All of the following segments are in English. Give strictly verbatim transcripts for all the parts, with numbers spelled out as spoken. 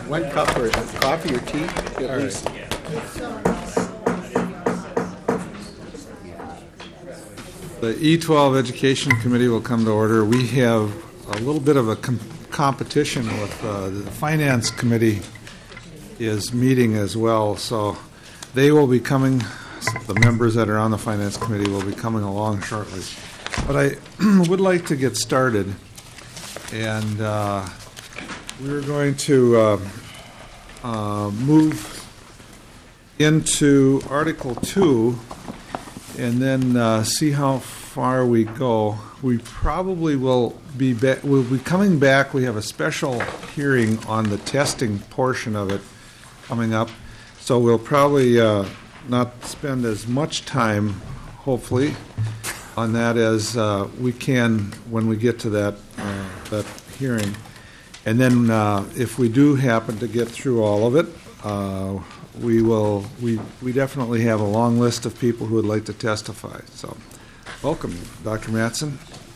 one cup or coffee or tea at All least. Right. The E twelve Education Committee will come to order. We have a little bit of a com- competition with uh, the Finance Committee is meeting as well, so they will be coming, the members that are on the Finance Committee will be coming along shortly. But I would like to get started, and uh, we're going to uh, uh, move into Article two and then uh, see how far we go. We probably will be ba- we'll be coming back. We have a special hearing on the testing portion of it coming up, so we'll probably uh, not spend as much time, hopefully, on that as uh, we can when we get to that uh, that hearing. And then uh, if we do happen to get through all of it, uh, we will. We we definitely have a long list of people who would like to testify. So, welcome, Doctor Mattson.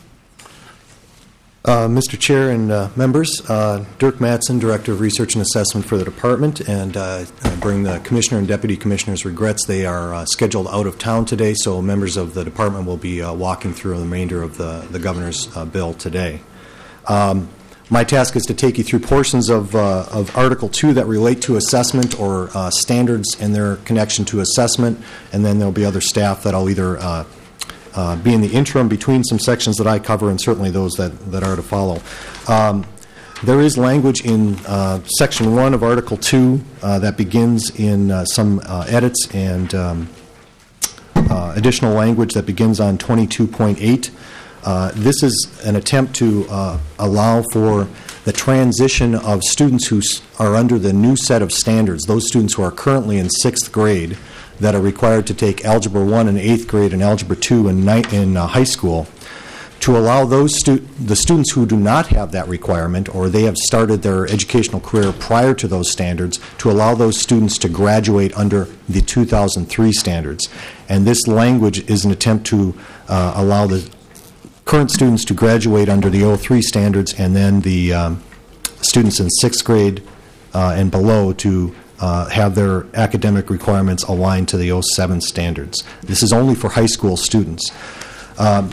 Uh, Mister Chair and uh, members, uh, Dirk Mattson, Director of Research and Assessment for the Department, and uh, I bring the Commissioner and Deputy Commissioner's regrets. They are uh, scheduled out of town today, so members of the Department will be uh, walking through the remainder of the, the Governor's uh, bill today. Um, my task is to take you through portions of, uh, of Article two that relate to assessment or uh, standards and their connection to assessment, and then there will be other staff that I'll either uh, Uh, be in the interim between some sections that I cover and certainly those that, that are to follow. Um, there is language in uh, Section one of Article two uh, that begins in uh, some uh, edits and um, uh, additional language that begins on twenty-two point eight. Uh, this is an attempt to uh, allow for the transition of students who are under the new set of standards, those students who are currently in sixth grade, that are required to take Algebra one in eighth grade and Algebra two in, ni- in uh, high school, to allow those stu- the students who do not have that requirement or they have started their educational career prior to those standards, to allow those students to graduate under the two thousand three standards. And this language is an attempt to uh, allow the current students to graduate under the oh three standards, and then the um, students in sixth grade uh, and below to Uh, have their academic requirements aligned to the oh seven standards. This is only for high school students. Um,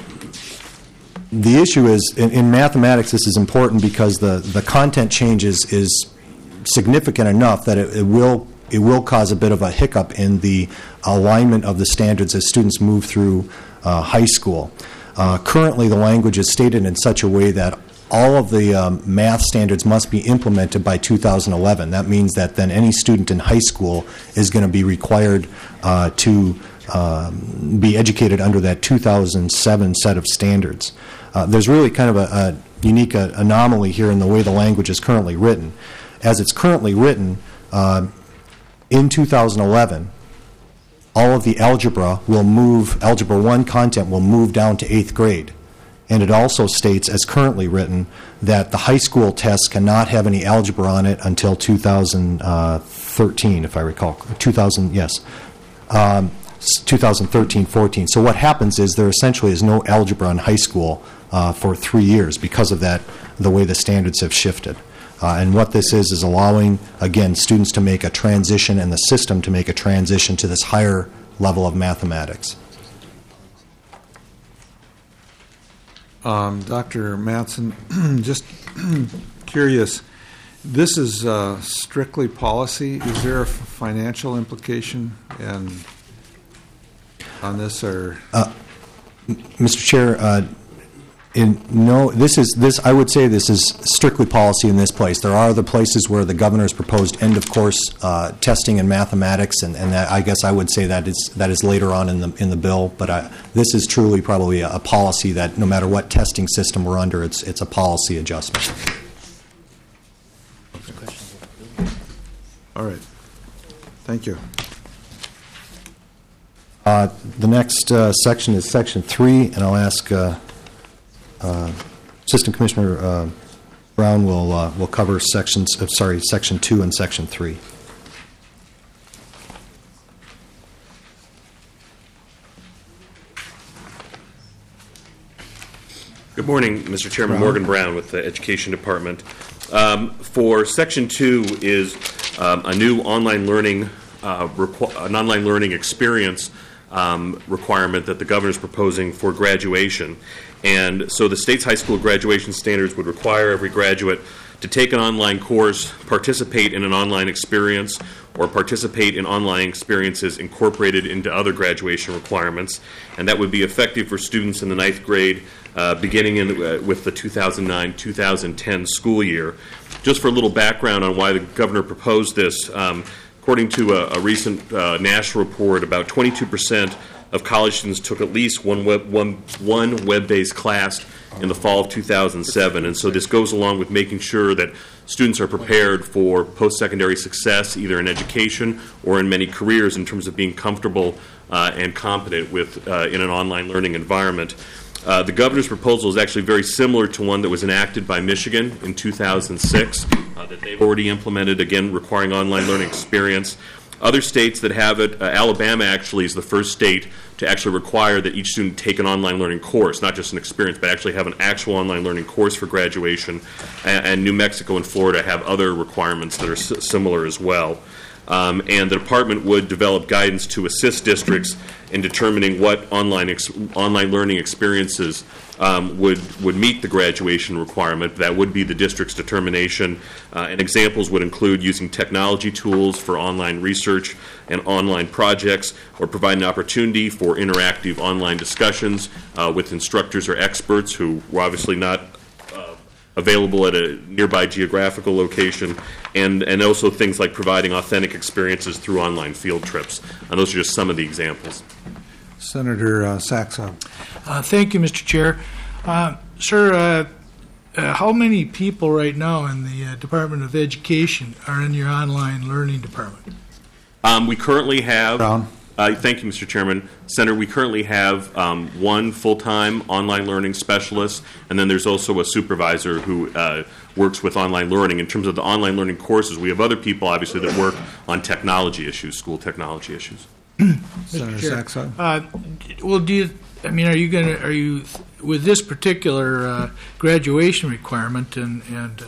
the issue is, in, in mathematics, this is important because the, the content change is, is significant enough that it, it will it will cause a bit of a hiccup in the alignment of the standards as students move through uh, high school. Uh, currently, the language is stated in such a way that all of the um, math standards must be implemented by two thousand eleven. That means that then any student in high school is going to be required uh, to um, be educated under that two thousand seven set of standards. Uh, there's really kind of a, a unique uh, anomaly here in the way the language is currently written. As it's currently written, uh, in two thousand eleven, all of the algebra will move, Algebra one content will move down to eighth grade. And it also states, as currently written, that the high school tests cannot have any algebra on it until two thousand thirteen, if I recall. two thousand, yes. Um, twenty thirteen fourteen. So what happens is there essentially is no algebra in high school uh, for three years because of that, the way the standards have shifted. Uh, and what this is is allowing, again, students to make a transition and the system to make a transition to this higher level of mathematics. Um, Doctor Mattson, just curious, this is uh, strictly policy. Is there a f- financial implication and on this, or? Uh, Mister Chair, uh, in no, this is this. I would say this is strictly policy in this place. There are other places where the governor's proposed end of course uh, testing in mathematics, and, and that, I guess I would say that is that is later on in the in the bill. But I, this is truly probably a, a policy that no matter what testing system we're under, it's it's a policy adjustment. All right. Thank you. Uh, the next uh, section is section three, and I'll ask uh, uh, Assistant Commissioner uh, Brown will uh, will cover sections. Uh, sorry, section two and section three. Good morning, Mister Chairman. Brown. Morgan Brown with the Education Department. Um, for Section two is um, a new online learning, uh, requ- an online learning experience um, requirement that the governor is proposing for graduation. And so the state's high school graduation standards would require every graduate to take an online course, participate in an online experience, or participate in online experiences incorporated into other graduation requirements. And that would be effective for students in the ninth grade uh, beginning in, uh, with the two thousand nine two thousand ten school year. Just for a little background on why the governor proposed this, um, according to a, a recent uh, national report, about twenty-two percent of college students took at least one web, one, one web-based class in the fall of two thousand seven. And so this goes along with making sure that students are prepared for post-secondary success, either in education or in many careers, in terms of being comfortable uh, and competent with uh, in an online learning environment. Uh, the governor's proposal is actually very similar to one that was enacted by Michigan in two thousand six, uh, that they've already implemented, again, requiring online learning experience. Other states that have it, uh, Alabama actually is the first state to actually require that each student take an online learning course, not just an experience, but actually have an actual online learning course for graduation. And, and New Mexico and Florida have other requirements that are s- similar as well. Um, and the department would develop guidance to assist districts in determining what online ex- online learning experiences um, would would meet the graduation requirement. That would be the district's determination. Uh, and examples would include using technology tools for online research and online projects, or providing an opportunity for interactive online discussions uh, with instructors or experts who were obviously not available at a nearby geographical location, and, and also things like providing authentic experiences through online field trips. And those are just some of the examples. Senator uh, Saxon. Uh, thank you, Mister Chair. Uh, sir, uh, uh, how many people right now in the uh, Department of Education are in your online learning department? Um, we currently have... Brown. Uh, thank you, Mister Chairman. Senator, we currently have um, one full-time online learning specialist, and then there's also a supervisor who uh, works with online learning. In terms of the online learning courses, we have other people, obviously, that work on technology issues, school technology issues. Senator Saxon. Uh, well, do you? I mean, are you going to? Are you with this particular uh, graduation requirement and and uh,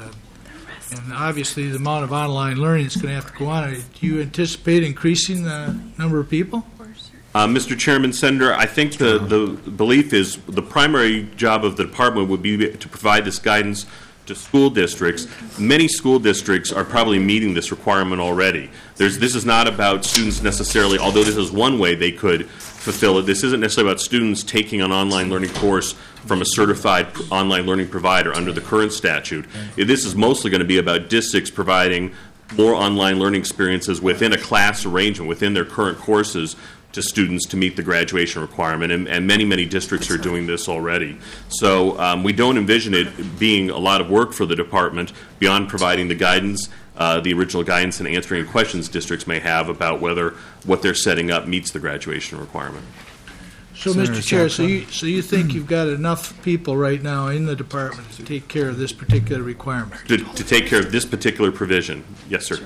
and obviously the amount of online learning that's going to have to go on? Do you anticipate increasing the number of people? Uh, Mister Chairman, Senator, I think the, the belief is the primary job of the department would be to provide this guidance to school districts. Many school districts are probably meeting this requirement already. There's, this is not about students necessarily, although this is one way they could fulfill it. This isn't necessarily about students taking an online learning course from a certified online learning provider under the current statute. This is mostly going to be about districts providing more online learning experiences within a class arrangement, within their current courses, to students to meet the graduation requirement, and, and many, many districts are doing this already. So um, we don't envision it being a lot of work for the department beyond providing the guidance, uh, the original guidance, and answering questions districts may have about whether what they're setting up meets the graduation requirement. So, Senator Mister Chair, so Saxon. you so you think you've got enough people right now in the department to take care of this particular requirement? To, to take care of this particular provision, yes, sir.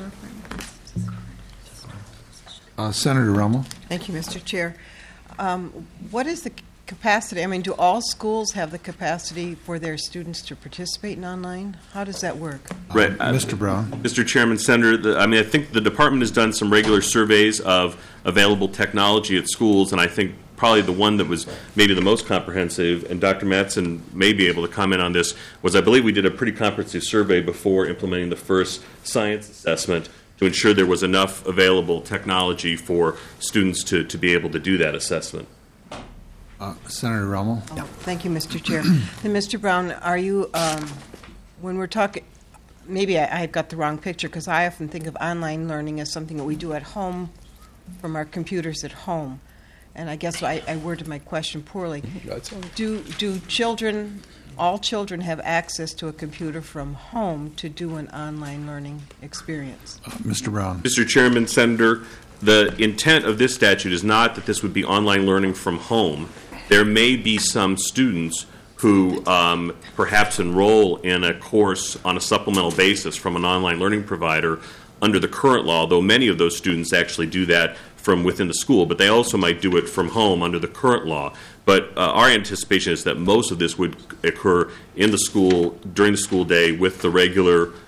Uh, Senator Rummel. Thank you, Mister Chair. Um, what is the capacity? I mean, do all schools have the capacity for their students to participate in online? How does that work? Right. Uh, Mister Brown. Mister Chairman, Senator, the, I mean, I think the department has done some regular surveys of available technology at schools, and I think probably the one that was maybe the most comprehensive, and Doctor Mattson may be able to comment on this, was I believe we did a pretty comprehensive survey before implementing the first science assessment to ensure there was enough available technology for students to, to be able to do that assessment. Uh, Senator Rummel. Oh, thank you, Mister Chair. And Mister Brown, are you, um, when we're talking, maybe I, I've got the wrong picture, because I often think of online learning as something that we do at home from our computers at home. And I guess I, I worded my question poorly. Do do children, all children, have access to a computer from home to do an online learning experience? Uh, Mister Brown. Mister Chairman, Senator, the intent of this statute is not that this would be online learning from home. There may be some students who um, perhaps enroll in a course on a supplemental basis from an online learning provider under the current law, though many of those students actually do that from within the school, but they also might do it from home under the current law. But uh, our anticipation is that most of this would occur in the school during the school day with the regular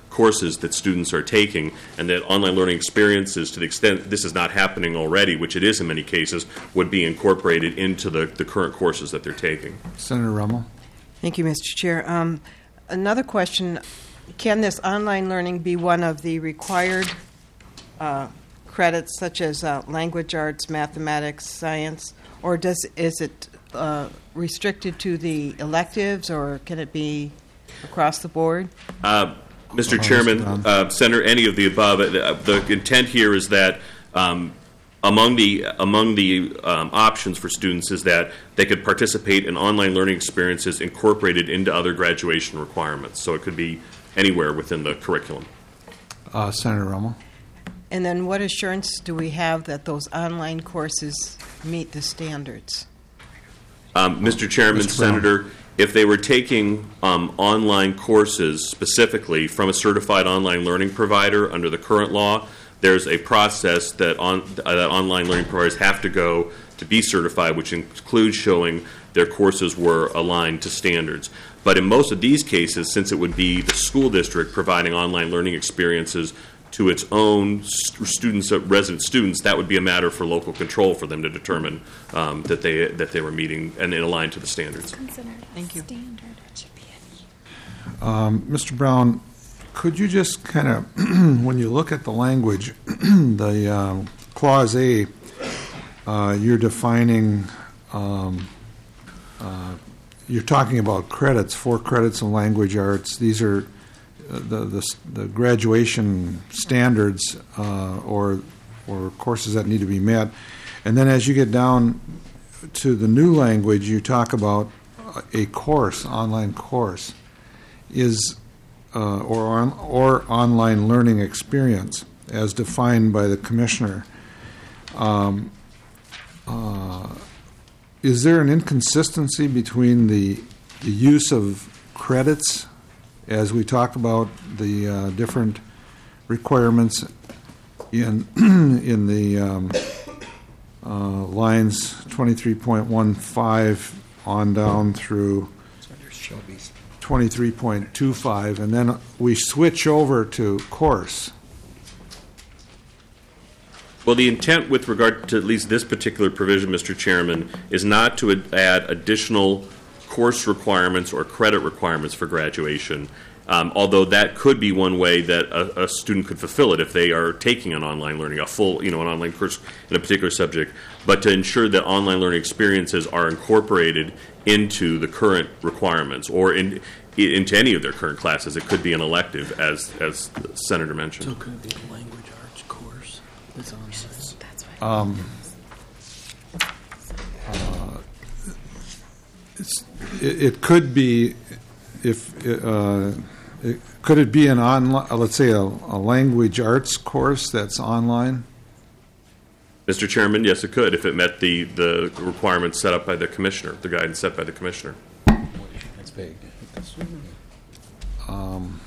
courses that students are taking, and that online learning experiences, to the extent this is not happening already, which it is in many cases, would be incorporated into the, the current courses that they're taking. Senator Rummel? Thank you, Mister Chair. Um, another question, can this online learning be one of the required uh, credits, such as uh, language arts, mathematics, science, or does is it uh, restricted to the electives, or can it be across the board? Uh, Mister Chairman, uh, Senator, any of the above. Uh, the intent here is that um, among the among the um, options for students is that they could participate in online learning experiences incorporated into other graduation requirements. So it could be anywhere within the curriculum. Uh, Senator Rummel? And then what assurance do we have that those online courses meet the standards? Um, Mister Chairman, Mister Brown. Senator, if they were taking um, online courses specifically from a certified online learning provider under the current law, there's a process that, on, uh, that online learning providers have to go to be certified, which includes showing their courses were aligned to standards. But in most of these cases, since it would be the school district providing online learning experiences to its own st- students, uh, resident students, that would be a matter for local control for them to determine um, that they that they were meeting and aligned to the standards. Thank you. Um, Mister Brown, could you just kind of, when you look at the language, the uh, Clause A, uh, you're defining, um, uh, you're talking about credits, four credits in language arts. These are the the, the graduation standards uh, or or courses that need to be met. And then as you get down to the new language, you talk about a course, online course, is uh, or on, or online learning experience as defined by the commissioner. Um, uh, is there an inconsistency between the, the use of credits as we talk about the uh, different requirements in in the um, uh, lines twenty-three point one five on down through twenty-three point two five, and then we switch over to course? Well, the intent with regard to at least this particular provision, Mister Chairman, is not to ad- add additional course requirements or credit requirements for graduation, um, although that could be one way that a, a student could fulfill it if they are taking an online learning, a full, you know, an online course in a particular subject, but to ensure that online learning experiences are incorporated into the current requirements or in, into any of their current classes. It could be an elective, as as the Senator mentioned. So could it be a language arts course that's on this? Um, uh, it's, it, it could be if uh, it, could it be an online, let's say a, a language arts course that's online? Mister Chairman, yes, it could if it met the, the requirements set up by the commissioner, the guidance set by the commissioner. That's vague. Um,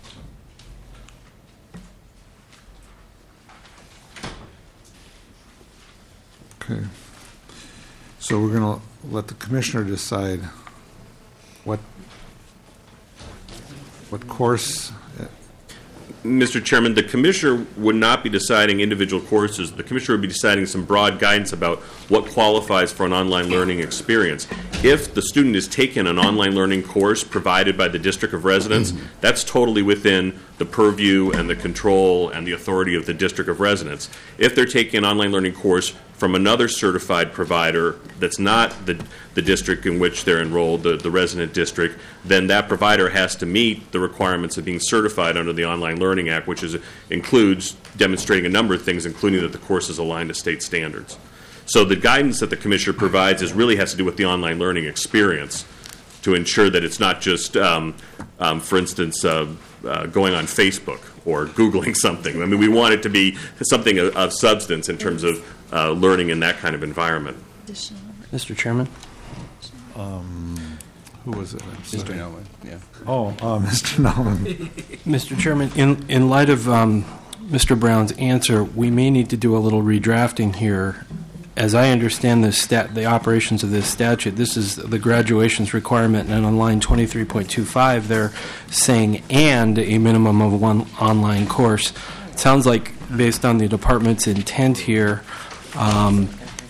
okay. So we're going to let the commissioner decide what what course. Mister Chairman, the commissioner would not be deciding individual courses. The commissioner would be deciding some broad guidance about what qualifies for an online learning experience. If the student is taking an online learning course provided by the District of Residence, mm-hmm. that's totally within the purview and the control and the authority of the District of Residence. If they're taking an online learning course from another certified provider that's not the, the district in which they're enrolled, the, the resident district, then that provider has to meet the requirements of being certified under the Online Learning Act, which is, includes demonstrating a number of things, including that the course is aligned to state standards. So the guidance that the commissioner provides is really has to do with the online learning experience to ensure that it's not just, um, um, for instance, uh, uh, going on Facebook or Googling something. I mean, we want it to be something of, of substance in terms of uh, learning in that kind of environment. Mister Chairman? Um, who was it? I'm sorry. Mister Nolan, yeah. Oh, uh, Mister Nolan. Mister Chairman, in, in light of um, Mister Brown's answer, we may need to do a little redrafting here as I understand the stat, the operations of this statute, this is the graduations requirement, and on line twenty-three point two five, they're saying and a minimum of one online course. It sounds like, based on the department's intent here, um,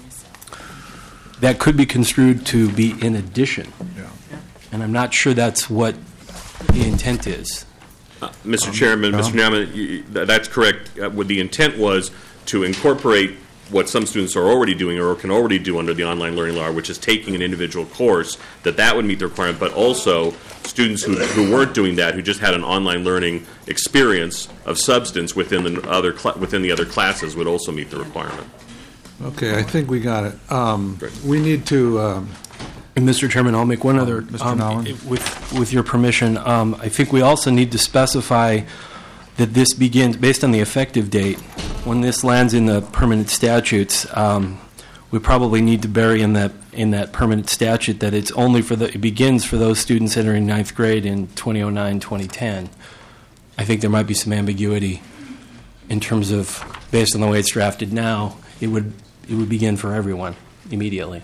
that could be construed to be in addition. Yeah. And I'm not sure that's what the intent is. Uh, Mister Chairman, Mister Naaman, you- th- that's correct. Uh, What the intent was to incorporate what some students are already doing or can already do under the online learning law, which is taking an individual course, that that would meet the requirement, but also students who, who weren't doing that, who just had an online learning experience of substance within the other cla- within the other classes, would also meet the requirement. Okay, I think we got it. Um, Great. We need to, um, And Mister Chairman, I'll make one other, Mister um, Nolan? with, with your permission. Um, I think we also need to specify that this begins, based on the effective date, when this lands in the permanent statutes, um, we probably need to bury in that, in that permanent statute that it's only for the, it begins for those students entering ninth grade in twenty oh nine, twenty ten. I think there might be some ambiguity in terms of, based on the way it's drafted now, it would, it would begin for everyone immediately.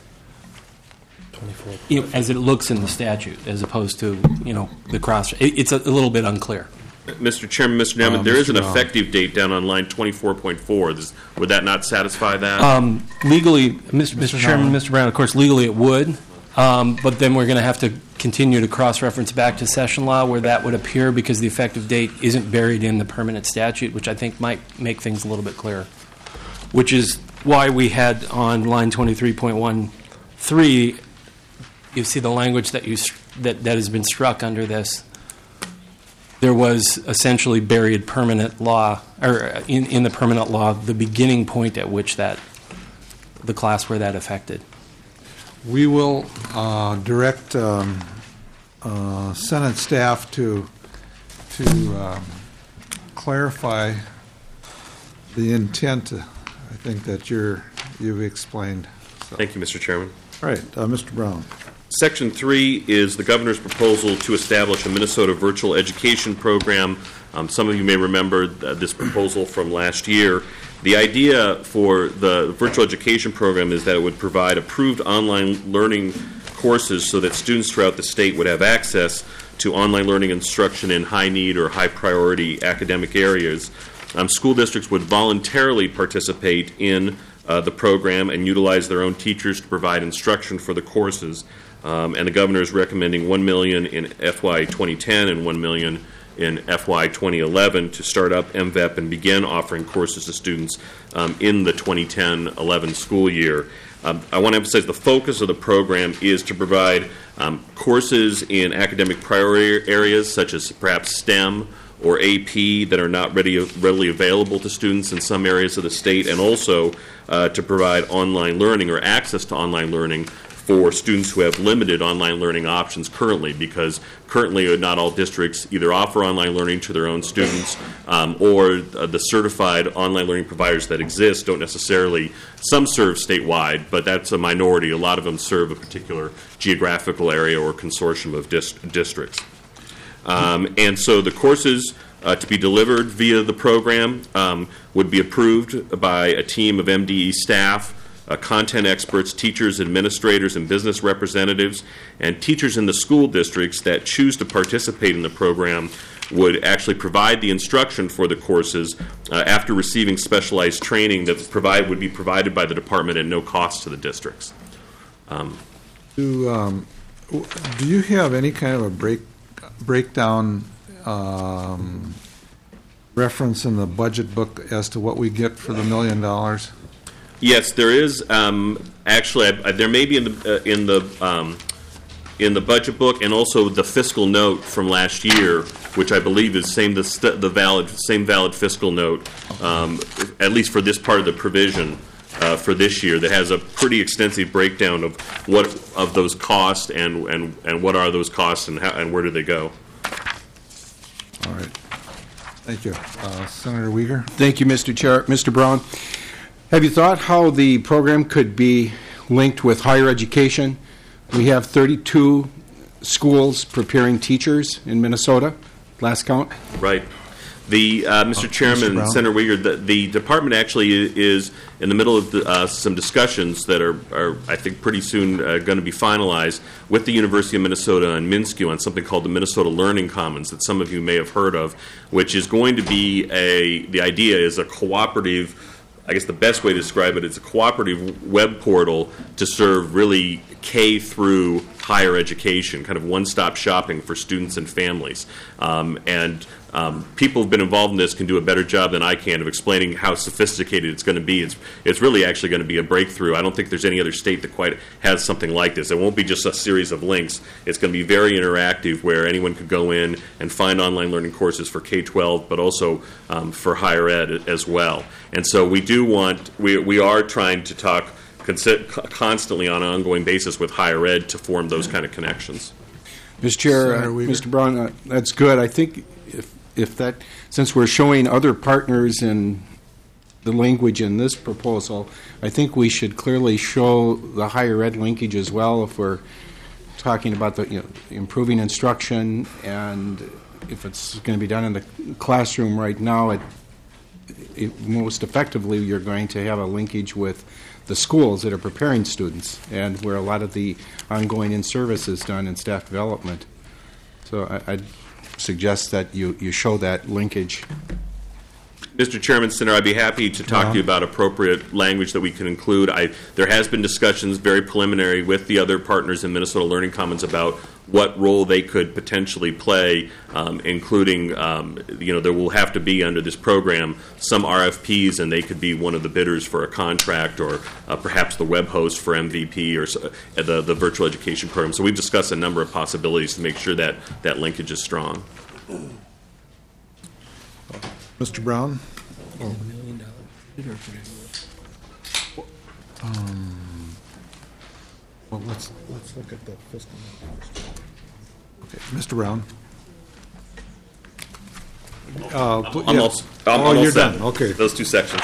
You know, as it looks in the statute, as opposed to, you know, the cross. It, it's a, a little bit unclear. Mister Chairman, Mister Naaman, Uh, there is Mister an Naaman. effective date down on line twenty-four point four. This- Would that not satisfy that? Um, legally, Mister Mister Chairman, Nolan. Mister Brown, of course, legally it would, um, but then we're going to have to continue to cross-reference back to session law where that would appear because the effective date isn't buried in the permanent statute, which I think might make things a little bit clearer. Which is why we had on line twenty-three point one three, you see the language that you s- that, that has been struck under this. There was essentially buried permanent law, or in, in the permanent law, the beginning point at which that, the class where that affected. we will uh, direct um, uh, Senate staff to, to um, clarify the intent, uh, I think, that you're, you've explained. So- Thank you, Mister Chairman. All right, uh, Mister Brown. Section three is the governor's proposal to establish a Minnesota virtual education program. Um, some of you may remember uh, this proposal from last year. The idea for the virtual education program is that it would provide approved online learning courses so that students throughout the state would have access to online learning instruction in high-need or high-priority academic areas. Um, school districts would voluntarily participate in uh, the program and utilize their own teachers to provide instruction for the courses. Um, and the governor is recommending one million dollars in F Y twenty ten and one million dollars in F Y twenty eleven to start up M V E P and begin offering courses to students um, in the twenty ten eleven school year. Um, I want to emphasize the focus of the program is to provide um, courses in academic priority areas such as perhaps STEM or A P that are not ready, readily available to students in some areas of the state, and also uh, to provide online learning or access to online learning for students who have limited online learning options currently, because currently not all districts either offer online learning to their own students um, or uh, the certified online learning providers that exist don't necessarily, some serve statewide, but that's a minority. A lot of them serve a particular geographical area or consortium of dis- districts. Um, and so the courses uh, to be delivered via the program um, would be approved by a team of M D E staff, Uh, content experts, teachers, administrators, and business representatives, and teachers in the school districts that choose to participate in the program would actually provide the instruction for the courses uh, after receiving specialized training that provide, would be provided by the department at no cost to the districts. Um, Do, um, w- do you have any kind of a break, breakdown um, reference in the budget book as to what we get for the million dollars? Yes, there is. Um, actually, I, I, there may be in the uh, in the um, in the budget book, and also the fiscal note from last year, which I believe is same the st- the valid same valid fiscal note, um, at least for this part of the provision uh, for this year, that has a pretty extensive breakdown of what of those costs and and, and what are those costs and how, and where do they go. All right. Thank you. Uh, Senator Uyghur? Thank you, Mister Chair. Mister Brown, have you thought how the program could be linked with higher education? We have thirty-two schools preparing teachers in Minnesota, last count. Right. The, uh, Mister Oh, Chairman, Mister Brown? Senator Uyghur, the, the department actually i- is in the middle of the, uh, some discussions that are, are I think, pretty soon uh, going to be finalized with the University of Minnesota and MnSCU on something called the Minnesota Learning Commons that some of you may have heard of, which is going to be a, the idea is a cooperative, I guess the best way to describe it, it's a cooperative web portal to serve really K through higher education, kind of one-stop shopping for students and families. Um, and um, people who've been involved in this can do a better job than I can of explaining how sophisticated it's going to be. It's, it's really actually going to be a breakthrough. I don't think there's any other state that quite has something like this. It won't be just a series of links. It's going to be very interactive where anyone could go in and find online learning courses for K twelve, but also um, for higher ed as well. And so we do want, we, we are trying to talk consi- constantly on an ongoing basis with higher ed to form those kind of connections. Mister Chair, uh, Senator Weaver? Mister Brown, uh, that's good. I think if, if that, since we're showing other partners in the language in this proposal, I think we should clearly show the higher ed linkage as well if we're talking about the, you know, improving instruction, and if it's going to be done in the classroom right now, it, it, most effectively you're going to have a linkage with the schools that are preparing students and where a lot of the ongoing in-service is done in staff development. So I, I'd suggest that you, you show that linkage. Mister Chairman, Senator, I'd be happy to talk to you about appropriate language that we can include. I, there has been discussions, very preliminary, with the other partners in Minnesota Learning Commons about what role they could potentially play, um, including, um, you know, there will have to be under this program some R F Ps, and they could be one of the bidders for a contract, or uh, perhaps the web host for M V P, or uh, the, the virtual education program. So we've discussed a number of possibilities to make sure that that linkage is strong. Mister Brown? Well, let's, let's look at the fiscal. Okay, Mister Brown? Uh, pl- I'm yeah. all, I'm, Oh, I'm all you're set. done, okay. Those two sections.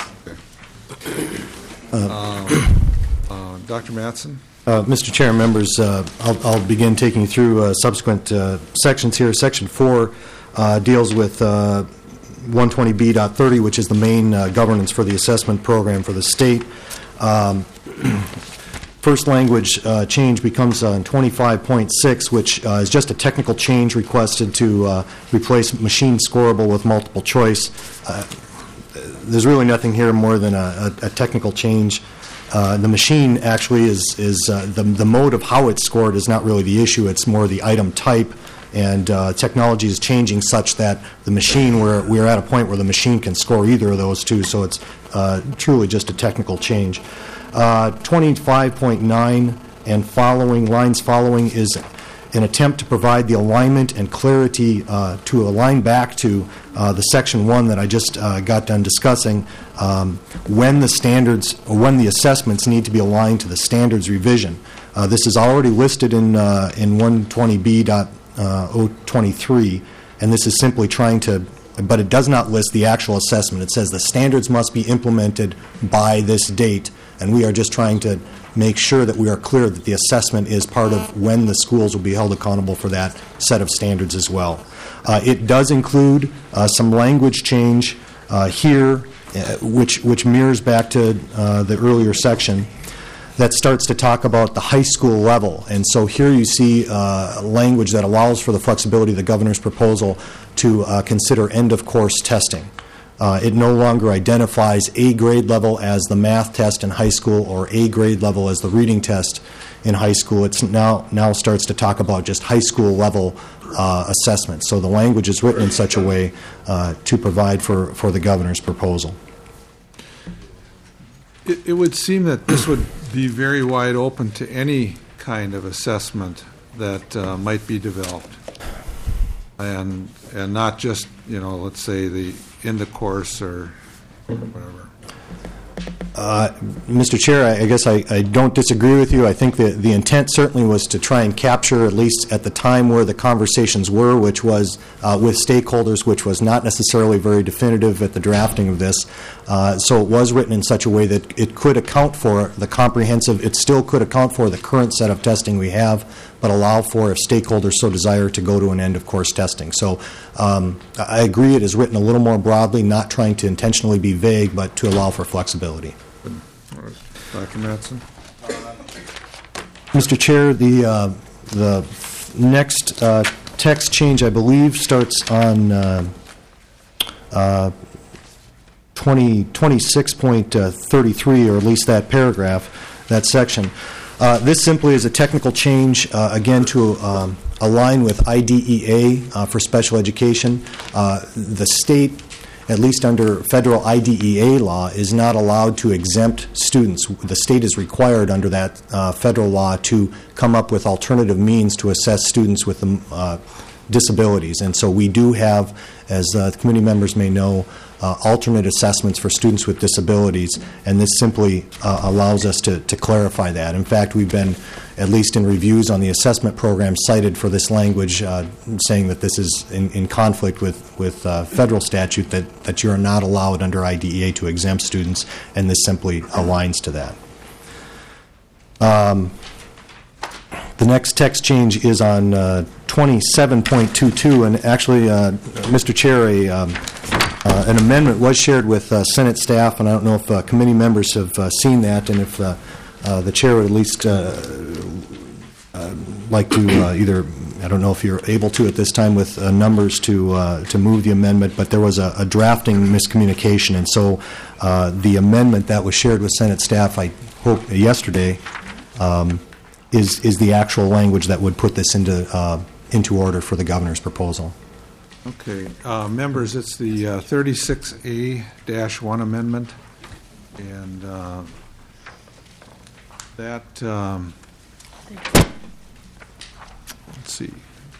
Uh, Doctor Mattson? Uh, Mister Chair and members, uh, I'll, I'll begin taking you through uh, subsequent uh, sections here. Section four uh, deals with uh, one twenty B point thirty, which is the main uh, governance for the assessment program for the state. Um, First language uh, change becomes uh, in twenty-five point six, which uh, is just a technical change requested to uh, replace machine scorable with multiple choice. Uh, there's really nothing here more than a, a, a technical change. Uh, the machine actually is, is uh, the, the mode of how it's scored is not really the issue. It's more the item type, and uh, technology is changing such that the machine, we're, we're at a point where the machine can score either of those two, so it's uh, truly just a technical change. Uh, twenty-five point nine and following, lines following, is an attempt to provide the alignment and clarity uh, to align back to uh, the section one that I just uh, got done discussing, um, when the standards, or when the assessments need to be aligned to the standards revision. Uh, this is already listed in, uh, in one twenty B point zero twenty-three, and this is simply trying to, but it does not list the actual assessment. It says the standards must be implemented by this date, and we are just trying to make sure that we are clear that the assessment is part of when the schools will be held accountable for that set of standards as well. Uh, it does include uh, some language change uh, here, uh, which, which mirrors back to uh, the earlier section, that starts to talk about the high school level. And so here you see uh, language that allows for the flexibility of the governor's proposal to uh, consider end-of-course testing. Uh, it no longer identifies A grade level as the math test in high school or A grade level as the reading test in high school. It's now now starts to talk about just high school level uh, assessment. So the language is written in such a way uh, to provide for, for the governor's proposal. It, it would seem that this would be very wide open to any kind of assessment that uh, might be developed, and and not just, you know, let's say the end of course or whatever. Uh, Mister Chair, I I guess I I don't disagree with you. I think that the intent certainly was to try and capture, at least at the time where the conversations were, which was uh, with stakeholders, which was not necessarily very definitive at the drafting of this. Uh, So it was written in such a way that it could account for the comprehensive, it still could account for the current set of testing we have, but allow for, if stakeholders so desire, to go to an end-of-course testing. So um, I agree it is written a little more broadly, not trying to intentionally be vague, but to allow for flexibility. All right. Doctor Mattson? Mister Chair, the uh, the next uh, text change, I believe, starts on uh, uh, twenty twenty-six point thirty-three, or at least that paragraph, that section. Uh, this simply is a technical change, uh, again, to um, align with I D E A uh, for special education. Uh, the state, at least under federal I D E A law, is not allowed to exempt students. The state is required under that uh, federal law to come up with alternative means to assess students with um, uh, disabilities. And so we do have, as uh, the committee members may know, uh, alternate assessments for students with disabilities, and this simply uh, allows us to, to clarify that. In fact, we've been, at least in reviews on the assessment program, cited for this language, uh, saying that this is in, in conflict with, with uh, federal statute, that, that you're not allowed under I D E A to exempt students, and this simply aligns to that. Um, the next text change is on uh, twenty-seven point twenty-two, and actually, uh, Mister Chair, a, um, uh, an amendment was shared with uh, Senate staff, and I don't know if uh, committee members have uh, seen that, and if uh, uh, the chair would at least uh, uh, like to uh, either, I don't know if you're able to at this time with uh, numbers to uh, to move the amendment, but there was a, a drafting miscommunication, and so uh, the amendment that was shared with Senate staff, I hope yesterday, um, is is the actual language that would put this into uh, into order for the governor's proposal. Okay. Uh, members, it's the uh, thirty-six A one amendment, and uh, that, um, let's see.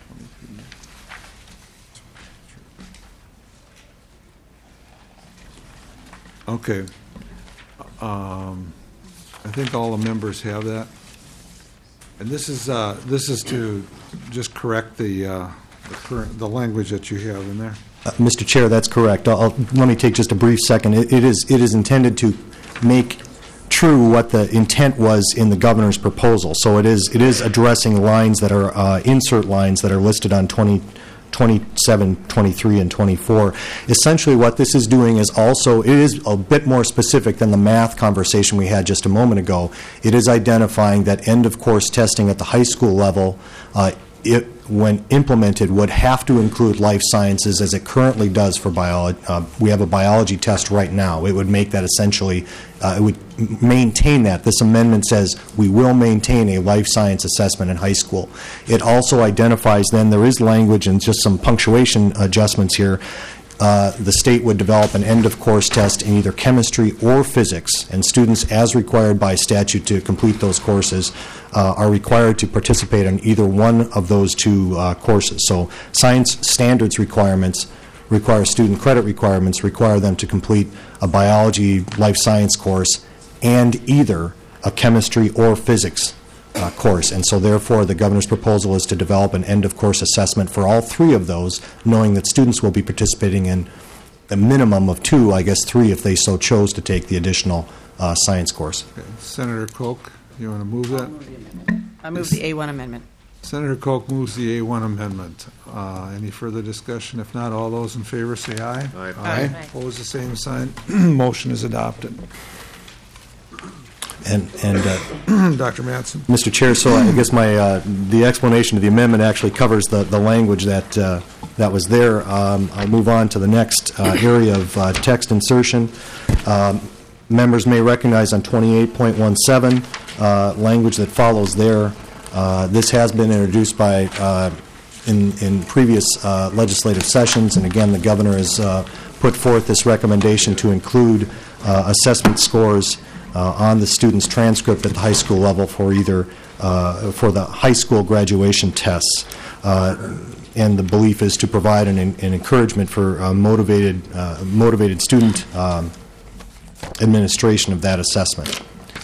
Okay. Um, I think all the members have that. And this is uh, this is to just correct the uh, the, current, the language that you have in there. Uh, Mister Chair, that's correct. I'll, I'll, let me take just a brief second. It, it is it is intended to make true what the intent was in the governor's proposal. So it is it is addressing lines that are uh, insert lines that are listed on twenty, twenty-seven, twenty-three, and twenty-four. Essentially, what this is doing is also, it is a bit more specific than the math conversation we had just a moment ago. It is identifying that end-of-course testing at the high school level, uh, it, when implemented, would have to include life sciences as it currently does for biology. Uh, we have a biology test right now. It would make that essentially, uh, it would maintain that. This amendment says we will maintain a life science assessment in high school. It also identifies then, there is language and just some punctuation adjustments here. Uh, the state would develop an end-of-course test in either chemistry or physics, and students, as required by statute to complete those courses, uh, are required to participate in either one of those two uh, courses. So science standards requirements require student credit requirements, require them to complete a biology life science course and either a chemistry or physics Uh, course, and so therefore the governor's proposal is to develop an end-of-course assessment for all three of those, knowing that students will be participating in a minimum of two, I guess three if they so chose to take the additional uh, science course. Okay. Senator Koch, you want to move that? I move the A one amendment. Senator Koch moves the A one amendment. Uh, any further discussion? If not, all those in favor say aye. Aye. Aye. Opposed, the same sign. Motion is adopted. And, and uh, Doctor Mattson. Mister Chair, so I guess my uh, the explanation of the amendment actually covers the, the language that uh, that was there. Um, I'll move on to the next uh, area of uh, text insertion. Um, members may recognize on twenty-eight point seventeen uh, language that follows there. Uh, this has been introduced by uh, in in previous uh, legislative sessions, and again, the governor has uh, put forth this recommendation to include uh, assessment scores Uh, on the student's transcript at the high school level for either uh, for the high school graduation tests. Uh, and the belief is to provide an, an encouragement for uh, motivated uh, motivated student um, administration of that assessment.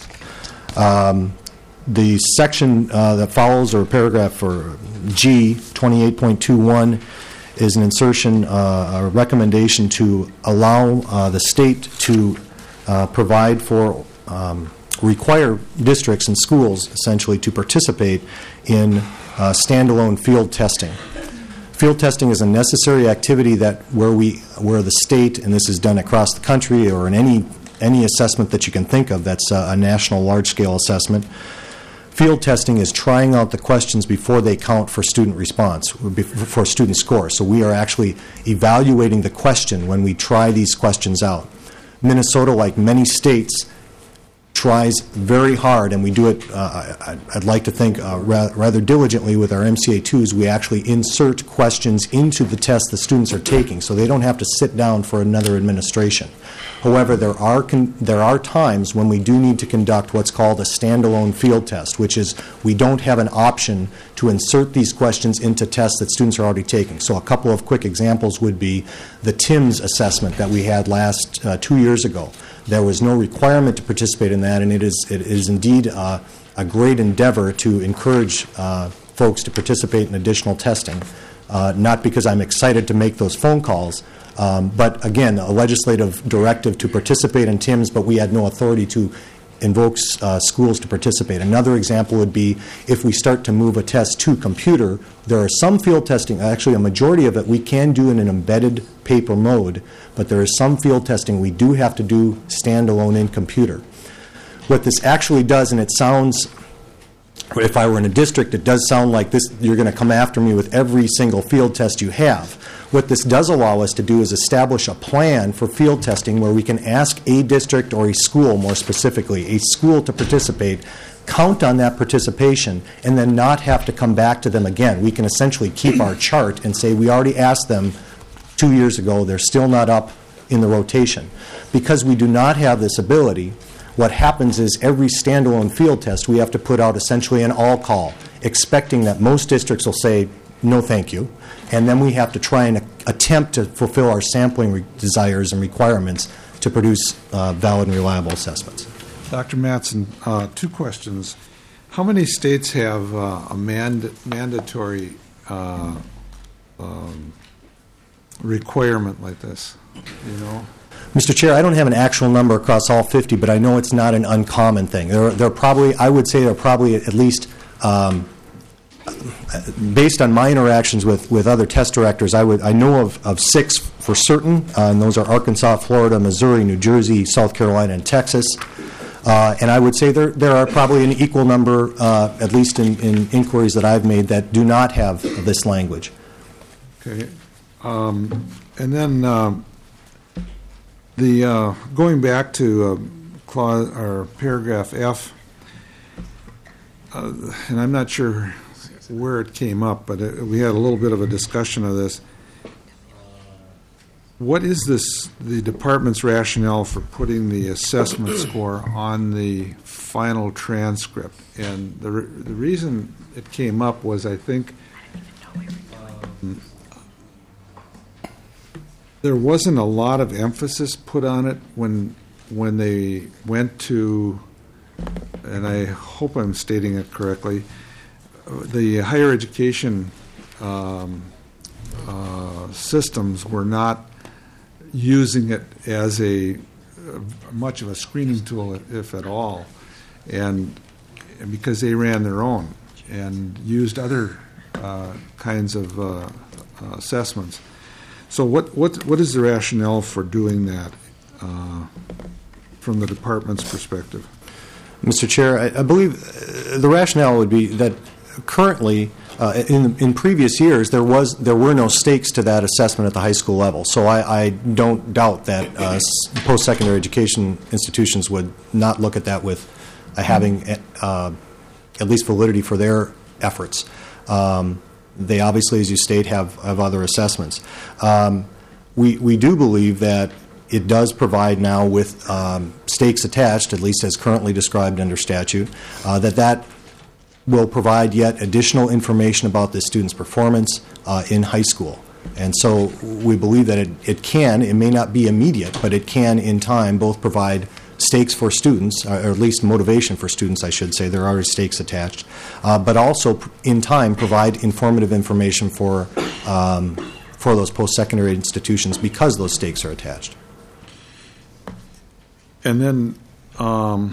Um, the section uh, that follows, or paragraph for G, twenty-eight point two one, is an insertion, uh, a recommendation to allow uh, the state to uh, provide for, um, require districts and schools essentially to participate in uh, standalone field testing. Field testing is a necessary activity that where we, where the state, and this is done across the country or in any any assessment that you can think of that's a, a national large-scale assessment. Field testing is trying out the questions before they count for student response, for student score. So we are actually evaluating the question when we try these questions out. Minnesota, like many states, tries very hard, and we do it, uh, I'd like to think, uh, ra- rather diligently with our M C A twos. We actually insert questions into the test the students are taking, so they don't have to sit down for another administration. However, there are con- there are times when we do need to conduct what's called a standalone field test, which is we don't have an option to insert these questions into tests that students are already taking. So a couple of quick examples would be the TIMSS assessment that we had last uh, two years ago. There was no requirement to participate in that, and it is it is indeed uh, a great endeavor to encourage uh, folks to participate in additional testing, uh, not because I'm excited to make those phone calls, um, but again, a legislative directive to participate in TIMSS, but we had no authority to invoke uh, schools to participate. Another example would be if we start to move a test to computer, there are some field testing, actually a majority of it we can do in an embedded paper mode, but there is some field testing we do have to do standalone in computer. What this actually does, and it sounds, if I were in a district, it does sound like this, you're going to come after me with every single field test you have. What this does allow us to do is establish a plan for field testing where we can ask a district or a school, more specifically, a school to participate, count on that participation, and then not have to come back to them again. We can essentially keep our chart and say we already asked them two years ago, they're still not up in the rotation. Because we do not have this ability, what happens is every standalone field test we have to put out essentially an all call, expecting that most districts will say, no thank you, and then we have to try and attempt to fulfill our sampling re- desires and requirements to produce uh, valid and reliable assessments. Doctor Mattson, uh, two questions. How many states have uh, a mand- mandatory uh, um, requirement like this? You know? Mister Chair, I don't have an actual number across all fifty, but I know it's not an uncommon thing. There are, there are probably, I would say there are probably at least, um, based on my interactions with, with other test directors, I would I know of, of six for certain, uh, and those are Arkansas, Florida, Missouri, New Jersey, South Carolina, and Texas. Uh, and I would say there there are probably an equal number, uh, at least in, in inquiries that I've made, that do not have this language. Okay. Um, and then um, the uh, going back to uh, clause or paragraph F, uh, and I'm not sure where it came up, but it, we had a little bit of a discussion of this. What is this, the department's rationale for putting the assessment score on the final transcript? And the, re- the reason it came up was, I think, um, there wasn't a lot of emphasis put on it when when they went to, and I hope I'm stating it correctly, the higher education um, uh, systems were not using it as a uh, much of a screening tool, if at all, and, and because they ran their own and used other uh, kinds of uh, uh, assessments. So what, what what is the rationale for doing that uh, from the department's perspective? Mister Chair, I, I believe uh, the rationale would be that currently, uh, in in previous years, there was there were no stakes to that assessment at the high school level. So I, I don't doubt that uh, post-secondary education institutions would not look at that with uh, having uh, at least validity for their efforts. Um, they obviously, as you state, have, have other assessments. Um, we we do believe that it does provide now with um, stakes attached, at least as currently described under statute, uh, that that will provide yet additional information about the student's performance uh, in high school. And so we believe that it, it can, it may not be immediate, but it can in time both provide stakes for students, or at least motivation for students, I should say. There are stakes attached, uh, but also pr- in time provide informative information for um, for those post-secondary institutions because those stakes are attached. And then, um,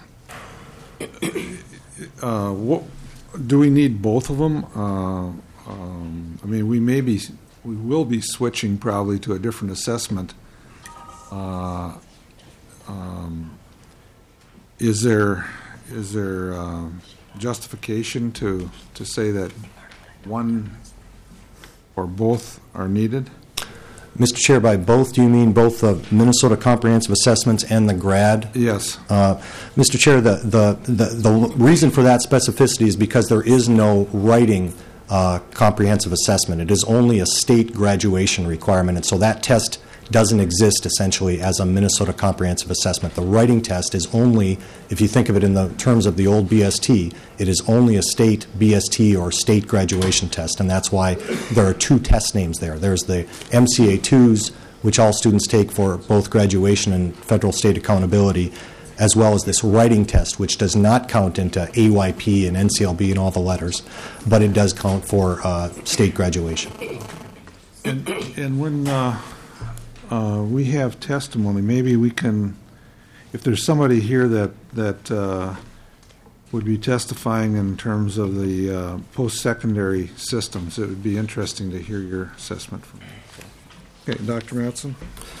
uh, what, do we need both of them? Uh, um, I mean, we may be, we will be switching probably to a different assessment. Uh, um, is there is there um, justification to to say that one or both are needed? Mister Chair, by both, do you mean both the Minnesota Comprehensive Assessments and the GRAD? Yes. Uh, Mister Chair, the, the, the, the reason for that specificity is because there is no writing uh, comprehensive assessment. It is only a state graduation requirement, and so that test doesn't exist essentially as a Minnesota Comprehensive Assessment. The writing test is only, if you think of it in the terms of the old B S T, it is only a state B S T or state graduation test, and that's why there are two test names there. There's the M C A twos, which all students take for both graduation and federal state accountability, as well as this writing test, which does not count into A Y P and N C L B and all the letters, but it does count for uh, state graduation. And, and when uh, uh, we have testimony, maybe we can, if there's somebody here that that uh, would be testifying in terms of the uh, post-secondary systems, it would be interesting to hear your assessment from you. Okay, Doctor Mattson.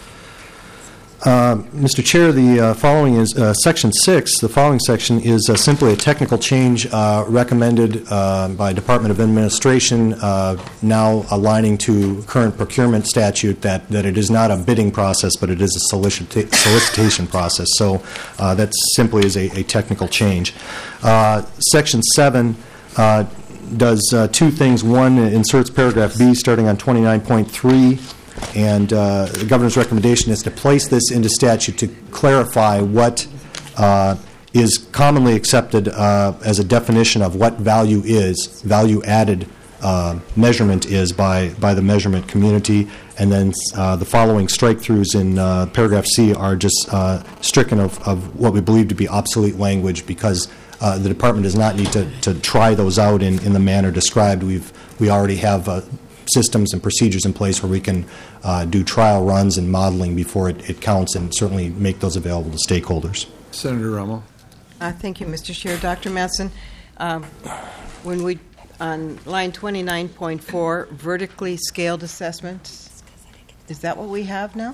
Uh, Mister Chair, the uh, following is uh, Section six. The following section is uh, simply a technical change uh, recommended uh, by Department of Administration, uh, now aligning to current procurement statute that, that it is not a bidding process, but it is a solicita- solicitation process. So uh, that simply is a, a technical change. Uh, Section seven uh, does uh, two things. One, it inserts paragraph B starting on twenty-nine point three. And uh, the governor's recommendation is to place this into statute to clarify what uh, is commonly accepted uh, as a definition of what value is, value added uh, measurement is by, by the measurement community. And then uh, the following strike-throughs in uh, paragraph C are just uh, stricken of, of what we believe to be obsolete language because uh, the department does not need to, to try those out in, in the manner described. We've, we already have uh, systems and procedures in place where we can uh, do trial runs and modeling before it, it counts and certainly make those available to stakeholders. Senator Rummel. Uh, thank you, Mister Chair. Doctor Mattson, um, when we, on line twenty-nine point four, vertically scaled assessments, is that what we have now?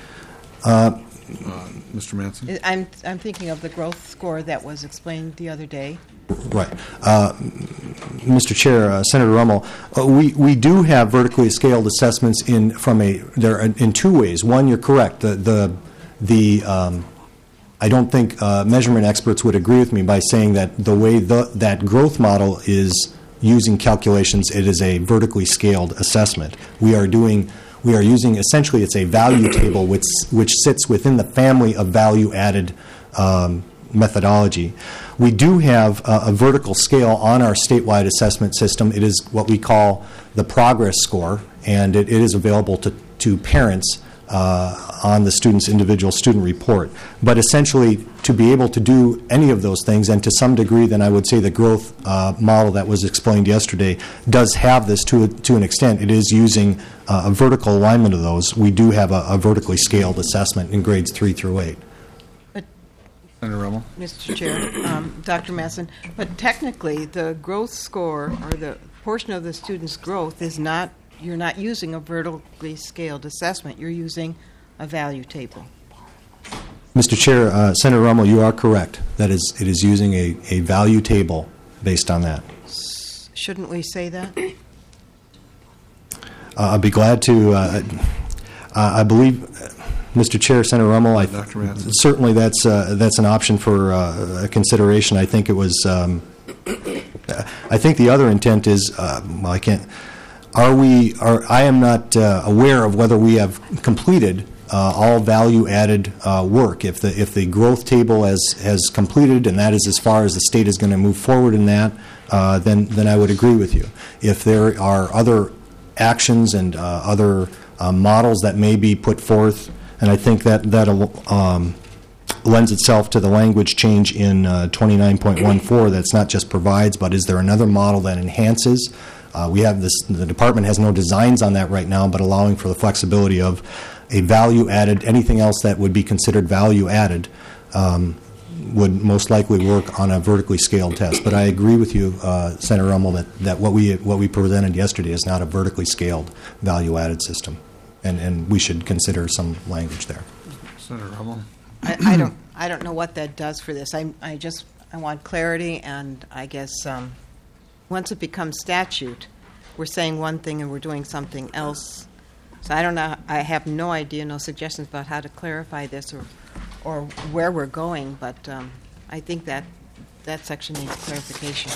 Uh, uh, Mister Mattson. I'm, I'm thinking of the growth score that was explained the other day. Right. Uh, Mister Chair, uh, Senator Rummel, uh, we, we do have vertically scaled assessments in from a there are in two ways. One, you're correct. The the the um, I don't think uh, measurement experts would agree with me by saying that the way the, that growth model is using calculations, it is a vertically scaled assessment. We are doing we are using essentially it's a value table which which sits within the family of value added um, methodology. We do have uh, a vertical scale on our statewide assessment system. It is what we call the progress score, and it, it is available to, to parents uh, on the student's individual student report. But essentially, to be able to do any of those things, and to some degree, then I would say the growth uh, model that was explained yesterday does have this to, a, to an extent. It is using uh, a vertical alignment of those. We do have a, a vertically scaled assessment in grades three through eight. Senator Rummel. Mister Chair, um, Doctor Mattson, but technically the growth score or the portion of the student's growth is not, you're not using a vertically scaled assessment, you're using a value table. Mister Chair, uh, Senator Rummel, you are correct. That is, it is using a, a value table based on that. Shouldn't we say that? Uh, I'd be glad to. Uh, I believe, Mister Chair, Senator Rummel, I, certainly that's uh, that's an option for uh, consideration. I think it was. Um, I think the other intent is. Uh, well, I can't. Are we? Are I am not uh, aware of whether we have completed uh, all value-added uh, work. If the if the growth table has has completed, and that is as far as the state is going to move forward in that, uh, then then I would agree with you. If there are other actions and uh, other uh, models that may be put forth. And I think that that um, lends itself to the language change in uh, twenty-nine point one four that's not just provides, but is there another model that enhances? Uh, we have this, the department has no designs on that right now, but allowing for the flexibility of a value added, anything else that would be considered value added um, would most likely work on a vertically scaled test. But I agree with you, uh, Senator Rummel, that, that what we what we presented yesterday is not a vertically scaled value added system, and and we should consider some language there. Senator Rummel. I, I don't I don't know what that does for this. I I just I want clarity, and I guess um, once it becomes statute, we're saying one thing and we're doing something else. So I don't know. I have no idea, no suggestions about how to clarify this or or where we're going. But um, I think that that section needs clarification.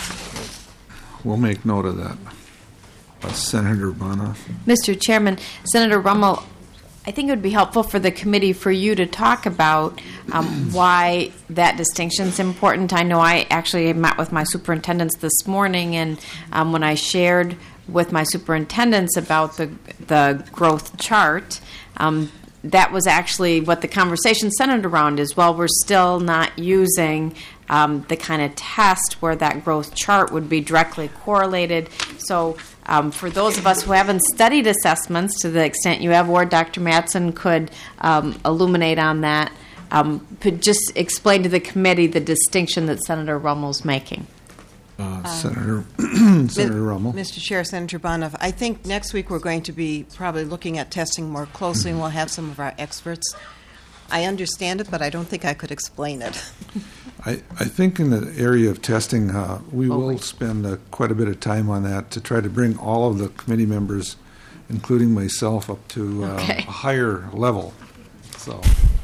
We'll make note of that. Uh, Senator Bonoff. Mister Chairman, Senator Rummel, I think it would be helpful for the committee for you to talk about um, why that distinction is important. I know I actually met with my superintendents this morning, and um, when I shared with my superintendents about the the growth chart, um, that was actually what the conversation centered around is, well, we're still not using um, the kind of test where that growth chart would be directly correlated. So um, for those of us who haven't studied assessments to the extent you have, or Doctor Mattson could um, illuminate on that, um, could just explain to the committee the distinction that Senator Rummel's making. Uh, Senator Senator Rummel. Mister Chair, Senator Bonoff, I think next week we're going to be probably looking at testing more closely, and we'll have some of our experts. I understand it, but I don't think I could explain it. I, I think in the area of testing, uh, we Oh, will wait. spend uh, quite a bit of time on that to try to bring all of the committee members, including myself, up to uh, Okay. a higher level. So,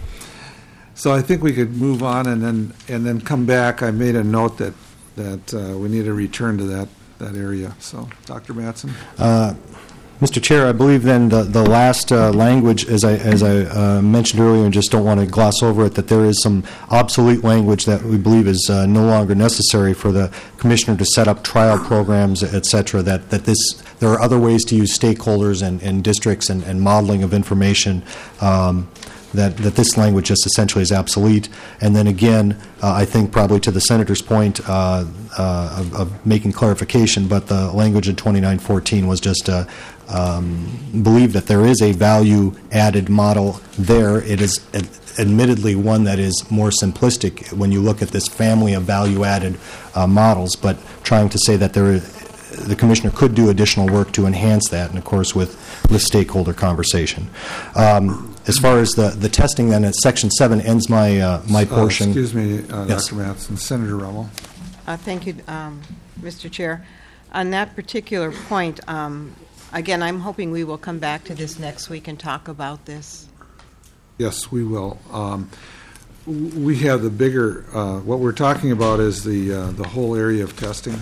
so I think we could move on and then and then come back. I made a note that that uh, we need to return to that that area. So, Doctor Mattson. Uh, Mister Chair, I believe then the, the last uh, language, as I, as I uh, mentioned earlier, and just don't want to gloss over it, that there is some obsolete language that we believe is uh, no longer necessary for the commissioner to set up trial programs, et cetera, that, that this, there are other ways to use stakeholders and, and districts and, and modeling of information, um, that, that this language just essentially is obsolete. And then again, uh, I think probably to the Senator's point uh, uh, of, of making clarification, but the language in twenty-nine fourteen was just uh, um, believe that there is a value-added model there. It is ad- admittedly one that is more simplistic when you look at this family of value-added uh, models, but trying to say that there is, the commissioner could do additional work to enhance that, and of course with, with stakeholder conversation. Um, as far as the, the testing, then, at Section seven ends my uh, my Uh, portion. excuse me, uh, Yes. Doctor Mattson. Senator Rummel. Uh, thank you, um, Mister Chair. On that particular point, um, again, I'm hoping we will come back to this next week and talk about this. Yes, we will. Um, w- we have the bigger, uh, what we're talking about is the, uh, the whole area of testing,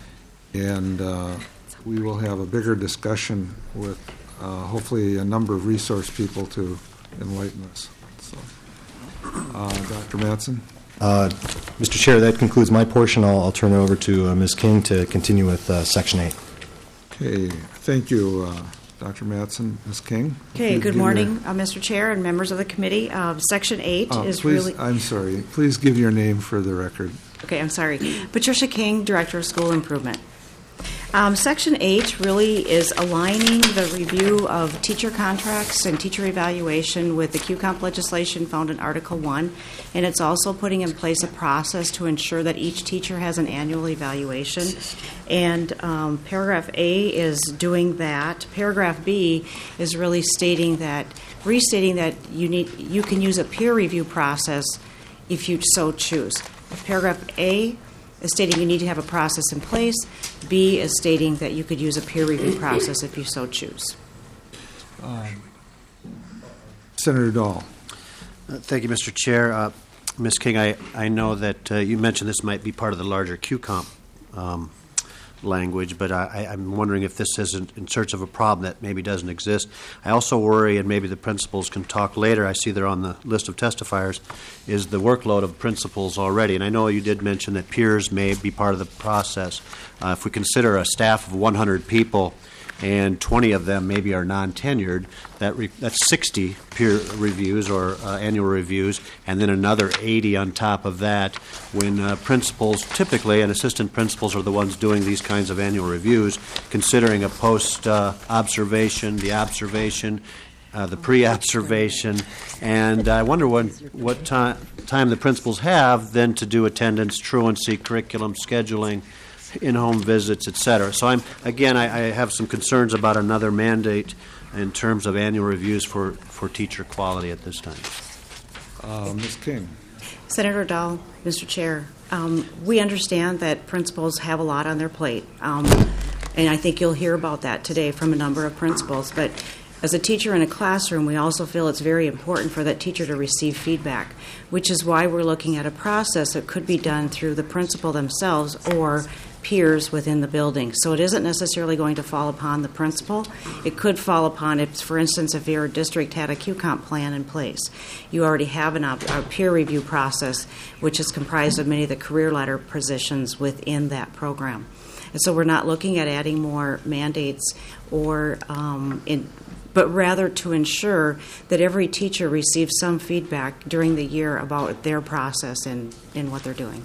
and uh, we will have a bigger discussion with uh, hopefully a number of resource people to enlighten us. So, uh, Doctor Mattson? Uh, Mister Chair, that concludes my portion. I'll, I'll turn it over to uh, Miz King to continue with uh, Section eight. Okay, thank you, uh, Doctor Mattson. Miz King? If Okay, you'd good give your- morning, uh, Mister Chair and members of the committee. Uh, Section eight Uh, is please, really... I'm sorry, please give your name for the record. Okay, I'm sorry. Patricia King, Director of School Improvement. Um, Section eight really is aligning the review of teacher contracts and teacher evaluation with the Q COMP legislation found in Article one, and it's also putting in place a process to ensure that each teacher has an annual evaluation. And um, Paragraph A is doing that. Paragraph B is really stating that, restating that you need, you can use a peer review process if you so choose. Paragraph A is stating you need to have a process in place. B is stating that you could use a peer review process if you so choose. Senator Dahl. Uh, Thank you, Mister Chair. Uh, Miz King, I, I know that uh, you mentioned this might be part of the larger Q COMP um, language, but I, I'm wondering if this isn't in search of a problem that maybe doesn't exist. I also worry, and maybe the principals can talk later, I see they're on the list of testifiers, is the workload of principals already. And I know you did mention that peers may be part of the process. Uh, if we consider a staff of one hundred people, and twenty of them maybe are non-tenured, that re- that's sixty peer reviews or uh, annual reviews, and then another eighty on top of that when uh, principals, typically, and assistant principals are the ones doing these kinds of annual reviews, considering a post-observation, uh, the observation, uh, the pre-observation, and I wonder when, what time, time the principals have then to do attendance, truancy, curriculum, scheduling, in-home visits, et cetera. So I'm again, I, I have some concerns about another mandate in terms of annual reviews for, for teacher quality at this time. Uh, Miz King. Senator Dahl, Mister Chair, um, we understand that principals have a lot on their plate, um, and I think you'll hear about that today from a number of principals. But as a teacher in a classroom, we also feel it's very important for that teacher to receive feedback, which is why we're looking at a process that could be done through the principal themselves or peers within the building. So it isn't necessarily going to fall upon the principal. It could fall upon, if, for instance, if your district had a Q COMP plan in place. You already have an, a peer review process, which is comprised of many of the career ladder positions within that program. And so we're not looking at adding more mandates or um, in but rather to ensure that every teacher receives some feedback during the year about their process and, and what they're doing.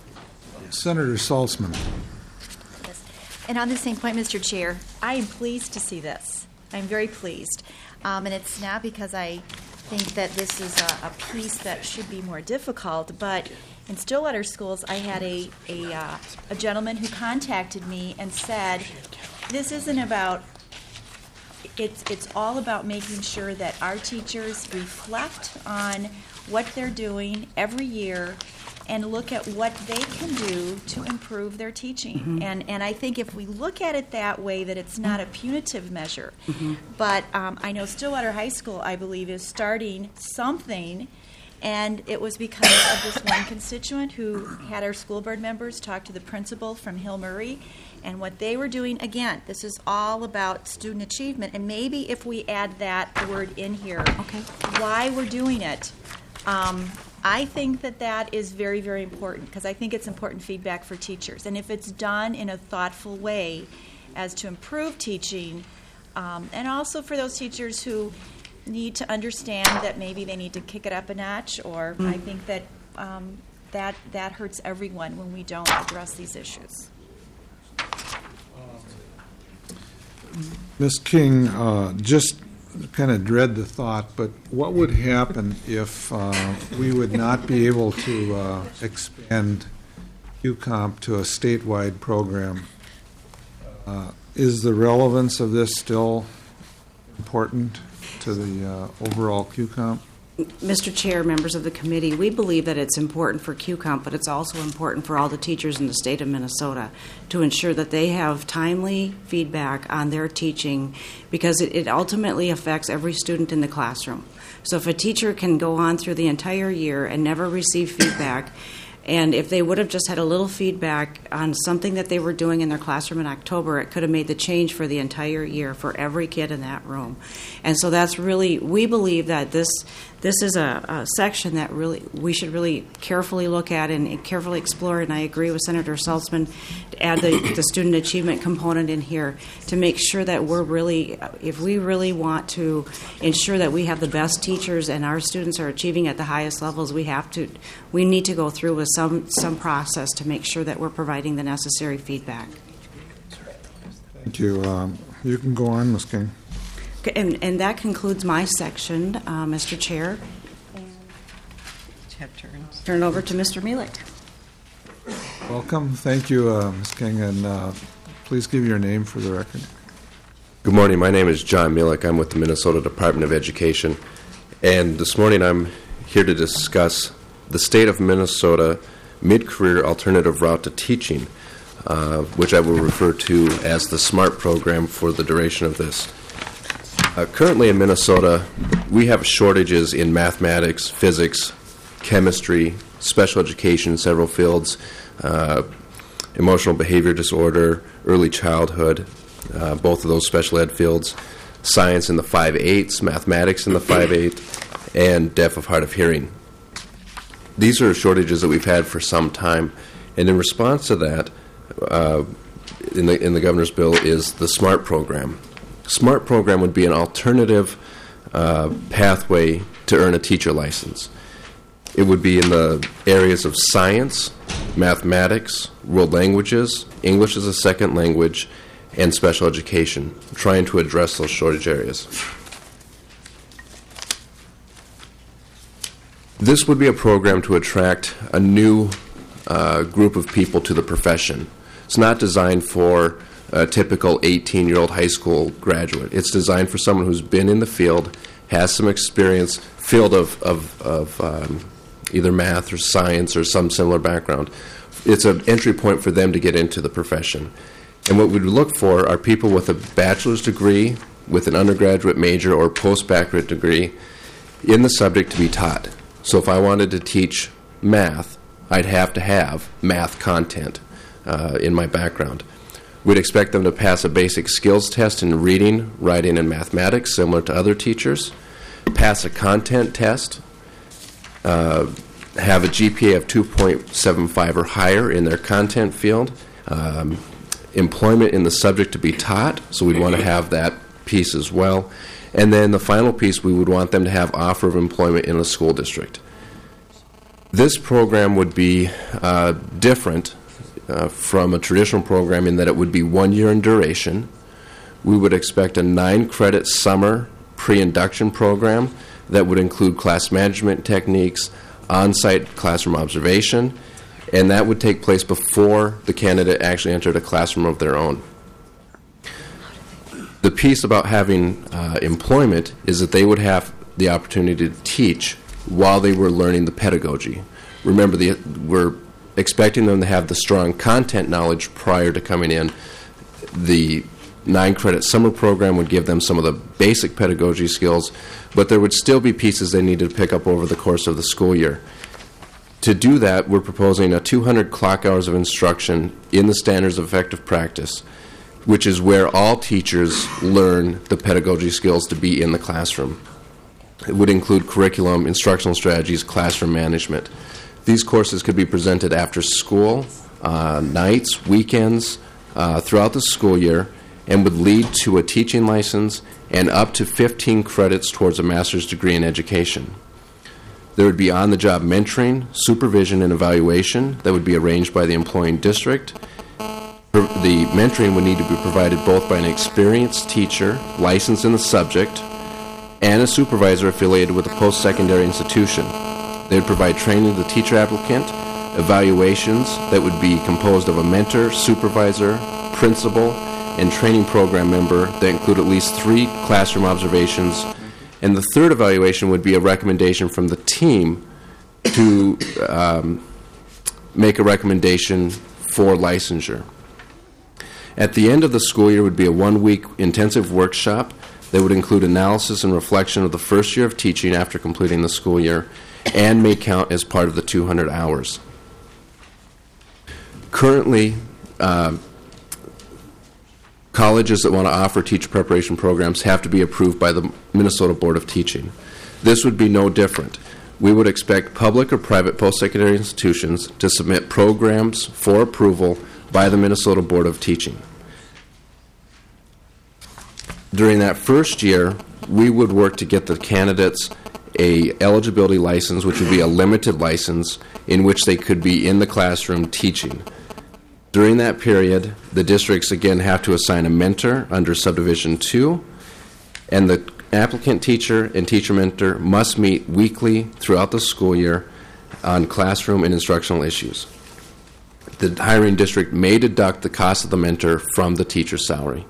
Senator Saltzman. Yes. And on the same point, Mister Chair, I am pleased to see this. I'm very pleased. Um, and it's not because I think that this is a, a piece that should be more difficult, but in Stillwater Schools, I had a, a, uh, a gentleman who contacted me and said, this isn't about It's it's all about making sure that our teachers reflect on what they're doing every year and look at what they can do to improve their teaching. Mm-hmm. And and I think if we look at it that way, that it's not a punitive measure. Mm-hmm. But um, I know Stillwater High School, I believe, is starting something, and it was because of this one constituent who had our school board members talk to the principal from Hill Murray. And what they were doing, again, this is all about student achievement. And maybe if we add that word in here, okay, why we're doing it, um, I think that that is very, very important because I think it's important feedback for teachers. And if it's done in a thoughtful way as to improve teaching, um, and also for those teachers who need to understand that maybe they need to kick it up a notch, or mm. I think that um, that that hurts everyone when we don't address these issues. Miz King, uh, just kind of dread the thought, but what would happen if uh, we would not be able to uh, expand Q COMP to a statewide program? Uh, is the relevance of this still important to the uh, overall Q COMP? Mister Chair, members of the committee, we believe that it's important for Q COMP, but it's also important for all the teachers in the state of Minnesota to ensure that they have timely feedback on their teaching because it, it ultimately affects every student in the classroom. So if a teacher can go on through the entire year and never receive feedback, and if they would have just had a little feedback on something that they were doing in their classroom in October, it could have made the change for the entire year for every kid in that room. And so that's really, we believe that this this is a, a section that really we should really carefully look at and carefully explore. And I agree with Senator Saltzman to add the, the student achievement component in here to make sure that we're really, if we really want to ensure that we have the best teachers and our students are achieving at the highest levels, we have to, we need to go through with some some process to make sure that we're providing the necessary feedback. Thank you. Um, you can go on, Miz King. And, and that concludes my section, uh, Mister Chair. Turn over to Mister Mielek. Welcome. Thank you, uh, Miz King, and uh, please give your name for the record. Good morning. My name is John Mielek. I'm with the Minnesota Department of Education, and this morning I'm here to discuss the state of Minnesota mid-career alternative route to teaching, uh, which I will refer to as the SMART program for the duration of this. Uh, currently in Minnesota, we have shortages in mathematics, physics, chemistry, special education in several fields, uh, emotional behavior disorder, early childhood, uh, both of those special ed fields, science in the five eighths, mathematics in the five eighths, and deaf of hard of hearing. These are shortages that we've had for some time, and in response to that, uh, in the in the governor's bill is the SMART program. SMART program would be an alternative uh, pathway to earn a teacher license. It would be in the areas of science, mathematics, world languages, English as a second language, and special education, trying to address those shortage areas. This would be a program to attract a new uh, group of people to the profession. It's not designed for a typical eighteen-year-old high school graduate. It's designed for someone who's been in the field, has some experience, field of, of, of um, either math or science or some similar background. It's an entry point for them to get into the profession. And what we would look for are people with a bachelor's degree, with an undergraduate major or post-baccalaureate degree in the subject to be taught. So if I wanted to teach math, I'd have to have math content uh, in my background. We'd expect them to pass a basic skills test in reading, writing, and mathematics, similar to other teachers, pass a content test, uh, have a G P A of two point seven five or higher in their content field, um, employment in the subject to be taught, so we'd want to have that piece as well. And then the final piece, we would want them to have offer of employment in a school district. This program would be uh, different uh, from a traditional program in that it would be one year in duration. We would expect a nine-credit summer pre-induction program that would include class management techniques, on-site classroom observation, and that would take place before the candidate actually entered a classroom of their own. The piece about having uh, employment is that they would have the opportunity to teach while they were learning the pedagogy. Remember, the, we're expecting them to have the strong content knowledge prior to coming in. The nine-credit summer program would give them some of the basic pedagogy skills, but there would still be pieces they needed to pick up over the course of the school year. To do that, we're proposing a two hundred clock hours of instruction in the Standards of Effective Practice, which is where all teachers learn the pedagogy skills to be in the classroom. It would include curriculum, instructional strategies, classroom management. These courses could be presented after school, uh, nights, weekends, uh, throughout the school year, and would lead to a teaching license and up to fifteen credits towards a master's degree in education. There would be on-the-job mentoring, supervision, and evaluation that would be arranged by the employing district. The mentoring would need to be provided both by an experienced teacher licensed in the subject and a supervisor affiliated with a post-secondary institution. They would provide training to the teacher applicant, evaluations that would be composed of a mentor, supervisor, principal, and training program member that include at least three classroom observations. And the third evaluation would be a recommendation from the team to um, make a recommendation for licensure. At the end of the school year would be a one-week intensive workshop that would include analysis and reflection of the first year of teaching after completing the school year and may count as part of the two hundred hours. Currently, uh, colleges that want to offer teacher preparation programs have to be approved by the Minnesota Board of Teaching. This would be no different. We would expect public or private post-secondary institutions to submit programs for approval by the Minnesota Board of Teaching. During that first year, we would work to get the candidates a eligibility license, which would be a limited license in which they could be in the classroom teaching. During that period, the districts again have to assign a mentor under subdivision two, and the applicant teacher and teacher mentor must meet weekly throughout the school year on classroom and instructional issues. The hiring district may deduct the cost of the mentor from the teacher's salary.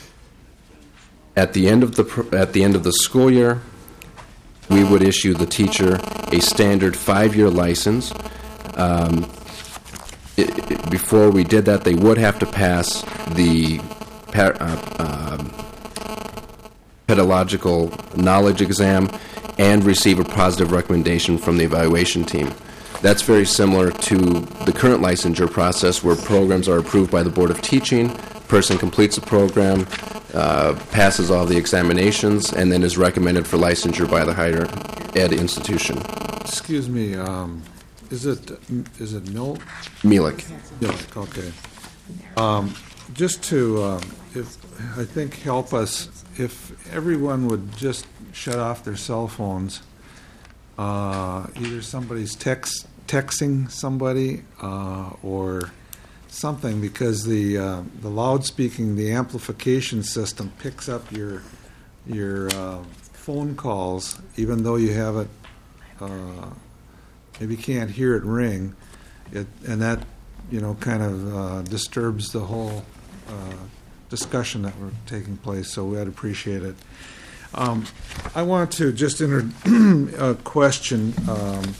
At the end of the at the end of the school year, we would issue the teacher a standard five-year license. Um, it, it, before we did that, they would have to pass the par, uh, um, pedagogical knowledge exam and receive a positive recommendation from the evaluation team. That's very similar to the current licensure process where programs are approved by the Board of Teaching, person completes the program, uh, passes all the examinations, and then is recommended for licensure by the higher ed institution. Excuse me, um, is it is it Mil? Mielek. Mielek, okay. Um, just to, um, if, I think, help us, if everyone would just shut off their cell phones, uh, either somebody's text, texting somebody uh, or something, because the uh, the loudspeaking, the amplification system picks up your your uh, phone calls, even though you have it, uh, maybe can't hear it ring, it, and that, you know, kind of uh, disturbs the whole uh, discussion that were taking place, so we'd appreciate it. Um, I want to just enter a question. Um,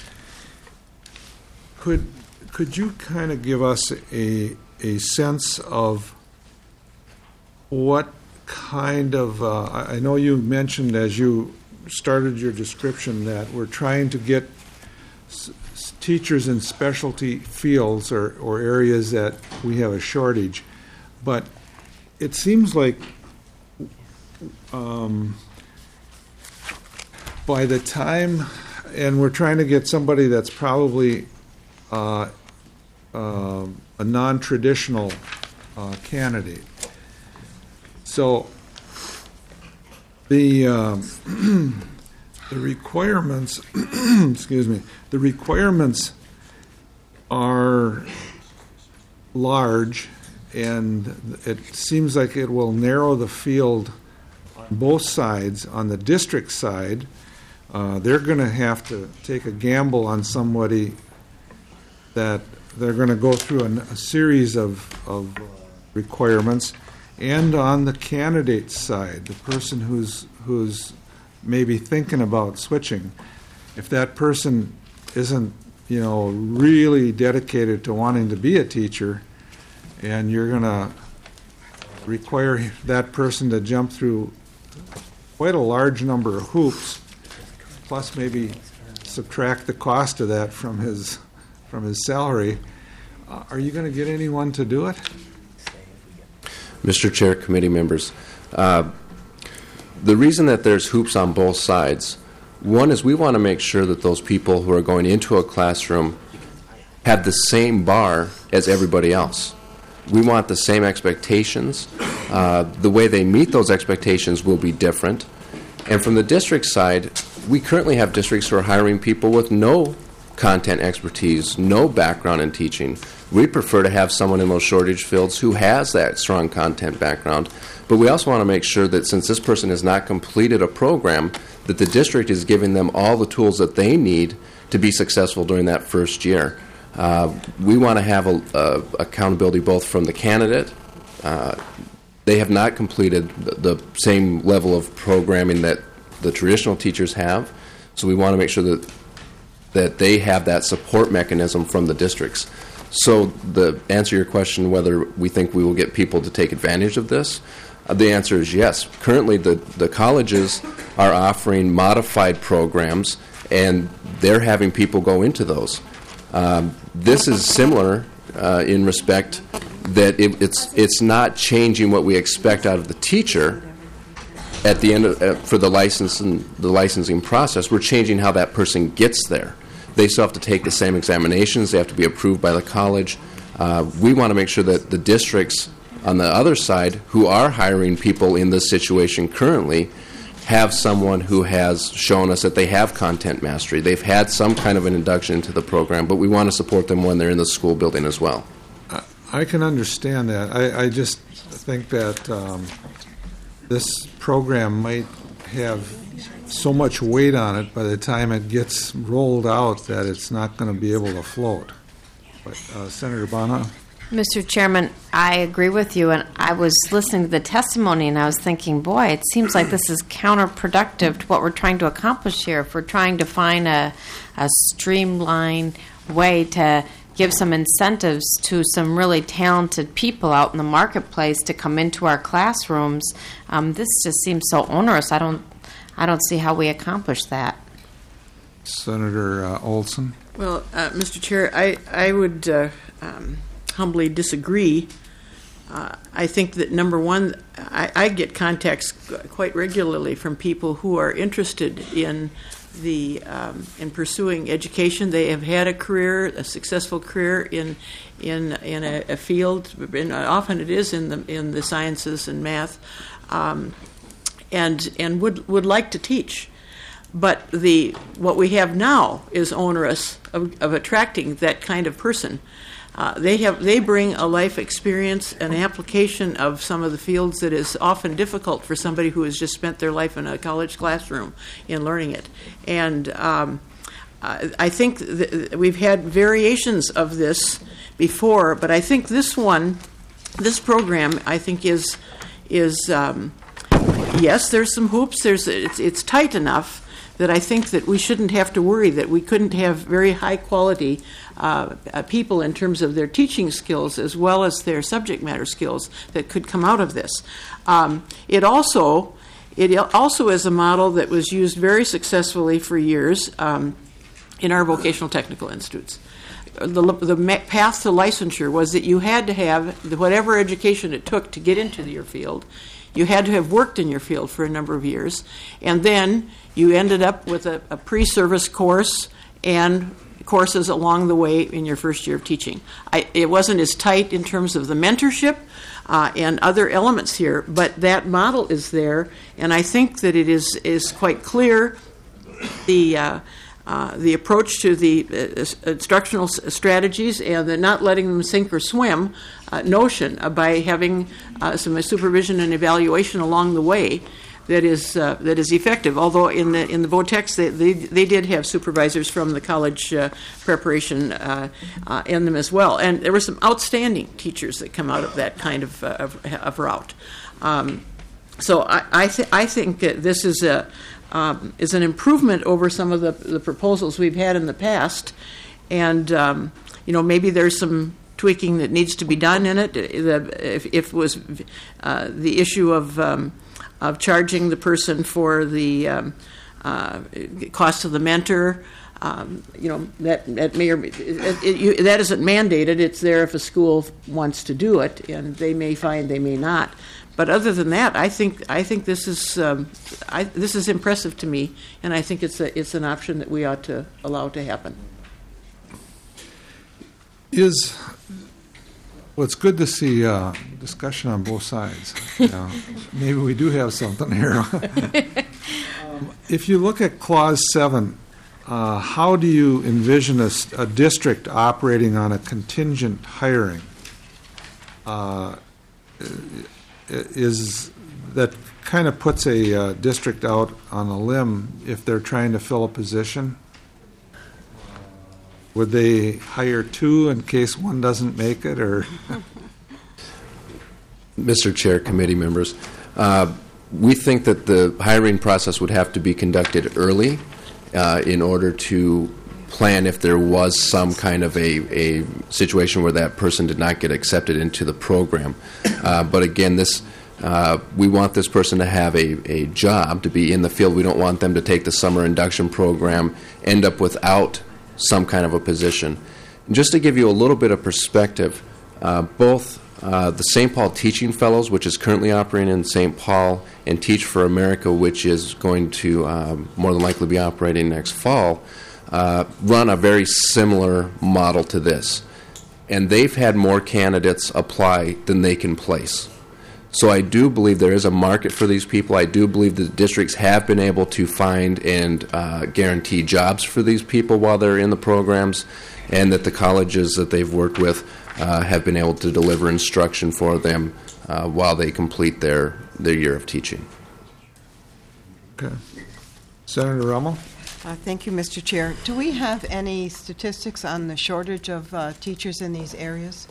could could you kind of give us a a sense of what kind of, uh, I I know you mentioned as you started your description that we're trying to get s- s- teachers in specialty fields or, or areas that we have a shortage, but it seems like um, by the time, and we're trying to get somebody that's probably uh, uh, a non-traditional uh, candidate. So the um, the requirements, excuse me, the requirements are large, and it seems like it will narrow the field on both sides. On the district side, uh, they're going to have to take a gamble on somebody that they're going to go through a, a series of, of requirements. And on the candidate side, the person who's who's maybe thinking about switching, if that person isn't, you know, really dedicated to wanting to be a teacher, and you're going to require that person to jump through quite a large number of hoops, plus maybe subtract the cost of that from his from his salary, uh, are you going to get anyone to do it? Mister Chair, committee members, uh, the reason that there's hoops on both sides, one is we want to make sure that those people who are going into a classroom have the same bar as everybody else. We want the same expectations. Uh, the way they meet those expectations will be different. And from the district side, we currently have districts who are hiring people with no content expertise, no background in teaching. We prefer to have someone in those shortage fields who has that strong content background. But we also want to make sure that since this person has not completed a program, that the district is giving them all the tools that they need to be successful during that first year. Uh, we want to have a, a accountability both from the candidate. Uh, they have not completed the, the same level of programming that the traditional teachers have, so we want to make sure that that they have that support mechanism from the districts. So the answer your question whether we think we will get people to take advantage of this, uh, the answer is yes. Currently the, the colleges are offering modified programs, and they're having people go into those. Um, this is similar uh, in respect that it, it's it's not changing what we expect out of the teacher at the end of, uh, for the licensing the licensing process. We're changing how that person gets there. They still have to take the same examinations. They have to be approved by the college. Uh, we want to make sure that the districts on the other side who are hiring people in this situation currently have someone who has shown us that they have content mastery. They've had some kind of an induction into the program, but we want to support them when they're in the school building as well. I, I can understand that. I, I just think that um, this program might have so much weight on it by the time it gets rolled out that it's not going to be able to float. But uh, Senator Bonha? Mister Chairman, I agree with you, and I was listening to the testimony and I was thinking, boy, it seems like this is counterproductive to what we're trying to accomplish here. If we're trying to find a, a streamlined way to give some incentives to some really talented people out in the marketplace to come into our classrooms, um, this just seems so onerous. I don't I don't see how we accomplish that. Senator uh, Olson? Well, uh, Mister Chair, I, I would uh, um, humbly disagree. Uh, I think that, number one, I, I get contacts quite regularly from people who are interested in the um, in pursuing education. They have had a career, a successful career in in in a, a field, and often it is in the in the sciences and math, um, and and would would like to teach. But the what we have now is onerous of, of attracting that kind of person. Uh, they have they bring a life experience, an application of some of the fields that is often difficult for somebody who has just spent their life in a college classroom in learning it. And um, I I think th- we've had variations of this before, but I think this one, this program, I think is is um, yes, there's some hoops. There's it's, it's tight enough that I think that we shouldn't have to worry that we couldn't have very high quality uh, uh, people in terms of their teaching skills as well as their subject matter skills that could come out of this. Um, it also it also is a model that was used very successfully for years um, in our vocational technical institutes. The, the path to licensure was that you had to have whatever education it took to get into your field. You had to have worked in your field for a number of years, and then you ended up with a, a pre-service course and courses along the way in your first year of teaching. I, it wasn't as tight in terms of the mentorship uh, and other elements here, but that model is there, and I think that it is, is quite clear the uh, Uh, the approach to the uh, instructional s- strategies and the not letting them sink or swim uh, notion uh, by having uh, some supervision and evaluation along the way that is uh, that is effective. Although in the in the VOTEX they they, they did have supervisors from the college uh, preparation uh, uh, in them as well, and there were some outstanding teachers that come out of that kind of uh, of, of route. Um, so I I, th- I think that this is a Um, is an improvement over some of the, the proposals we've had in the past, and um, you know maybe there's some tweaking that needs to be done in it. The, if, if it was uh, the issue of um, of charging the person for the um, uh, cost of the mentor, um, you know that that may or it, it, you, that isn't mandated. It's there if a school wants to do it, and they may find they may not. But other than that, I think I think this is um, I, this is impressive to me, and I think it's a, it's an option that we ought to allow to happen. Is well, it's good to see uh, discussion on both sides. You know, maybe we do have something here. um, if you look at Clause Seven, uh, how do you envision a, a district operating on a contingent hiring? Uh, is that kind of puts a uh, district out on a limb if they're trying to fill a position? Would they hire two in case one doesn't make it, or? Mister Chair, committee members, uh, we think that the hiring process would have to be conducted early uh, in order to plan if there was some kind of a, a situation where that person did not get accepted into the program. Uh, but again, this uh, we want this person to have a, a job, to be in the field. We don't want them to take the summer induction program, end up without some kind of a position. And just to give you a little bit of perspective, uh, both uh, the Saint Paul Teaching Fellows, which is currently operating in Saint Paul, and Teach for America, which is going to um, more than likely be operating next fall, Uh, run a very similar model to this. And they've had more candidates apply than they can place. So I do believe there is a market for these people. I do believe that districts have been able to find and uh, guarantee jobs for these people while they're in the programs, and that the colleges that they've worked with uh, have been able to deliver instruction for them uh, while they complete their, their year of teaching. Okay. Senator Rummel? Uh, thank you, Mister Chair. Do we have any statistics on the shortage of uh, teachers in these areas?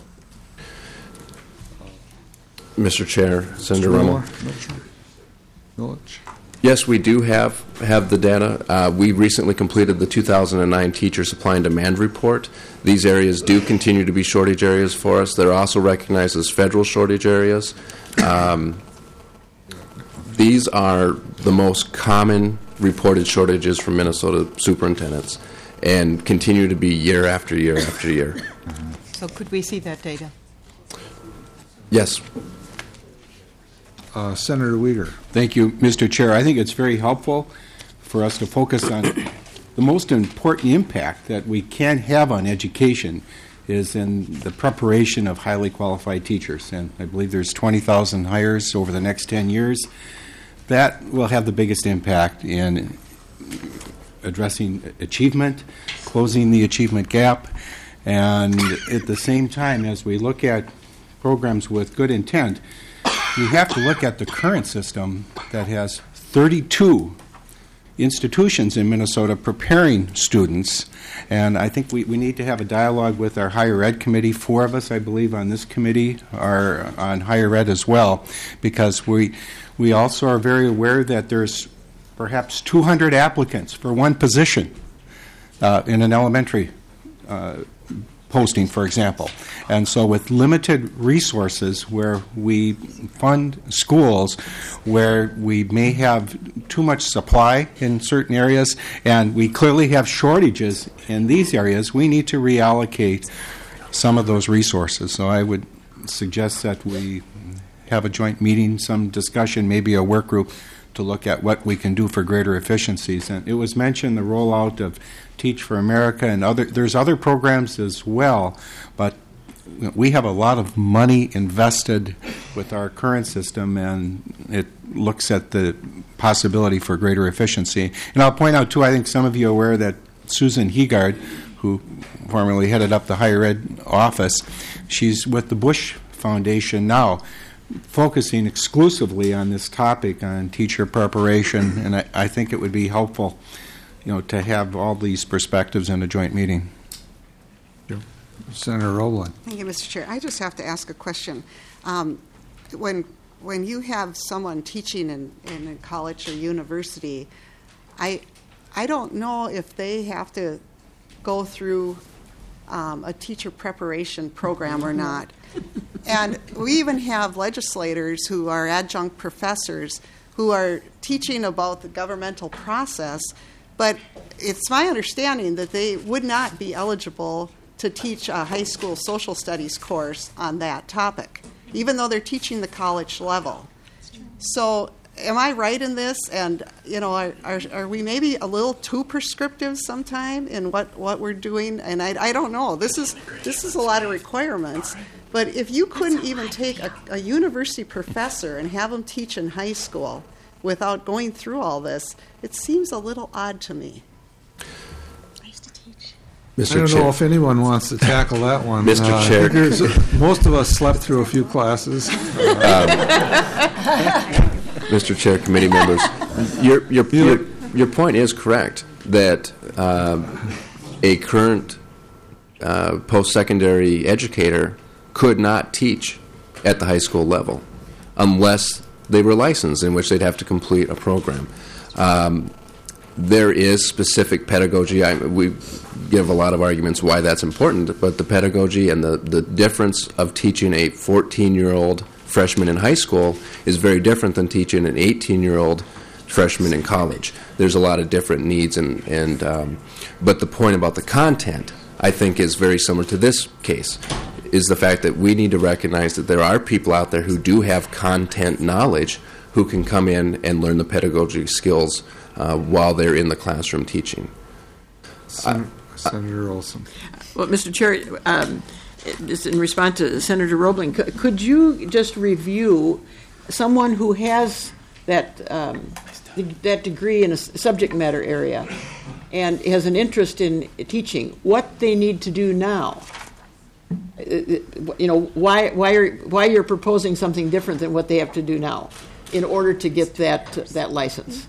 Mister Chair, Senator Rummel. Milich. Yes, we do have have the data. Uh, we recently completed the two thousand nine Teacher Supply and Demand Report. These areas do continue to be shortage areas for us. They're also recognized as federal shortage areas. Um, these are the most common reported shortages from Minnesota superintendents, and continue to be year after year after year. So could we see that data? Yes. Uh, Senator Uyghur. Thank you, Mister Chair. I think it's very helpful for us to focus on the most important impact that we can have on education is in the preparation of highly qualified teachers. And I believe there's twenty thousand hires over the next ten years. That will have the biggest impact in addressing achievement, closing the achievement gap, and at the same time, as we look at programs with good intent, we have to look at the current system that has thirty-two institutions in Minnesota preparing students, and I think we, we need to have a dialogue with our higher ed committee. Four of us, I believe, on this committee are on higher ed as well, because we we also are very aware that there's perhaps two hundred applicants for one position uh, in an elementary uh, posting, for example. And so with limited resources where we fund schools where we may have too much supply in certain areas and we clearly have shortages in these areas, we need to reallocate some of those resources. So I would suggest that we have a joint meeting, some discussion, maybe a work group to look at what we can do for greater efficiencies. And it was mentioned the rollout of Teach for America and other, there's other programs as well, but we have a lot of money invested with our current system, and it looks at the possibility for greater efficiency. And I'll point out, too, I think some of you are aware that Susan Heegard, who formerly headed up the higher ed office, she's with the Bush Foundation now, focusing exclusively on this topic on teacher preparation, and I, I think it would be helpful, you know, to have all these perspectives in a joint meeting. Senator Roblin. Thank you, Mister Chair. I just have to ask a question. Um, when when you have someone teaching in, in a college or university, I I don't know if they have to go through um, a teacher preparation program or not. And we even have legislators who are adjunct professors who are teaching about the governmental process, but it's my understanding that they would not be eligible to teach a high school social studies course on that topic, even though they're teaching the college level. So am I right in this? And, you know, are, are, are we maybe a little too prescriptive sometime in what, what we're doing? And I, I don't know. This is this is a lot of requirements. But if you couldn't even take a, a university professor and have them teach in high school without going through all this, it seems a little odd to me. Mister I don't Chair. know if anyone wants to tackle that one. Mister Uh, Chair. Most of us slept through a few classes. Um, Mister Chair, committee members, your, your, your, your point is correct that uh, a current uh, post-secondary educator could not teach at the high school level unless they were licensed, in which they'd have to complete a program. Um, there is specific pedagogy. I, we give a lot of arguments why that's important, but the pedagogy and the, the difference of teaching a fourteen-year-old freshman in high school is very different than teaching an eighteen-year-old freshman in college. There's a lot of different needs, and, and um, but the point about the content, I think, is very similar to this case, is the fact that we need to recognize that there are people out there who do have content knowledge who can come in and learn the pedagogy skills uh, while they're in the classroom teaching. Sen- uh, Senator Olson. Well, Mister Chair, um, just in response to Senator Roebling, c- could you just review someone who has that um, that degree in a subject matter area and has an interest in teaching, what they need to do now? You know, why why are why you're proposing something different than what they have to do now in order to get that that license,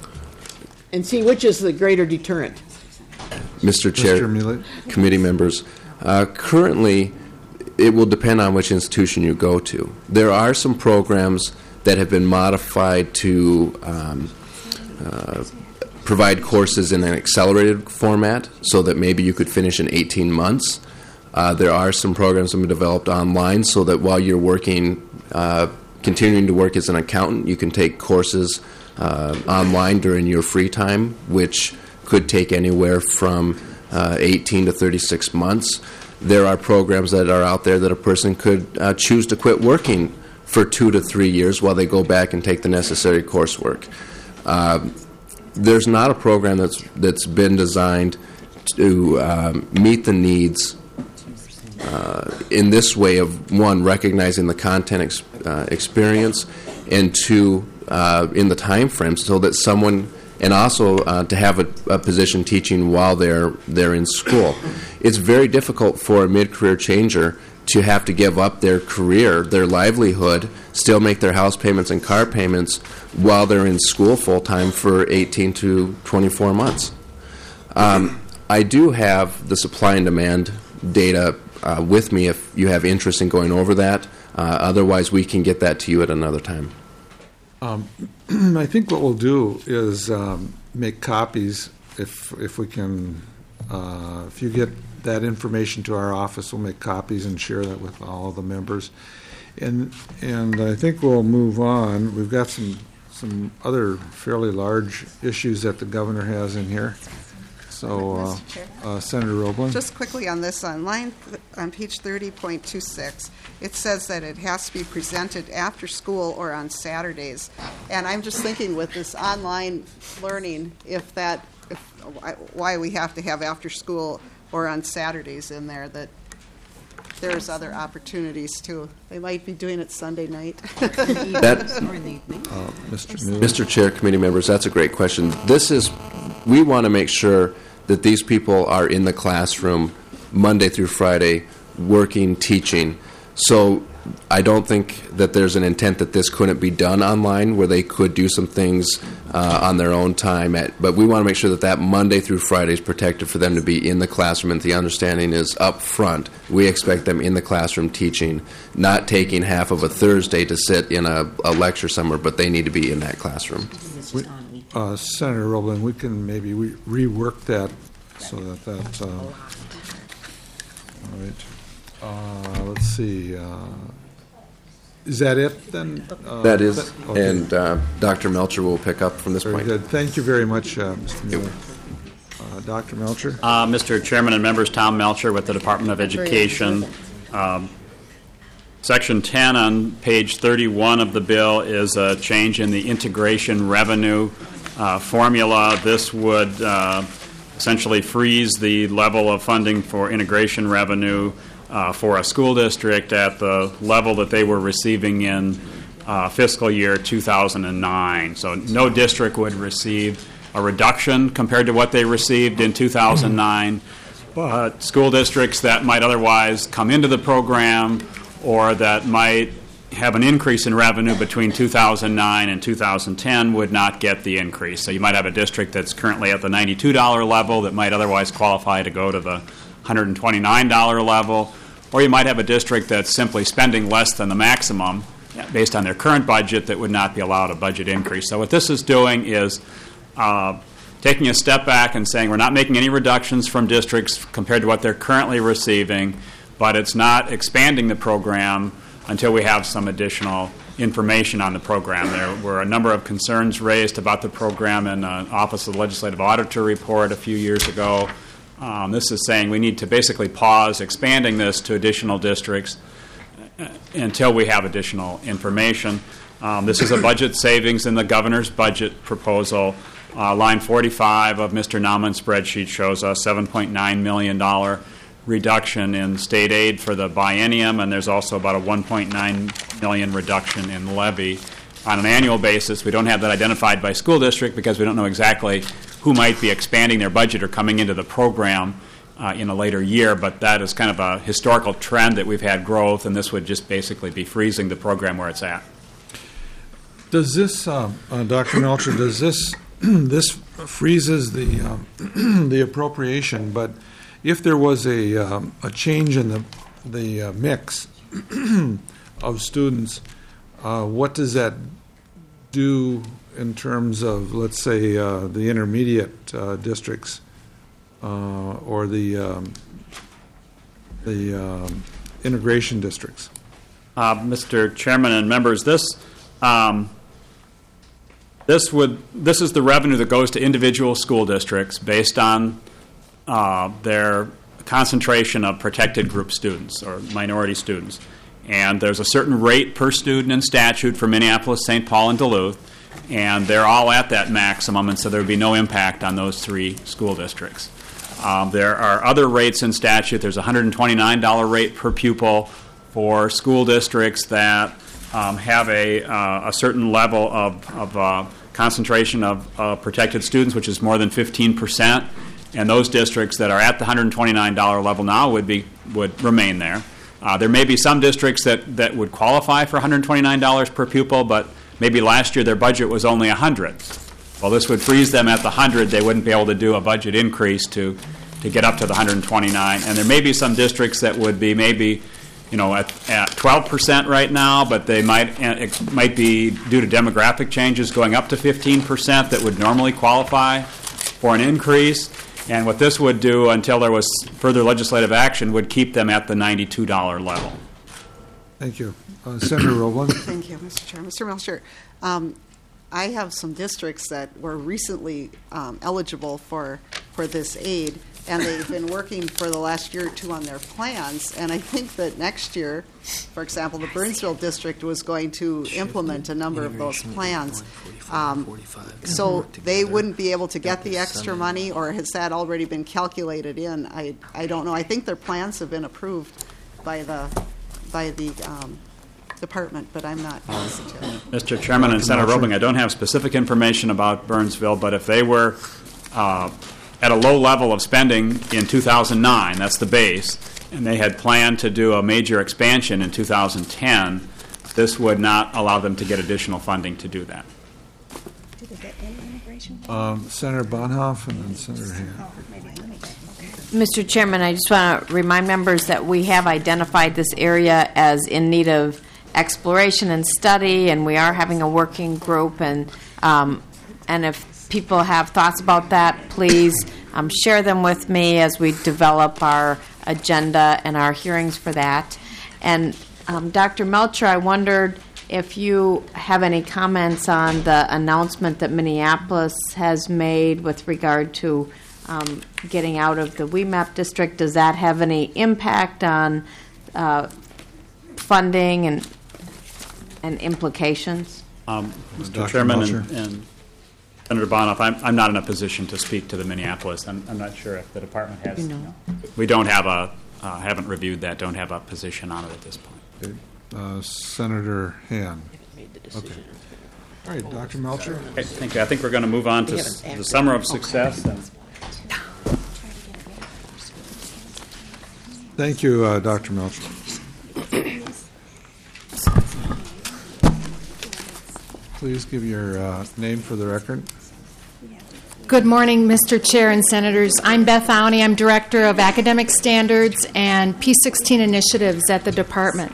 and see which is the greater deterrent. Mister Chair, Mister committee members, uh, currently it will depend on which institution you go to. There are some programs that have been modified to um, uh, provide courses in an accelerated format so that maybe you could finish in eighteen months. Uh, there are some programs that have been developed online so that while you're working, uh, continuing to work as an accountant, you can take courses uh, online during your free time, which could take anywhere from uh, eighteen to thirty-six months. There are programs that are out there that a person could uh, choose to quit working for two to three years while they go back and take the necessary coursework. Uh, there's not a program that's that's been designed to um, meet the needs uh, in this way of, one, recognizing the content ex- uh, experience, and two, uh, in the time frame, so that someone, and also uh, to have a, a position teaching while they're they're in school. It's very difficult for a mid-career changer to have to give up their career, their livelihood, still make their house payments and car payments while they're in school full-time for eighteen to twenty-four months. Um, I do have the supply and demand data uh, with me if you have interest in going over that. Uh, otherwise, we can get that to you at another time. Um, I think what we'll do is um, make copies if if we can. Uh, if you get that information to our office, we'll make copies and share that with all the members. And and I think we'll move on. We've got some some other fairly large issues that the governor has in here. So, uh, uh, Senator Roebling. Just quickly on this, on line on page thirty point two six, it says that it has to be presented after school or on Saturdays. And I'm just thinking with this online learning, if that, if, why we have to have after school or on Saturdays in there, that there's other opportunities too. They might be doing it Sunday night. That, uh, Mister Mister Chair, committee members, that's a great question. This is, we want to make sure that these people are in the classroom Monday through Friday working, teaching. So I don't think that there's an intent that this couldn't be done online, where they could do some things uh, on their own time. At, but we want to make sure that that Monday through Friday is protected for them to be in the classroom, and the understanding is up front. We expect them in the classroom teaching, not taking half of a Thursday to sit in a, a lecture somewhere, but they need to be in that classroom. We, uh, Senator Roebling, we can maybe re- rework that so that that. Uh, all right. Uh, let's see. Uh, is that it then? Uh, that is, that, okay. And uh, Doctor Melcher will pick up from this very point. Good. Thank you very much, uh, Mister Miller. Uh, Doctor Melcher. Uh, Mister Chairman and members, Tom Melcher with the Department of Education. Um, Section ten on page thirty-one of the bill is a change in the integration revenue uh, formula. This would uh, essentially freeze the level of funding for integration revenue uh, for a school district at the level that they were receiving in uh, fiscal year two thousand nine. So no district would receive a reduction compared to what they received in two thousand nine, but school districts that might otherwise come into the program or that might have an increase in revenue between two thousand nine and two thousand ten would not get the increase. So you might have a district that's currently at the ninety-two dollars level that might otherwise qualify to go to the one hundred twenty-nine dollars level, or you might have a district that's simply spending less than the maximum based on their current budget that would not be allowed a budget increase. So what this is doing is uh, taking a step back and saying we're not making any reductions from districts compared to what they're currently receiving, but it's not expanding the program until we have some additional information on the program. There were a number of concerns raised about the program in an Office of the Legislative Auditor report a few years ago. Um, this is saying we need to basically pause expanding this to additional districts until we have additional information. Um, this is a budget savings in the governor's budget proposal. Uh, line forty-five of Mister Nauman's spreadsheet shows a seven point nine million dollars reduction in state aid for the biennium, and there's also about a one point nine million dollars reduction in levy. On an annual basis, we don't have that identified by school district because we don't know exactly who might be expanding their budget or coming into the program uh, in a later year, but that is kind of a historical trend that we've had growth, and this would just basically be freezing the program where it's at. Does this, uh, uh, Doctor Melcher, does this, this freezes the, um, the appropriation, but if there was a, um, a change in the, the uh, mix of students, uh, what does that do in terms of, let's say, uh, the intermediate uh, districts uh, or the, um, the um, integration districts? Uh, Mister Chairman and members, this um, this would this is the revenue that goes to individual school districts based on uh, their concentration of protected group students or minority students. And there's a certain rate per student in statute for Minneapolis, Saint Paul, and Duluth. and they're all at that maximum, and so there would be no impact on those three school districts. Um, there are other rates in statute. There's a one hundred twenty-nine dollars rate per pupil for school districts that um, have a, uh, a certain level of, of uh, concentration of uh, protected students, which is more than fifteen percent. And those districts that are at the one hundred twenty-nine dollars level now would be would remain there. Uh, there may be some districts that, that would qualify for one hundred twenty-nine dollars per pupil, but maybe last year their budget was only one hundred dollars. Well, this would freeze them at the one hundred. They wouldn't be able to do a budget increase to, to get up to the one hundred twenty-nine. And there may be some districts that would be maybe, you know, at, at twelve percent right now, but they might it might be due to demographic changes going up to fifteen percent that would normally qualify for an increase. And what this would do, until there was further legislative action, would keep them at the ninety-two dollars level. Thank you. Uh, Senator Roebling. Thank you, Mister Chair. Mister Melcher, um, I have some districts that were recently um, eligible for, for this aid, and they've been working for the last year or two on their plans. And I think that next year, for example, the Burnsville district was going to implement a number of those plans. Um, so they wouldn't be able to get the extra money, or has that already been calculated in? I, I don't know. I think their plans have been approved by the by the um, department, but I'm not positive. Mister Chairman and Senator Roebling, I don't have specific information about Burnsville, but if they were uh, at a low level of spending in two thousand nine, that's the base, and they had planned to do a major expansion in two thousand ten, this would not allow them to get additional funding to do that. Um, Senator Bonhoeff and then Senator Hand. Mister Chairman, I just want to remind members that we have identified this area as in need of exploration and study, and we are having a working group. And um, and if people have thoughts about that, please um, share them with me as we develop our agenda and our hearings for that. And um, Doctor Melcher, I wondered if you have any comments on the announcement that Minneapolis has made with regard to um, getting out of the W M A P district. Does that have any impact on uh, funding and and implications? Um, Mister Doctor Chairman Melcher. and, and Senator Bonhoeff, I'm, I'm not in a position to speak to the Minneapolis. I'm, I'm not sure if the department has. You know. We don't have a, uh, haven't reviewed that, don't have a position on it at this point. Okay. Uh, Senator Hand. Okay. All right, Doctor Melcher. Okay, thank you. I think we're going to move on to s- the Summer of Success. And Thank you, uh, Doctor Melcher. Please give your uh, name for the record. Good morning, Mister Chair and Senators. I'm Beth Awney. I'm Director of Academic Standards and P sixteen Initiatives at the Department.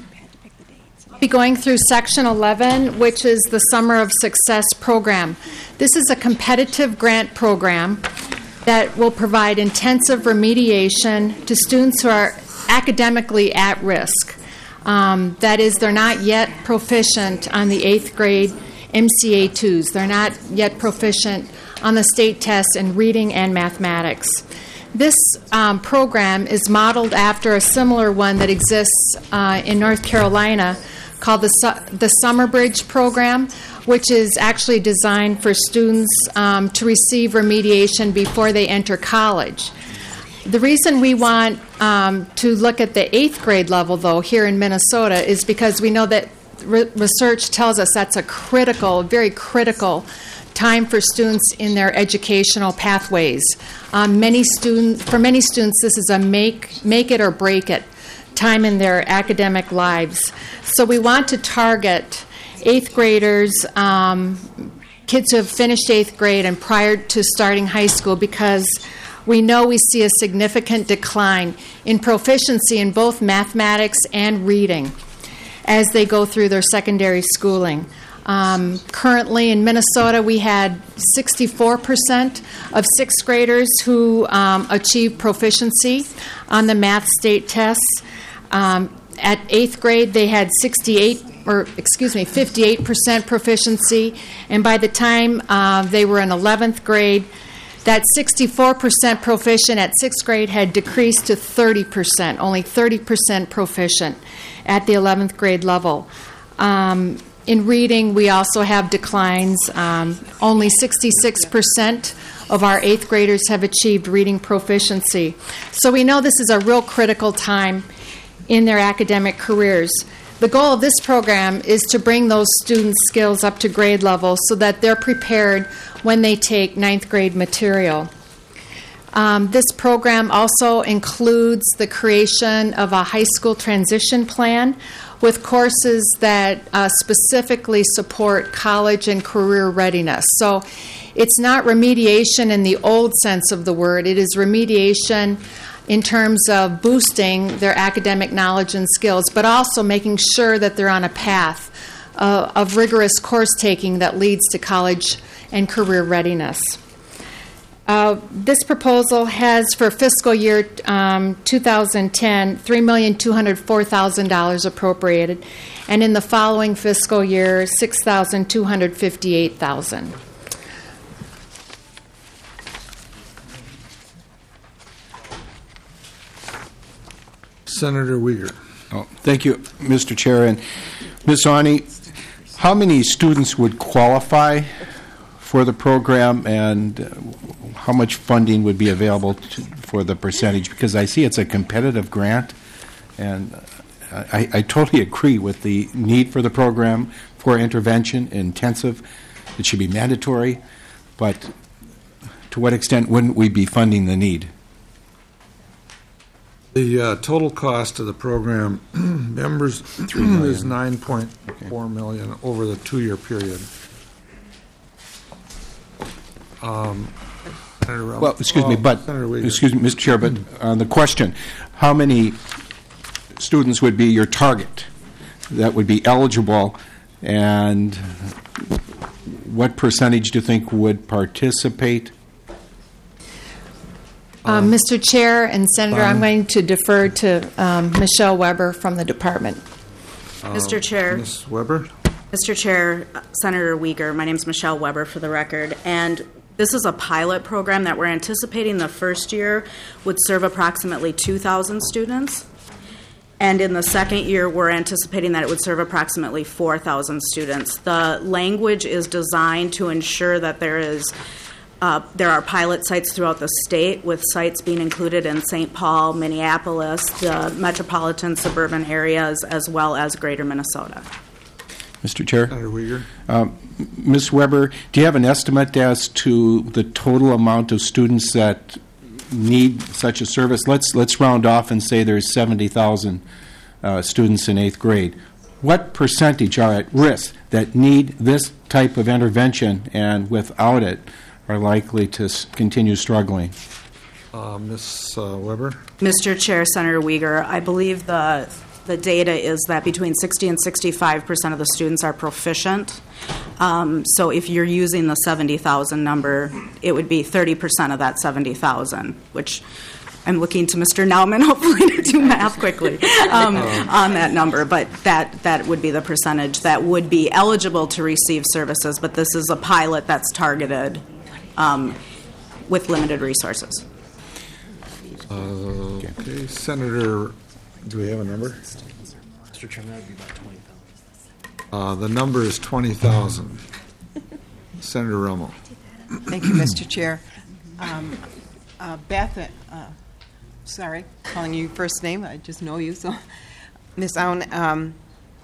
I'll be going through Section eleven, which is the Summer of Success program. This is a competitive grant program that will provide intensive remediation to students who are academically at risk. Um, that is, they're not yet proficient on the eighth grade M C A twos. They're not yet proficient on the state tests in reading and mathematics. This um, program is modeled after a similar one that exists uh, in North Carolina called the, Su- the Summer Bridge program, which is actually designed for students um, to receive remediation before they enter college. The reason we want um, to look at the eighth grade level, though, here in Minnesota is because we know that re- research tells us that's a critical, very critical time for students in their educational pathways. Um, many students, for many students, this is a make make it or break it time in their academic lives. So we want to target eighth graders, um, kids who have finished eighth grade and prior to starting high school, because we know we see a significant decline in proficiency in both mathematics and reading as they go through their secondary schooling. Um, currently in Minnesota, we had sixty-four percent of sixth graders who um, achieved proficiency on the math state tests. Um, at eighth grade, they had sixty-eight, or excuse me, fifty-eight percent proficiency, and by the time uh, they were in eleventh grade, that sixty-four percent proficient at sixth grade had decreased to thirty percent, only thirty percent proficient at the eleventh grade level. Um, in reading, we also have declines. Um, only sixty-six percent of our eighth graders have achieved reading proficiency. So we know this is a real critical time in their academic careers. The goal of this program is to bring those students' skills up to grade level so that they're prepared when they take ninth grade material. Um, this program also includes the creation of a high school transition plan with courses that uh, specifically support college and career readiness. So it's not remediation in the old sense of the word. It is remediation in terms of boosting their academic knowledge and skills, but also making sure that they're on a path uh, of rigorous course taking that leads to college and career readiness. Uh, this proposal has for fiscal year um, two thousand ten three million two hundred four thousand dollars appropriated, and in the following fiscal year six thousand two hundred fifty-eight thousand dollars. Senator Uyghur. Oh, thank you, Mister Chair. And Miz Ani, how many students would qualify for the program, and how much funding would be available to, for the percentage? Because I see it's a competitive grant, and I, I totally agree with the need for the program for intervention, intensive. It should be mandatory, but to what extent wouldn't we be funding the need? The uh, total cost of the program, members, is nine point four million dollars over the two-year period. Um, well, excuse me, but excuse me, Mister Chair, but on the question, how many students would be your target that would be eligible, and what percentage do you think would participate? Um, Mister Chair and Senator, I'm going to defer to um, Michelle Weber from the department. Uh, Mister Chair. Miz Weber? Mister Chair, Senator Uyghur, my name is Michelle Weber for the record, and this is a pilot program that we're anticipating the first year would serve approximately two thousand students, and in the second year we're anticipating that it would serve approximately four thousand students. The language is designed to ensure that there is Uh, there are pilot sites throughout the state, with sites being included in Saint Paul, Minneapolis, the metropolitan suburban areas, as well as greater Minnesota. Mister Chair? Senator Uyghur? Um, Miz Weber, do you have an estimate as to the total amount of students that need such a service? Let's, let's round off and say there's seventy thousand uh, students in eighth grade. What percentage are at risk that need this type of intervention, and without it are likely to s- continue struggling? Uh, Miz Uh, Weber? Mister Chair, Senator Uyghur, I believe the the data is that between sixty and sixty-five percent of the students are proficient. Um, so if you're using the seventy thousand number, it would be thirty percent of that seventy thousand, which I'm looking to Mister Nauman, hopefully, to do math quickly um, on that number. But that, that would be the percentage that would be eligible to receive services. But this is a pilot that's targeted um, with limited resources. Uh, okay, Senator, do we have a number? Mister Chairman, that would be about twenty thousand. Uh, the number is twenty thousand. Senator Rummel. Thank you, Mister Chair. Um, uh, Beth, uh, sorry, calling you first name. I just know you. So, Miz Aun, um,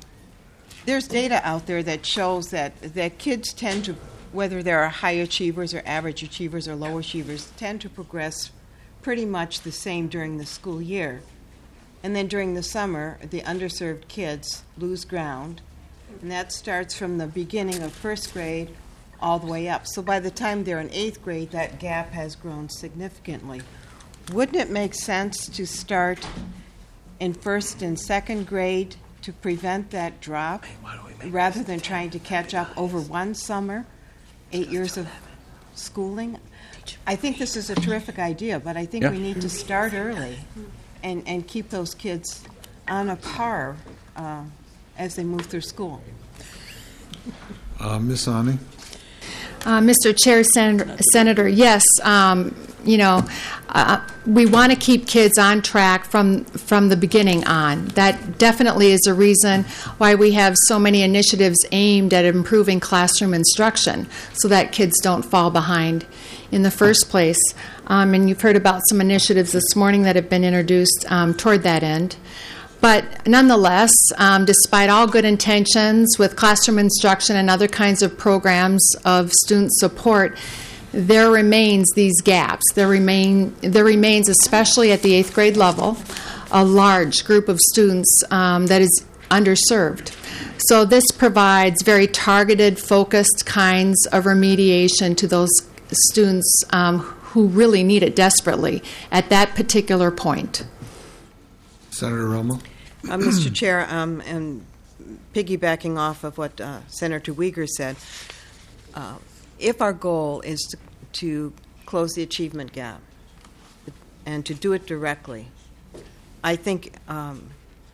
there's data out there that shows that, that kids tend to, whether they're high achievers or average achievers or low achievers, tend to progress pretty much the same during the school year. And then during the summer, the underserved kids lose ground, and that starts from the beginning of first grade all the way up. So by the time they're in eighth grade, that gap has grown significantly. Wouldn't it make sense to start in first and second grade to prevent that drop, rather than trying to catch up over one summer, eight years of schooling? I think this is a terrific idea, but I think Yeah. we need to start early and, and keep those kids on a par uh, as they move through school. Uh, Miz Ani? Uh, Mister Chair, Sen- Senator, yes, um, you know, uh, we want to keep kids on track from from the beginning on. That definitely is a reason why we have so many initiatives aimed at improving classroom instruction, so that kids don't fall behind in the first place. Um, and you've heard about some initiatives this morning that have been introduced um, toward that end. But nonetheless, um, despite all good intentions with classroom instruction and other kinds of programs of student support, there remains these gaps. There remain there remains, especially at the eighth grade level, a large group of students um, that is underserved. So this provides very targeted, focused kinds of remediation to those students um, who really need it desperately at that particular point. Senator Rommel. Uh, Mister Chair, um, and piggybacking off of what uh, Senator Uyghur said, uh, if our goal is to, to close the achievement gap and to do it directly, I think um,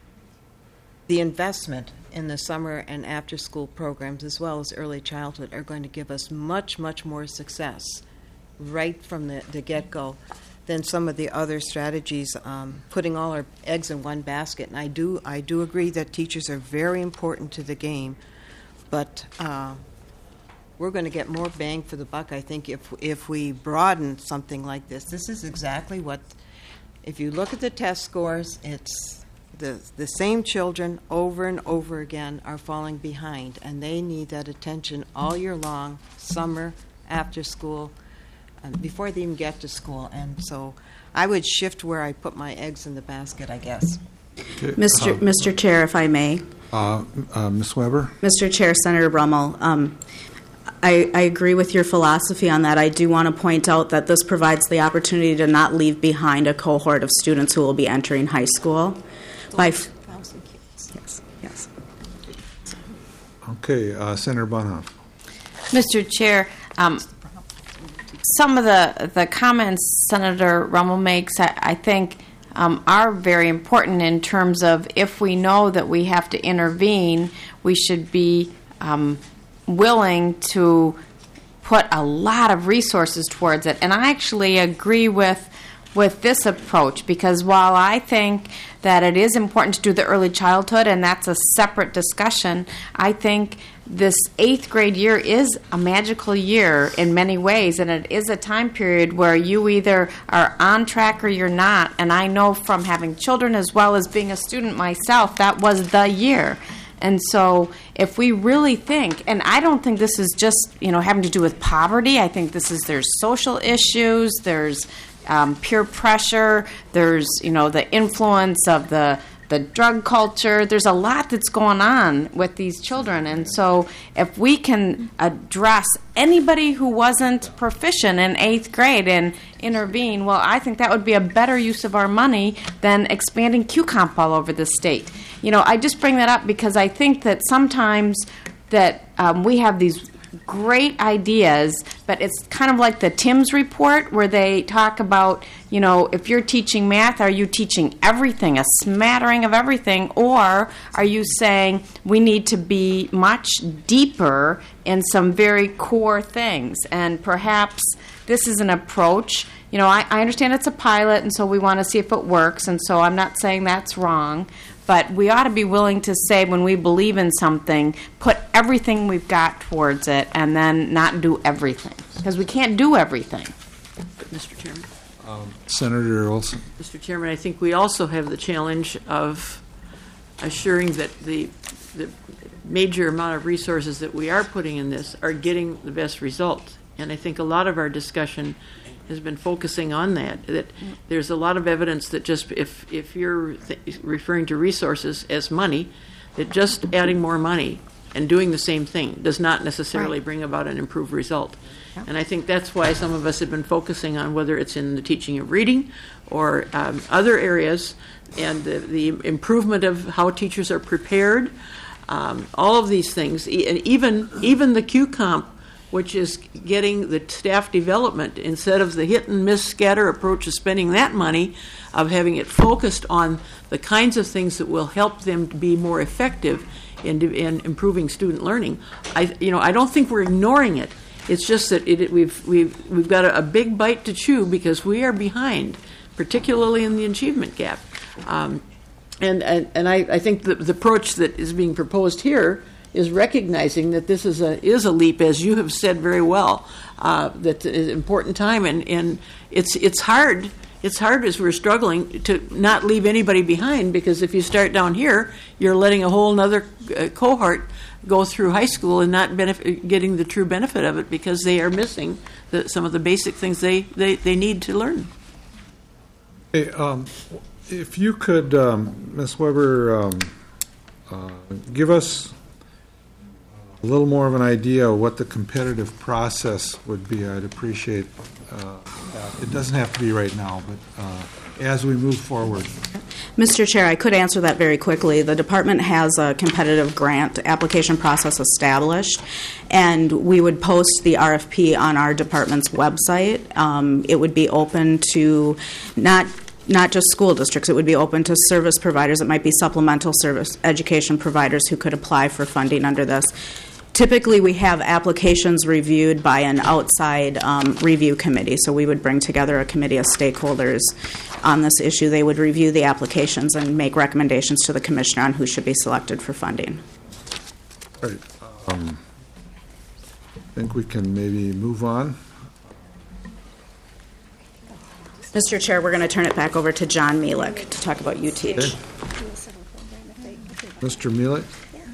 the investment in the summer and after-school programs as well as early childhood are going to give us much, much more success right from the, the get-go than some of the other strategies, um, putting all our eggs in one basket. And I do, I do agree that teachers are very important to the game, but uh, we're going to get more bang for the buck, I think, if if we broaden something like this. This is exactly what, if you look at the test scores, it's the the same children over and over again are falling behind, and they need that attention all year long, summer, after school, before they even get to school. And so I would shift where I put my eggs in the basket, I guess. Okay. Mister Uh, Mister Chair, if I may. Uh, uh, Miz Weber. Mister Chair, Senator Brummel, um, I, I agree with your philosophy on that. I do want to point out that this provides the opportunity to not leave behind a cohort of students who will be entering high school. By f- yes, yes. Okay, uh, Senator Bonhoff. Mister Chair, um, some of the, the comments Senator Rummel makes, I, I think, um, are very important in terms of if we know that we have to intervene, we should be um, willing to put a lot of resources towards it. And I actually agree with with this approach, because while I think that it is important to do the early childhood, and that's a separate discussion, I think this eighth grade year is a magical year in many ways, and it is a time period where you either are on track or you're not. And I know from having children as well as being a student myself, that was the year. And so if we really think, and I don't think this is just, you know, having to do with poverty. I think this is, there's social issues, there's um, peer pressure, there's, you know, the influence of the the drug culture. There's a lot that's going on with these children. And so if we can address anybody who wasn't proficient in eighth grade and intervene, well, I think that would be a better use of our money than expanding Q COMP all over the state. You know, I just bring that up because I think that sometimes that um, we have these great ideas, but it's kind of like the Timms report where they talk about, you know, if you're teaching math, are you teaching everything, a smattering of everything, or are you saying we need to be much deeper in some very core things? And perhaps this is an approach. You know, I, I understand it's a pilot, and so we want to see if it works, and so I'm not saying that's wrong. But we ought to be willing to say when we believe in something, put everything we've got towards it and then not do everything. Because we can't do everything. Mister Chairman. Um, Senator Olson. Mister Chairman, I think we also have the challenge of assuring that the, the major amount of resources that we are putting in this are getting the best result. And I think a lot of our discussion has been focusing on that, that there's a lot of evidence that just if, if you're th- referring to resources as money, that just adding more money and doing the same thing does not necessarily Right. bring about an improved result. Yep. And I think that's why some of us have been focusing on whether it's in the teaching of reading or um, other areas, and the, the improvement of how teachers are prepared, um, all of these things, e- and even even the Q COMP, which is getting the staff development instead of the hit and miss scatter approach of spending that money, of having it focused on the kinds of things that will help them to be more effective in, in improving student learning. I, you know, I don't think we're ignoring it. It's just that it, we've we've we've got a, a big bite to chew because we are behind, particularly in the achievement gap. Um, and, and and I, I think the, the approach that is being proposed here is recognizing that this is a is a leap, as you have said very well. Uh, that is an important time, and, and it's it's hard. It's hard as we're struggling to not leave anybody behind, because if you start down here, you're letting a whole other uh, cohort go through high school and not benefit, getting the true benefit of it because they are missing the, some of the basic things they, they, they need to learn. Hey, um, if you could, um, Miz Weber, um, uh, give us a little more of an idea of what the competitive process would be, I'd appreciate uh, that. It doesn't have to be right now, but uh, as we move forward. Mister Chair, I could answer that very quickly. The department has a competitive grant application process established, and we would post the R F P on our department's website. Um, it would be open to not not just school districts. It would be open to service providers. It might be supplemental service education providers who could apply for funding under this. Typically, we have applications reviewed by an outside um, review committee, so we would bring together a committee of stakeholders on this issue. They would review the applications and make recommendations to the commissioner on who should be selected for funding. All right. Um, I think we can maybe move on. Mister Chair, we're going to turn it back over to John Mielek to talk about UTeach. Okay. Mister Mielek?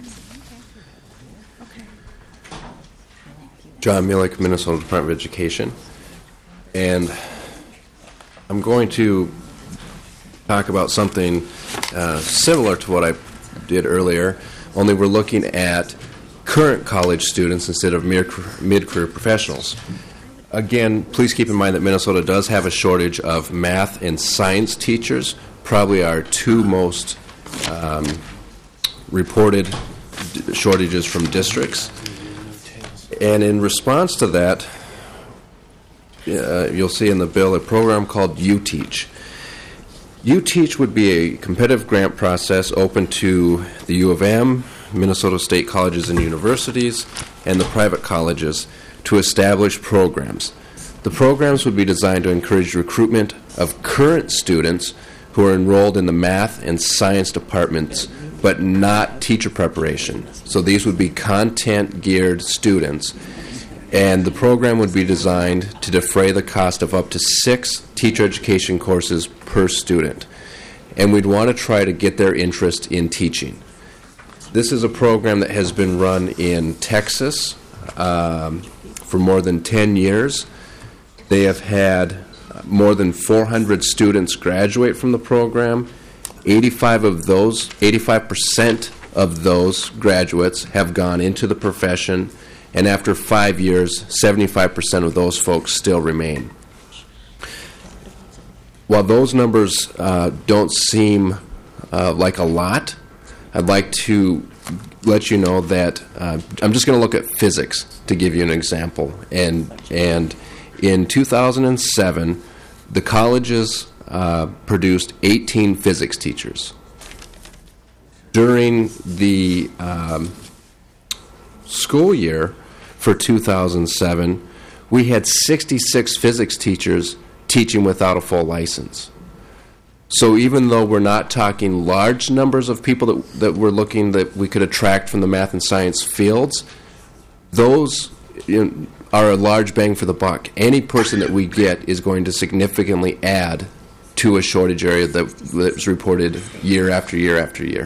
John Mielek, Minnesota Department of Education. And I'm going to talk about something uh, similar to what I did earlier, only we're looking at current college students instead of mid-career professionals. Again, please keep in mind that Minnesota does have a shortage of math and science teachers, probably our two most um, reported d- shortages from districts. And in response to that, uh, you'll see in the bill a program called UTeach. UTeach would be a competitive grant process open to the U of M, Minnesota State Colleges and Universities, and the private colleges to establish programs. The programs would be designed to encourage recruitment of current students who are enrolled in the math and science departments, but not teacher preparation. So these would be content-geared students, and the program would be designed to defray the cost of up to six teacher education courses per student. And we'd want to try to get their interest in teaching. This is a program that has been run in Texas um, for more than ten years. They have had more than four hundred students graduate from the program. eighty-five of those, eighty-five percent of those graduates have gone into the profession, and after five years, seventy-five percent of those folks still remain. While those numbers uh, don't seem uh, like a lot, I'd like to let you know that uh, I'm just going to look at physics to give you an example. And, and in two thousand seven, the colleges Uh, produced eighteen physics teachers. During the um, school year for two thousand seven, we had sixty-six physics teachers teaching without a full license. So even though we're not talking large numbers of people that, that we're looking that we could attract from the math and science fields, those you know, are a large bang for the buck. Any person that we get is going to significantly add to a shortage area that was reported year after year after year.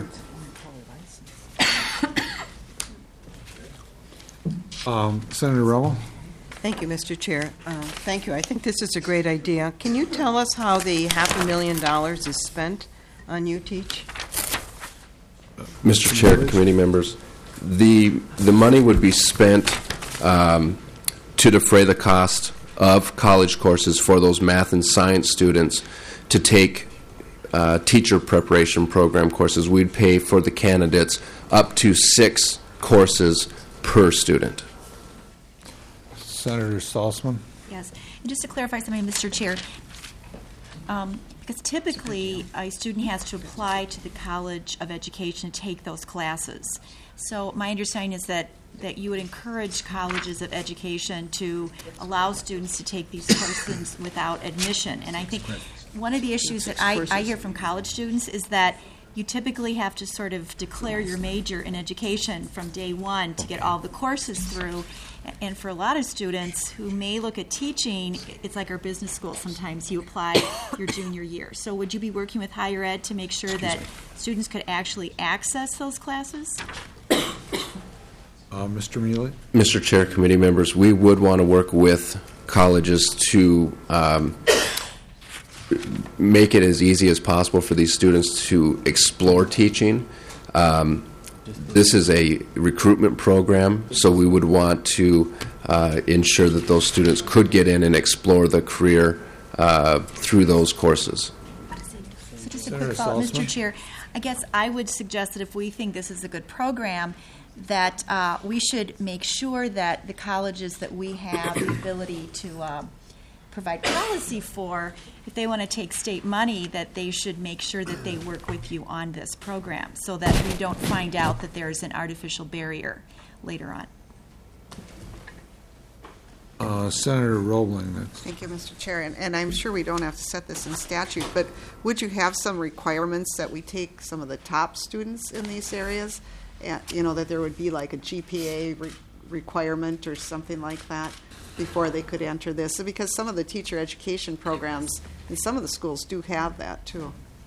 Um, Senator Rummel? Thank you, Mister Chair. Uh, thank you. I think this is a great idea. Can you tell us how the half a million dollars is spent on UTeach? Mister Chair, committee members, the the money would be spent um, to defray the cost of college courses for those math and science students to take uh, teacher preparation program courses. We'd pay for the candidates up to six courses per student. Senator Salzman? Yes. And just to clarify something, Mister Chair, um, Because typically, a student has to apply to the College of Education to take those classes. So my understanding is that, that you would encourage colleges of education to allow students to take these courses without admission. And I think one of the issues that I, I hear from college students is that you typically have to sort of declare your major in education from day one to get all the courses through. And for a lot of students who may look at teaching, it's like our business school. Sometimes you apply your junior year. So would you be working with higher ed to make sure that students could actually access those classes? Uh, Mister Mealy? Mister Chair, committee members, we would want to work with colleges to um, make it as easy as possible for these students to explore teaching. Um, this is a recruitment program, so we would want to uh, ensure that those students could get in and explore the career uh, through those courses. So just a quick follow-up, Mister Chair. I guess I would suggest that if we think this is a good program, that uh, we should make sure that the colleges that we have the ability to uh, provide policy for, if they want to take state money, that they should make sure that they work with you on this program so that we don't find out that there is an artificial barrier later on. Uh, Senator Roebling. Thank you, Mister Chair. And, and I'm sure we don't have to set this in statute, but would you have some requirements that we take some of the top students in these areas? And, you know, that there would be like a G P A re- requirement or something like that before they could enter this? So because some of the teacher education programs in some of the schools do have that, too.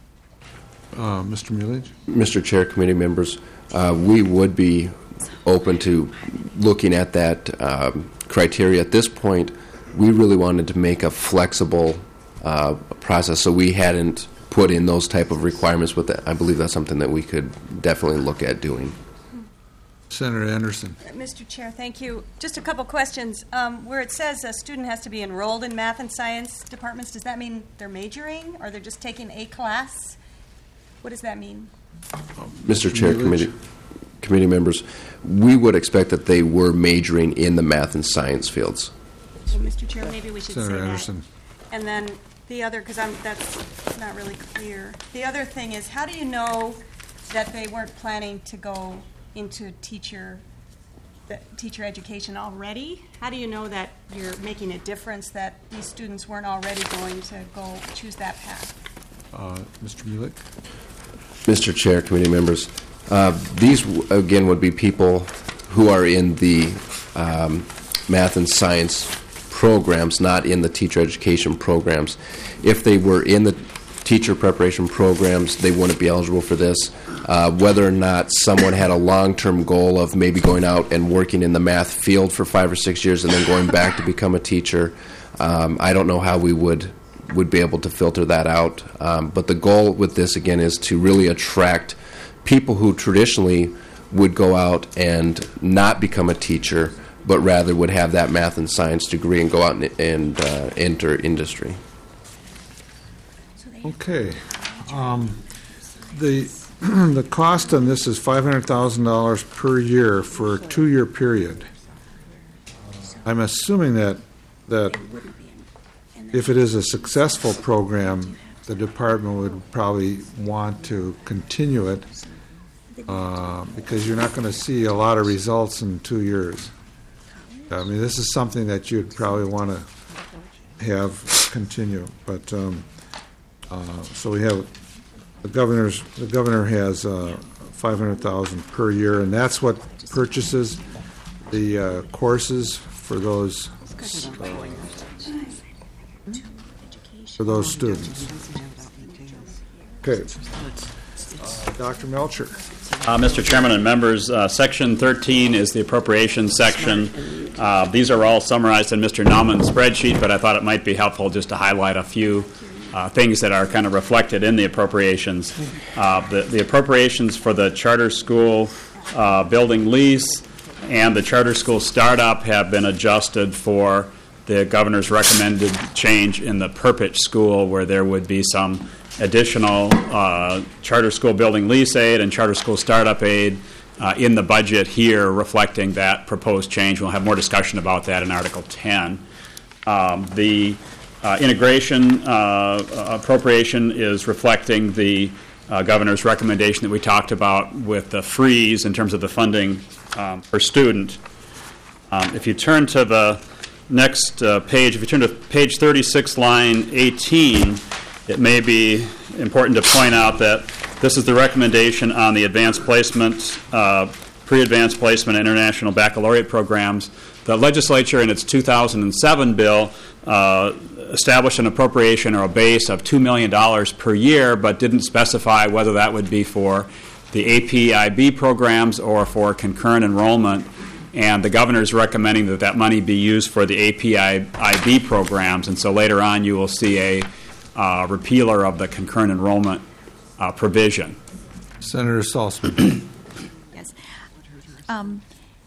Uh, Mister Mealy? Mister Chair, committee members, uh, we would be open to looking at that um, criteria. At this point, we really wanted to make a flexible uh, process, so we hadn't put in those type of requirements, but that, I believe that's something that we could definitely look at doing. Senator Anderson. Mister Chair, thank you. Just a couple questions. Um, where it says a student has to be enrolled in math and science departments, does that mean they're majoring or they're just taking a class? What does that mean? Mister Chair, committee, committee members, we would expect that they were majoring in the math and science fields. Well, Mister Chair, maybe we should Senator say Anderson. that. And then the other, because I'm that's not really clear. The other thing is, how do you know that they weren't planning to go into teacher the teacher education already? How do you know that you're making a difference, that these students weren't already going to go choose that path? Uh, Mister Mealy? Mister Chair, committee members, uh, these, w- again, would be people who are in the um, math and science programs, not in the teacher education programs. If they were in the teacher preparation programs, they wouldn't be eligible for this. Uh, whether or not someone had a long-term goal of maybe going out and working in the math field for five or six years and then going back to become a teacher, um, I don't know how we would would be able to filter that out. Um, but the goal with this, again, is to really attract people who traditionally would go out and not become a teacher, but rather would have that math and science degree and go out and, and uh, enter industry. Okay. Um, the the cost on this is five hundred thousand dollars per year for a two-year period. I'm assuming that that if it is a successful program, the department would probably want to continue it uh, because you're not going to see a lot of results in two years. I mean, this is something that you'd probably want to have continue. But um, uh, so we have the governor's. The governor has uh, five hundred thousand per year, and that's what purchases the uh, courses for those uh, for those students. Okay, uh, Doctor Melcher. Uh, Mister Chairman and members, uh, Section thirteen is the appropriations section. Uh, these are all summarized in Mister Nauman's spreadsheet, but I thought it might be helpful just to highlight a few uh, things that are kind of reflected in the appropriations. Uh, the, the appropriations for the charter school uh, building lease and the charter school startup have been adjusted for the governor's recommended change in the Perpich school, where there would be some additional uh, charter school building lease aid and charter school startup aid uh, in the budget here, reflecting that proposed change. We'll have more discussion about that in Article ten. Um, the uh, integration uh, appropriation is reflecting the uh, governor's recommendation that we talked about with the freeze in terms of the funding um, per student. Um, if you turn to the next uh, page, if you turn to page thirty-six, line eighteen, it may be important to point out that this is the recommendation on the advanced placement, uh, pre-advanced placement, and international baccalaureate programs. The legislature, in its two thousand seven bill, uh, established an appropriation or a base of two million dollars per year, but didn't specify whether that would be for the A P I B programs or for concurrent enrollment. And the governor is recommending that that money be used for the A P I B programs. And so later on you will see a uh, repealer of the concurrent enrollment uh, provision. Senator Salzman. Yes. Um,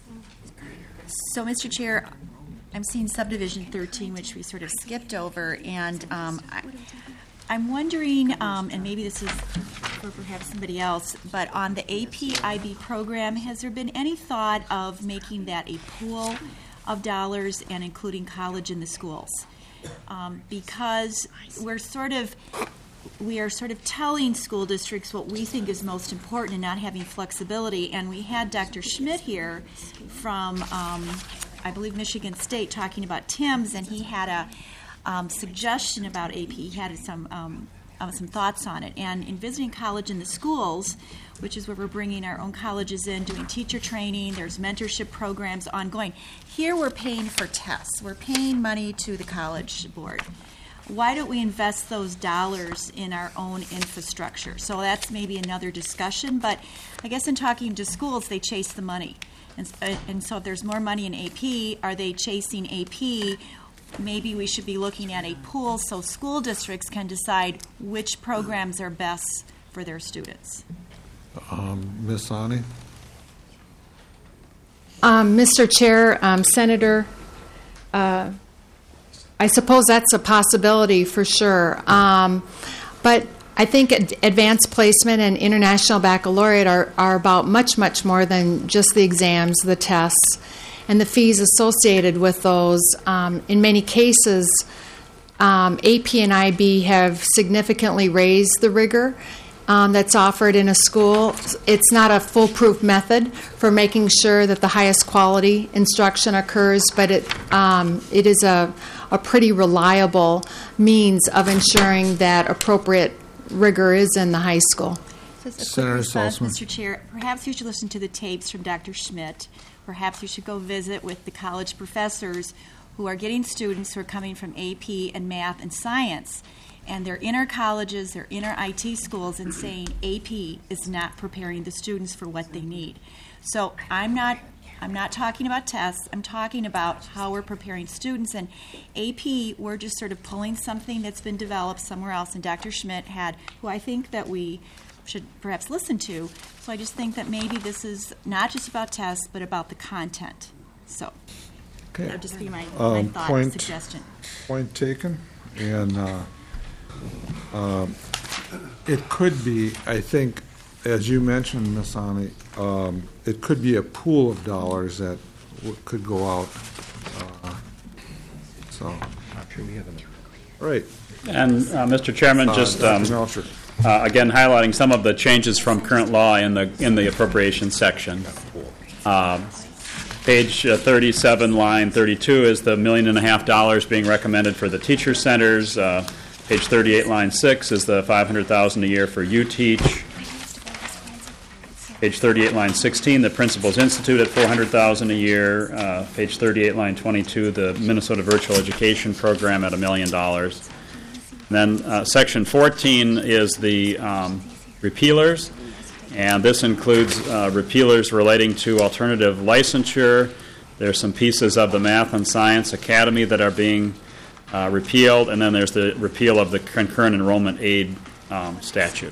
so, Mister Chair, I'm seeing subdivision thirteen, which we sort of skipped over, and um, I, I'm wondering, um, and maybe this is for perhaps somebody else, but on the A P I B program, has there been any thought of making that a pool of dollars and including college in the schools? Um, because we're sort of we are sort of telling school districts what we think is most important and not having flexibility. And we had Doctor Schmidt here from, um, I believe, Michigan State talking about Timms, and he had a um, suggestion about A P. He had some um, uh, some thoughts on it. And in visiting college in the schools, which is where we're bringing our own colleges in, doing teacher training, there's mentorship programs ongoing. Here we're paying for tests. We're paying money to the college board. Why don't we invest those dollars in our own infrastructure? So that's maybe another discussion, but I guess in talking to schools, they chase the money. And, and so if there's more money in A P, are they chasing A P? Maybe we should be looking at a pool so school districts can decide which programs are best for their students. Um, Miz Ani? Um, Mister Chair, um, Senator, uh, I suppose that's a possibility for sure. Um, but I think ad- advanced placement and international baccalaureate are, are about much, much more than just the exams, the tests, and the fees associated with those. Um, in many cases, um, A P and I B have significantly raised the rigor Um, that's offered in a school. It's not a foolproof method for making sure that the highest quality instruction occurs, but it um, it is a, a pretty reliable means of ensuring that appropriate rigor is in the high school. So it's a quick Senator response, Salzman. Mister Chair. Perhaps you should listen to the tapes from Doctor Schmidt. Perhaps you should go visit with the college professors who are getting students who are coming from A P and math and science, and they're in our colleges, they're in our I T schools, and saying A P is not preparing the students for what they need. So I'm not I'm not talking about tests. I'm talking about how we're preparing students. And A P, we're just sort of pulling something that's been developed somewhere else, and Doctor Schmidt had, who I think that we should perhaps listen to. So I just think that maybe this is not just about tests, but about the content. So Okay. that would just be my, my Um, thought point- suggestion. Point taken. And uh, um, it could be, I think, as you mentioned, Miz Ani, um, it could be a pool of dollars that w- could go out. Uh, so, right. And, uh, Mister Chairman, Uh, just Doctor um, Melcher. uh, again highlighting some of the changes from current law in the in the appropriations section. Uh, Page uh, thirty-seven, line thirty-two is the million and a half dollars being recommended for the teacher centers. Uh, page thirty-eight, line six is the five hundred thousand dollars a year for U-Teach. Page thirty-eight, line sixteen, the Principals Institute at four hundred thousand dollars a year. Uh, page thirty-eight, line twenty-two, the Minnesota Virtual Education Program at a million dollars. Then uh, section fourteen is the um, repealers. And this includes uh, repealers relating to alternative licensure. There's some pieces of the Math and Science Academy that are being uh, repealed, and then there's the repeal of the concurrent enrollment aid um, statute.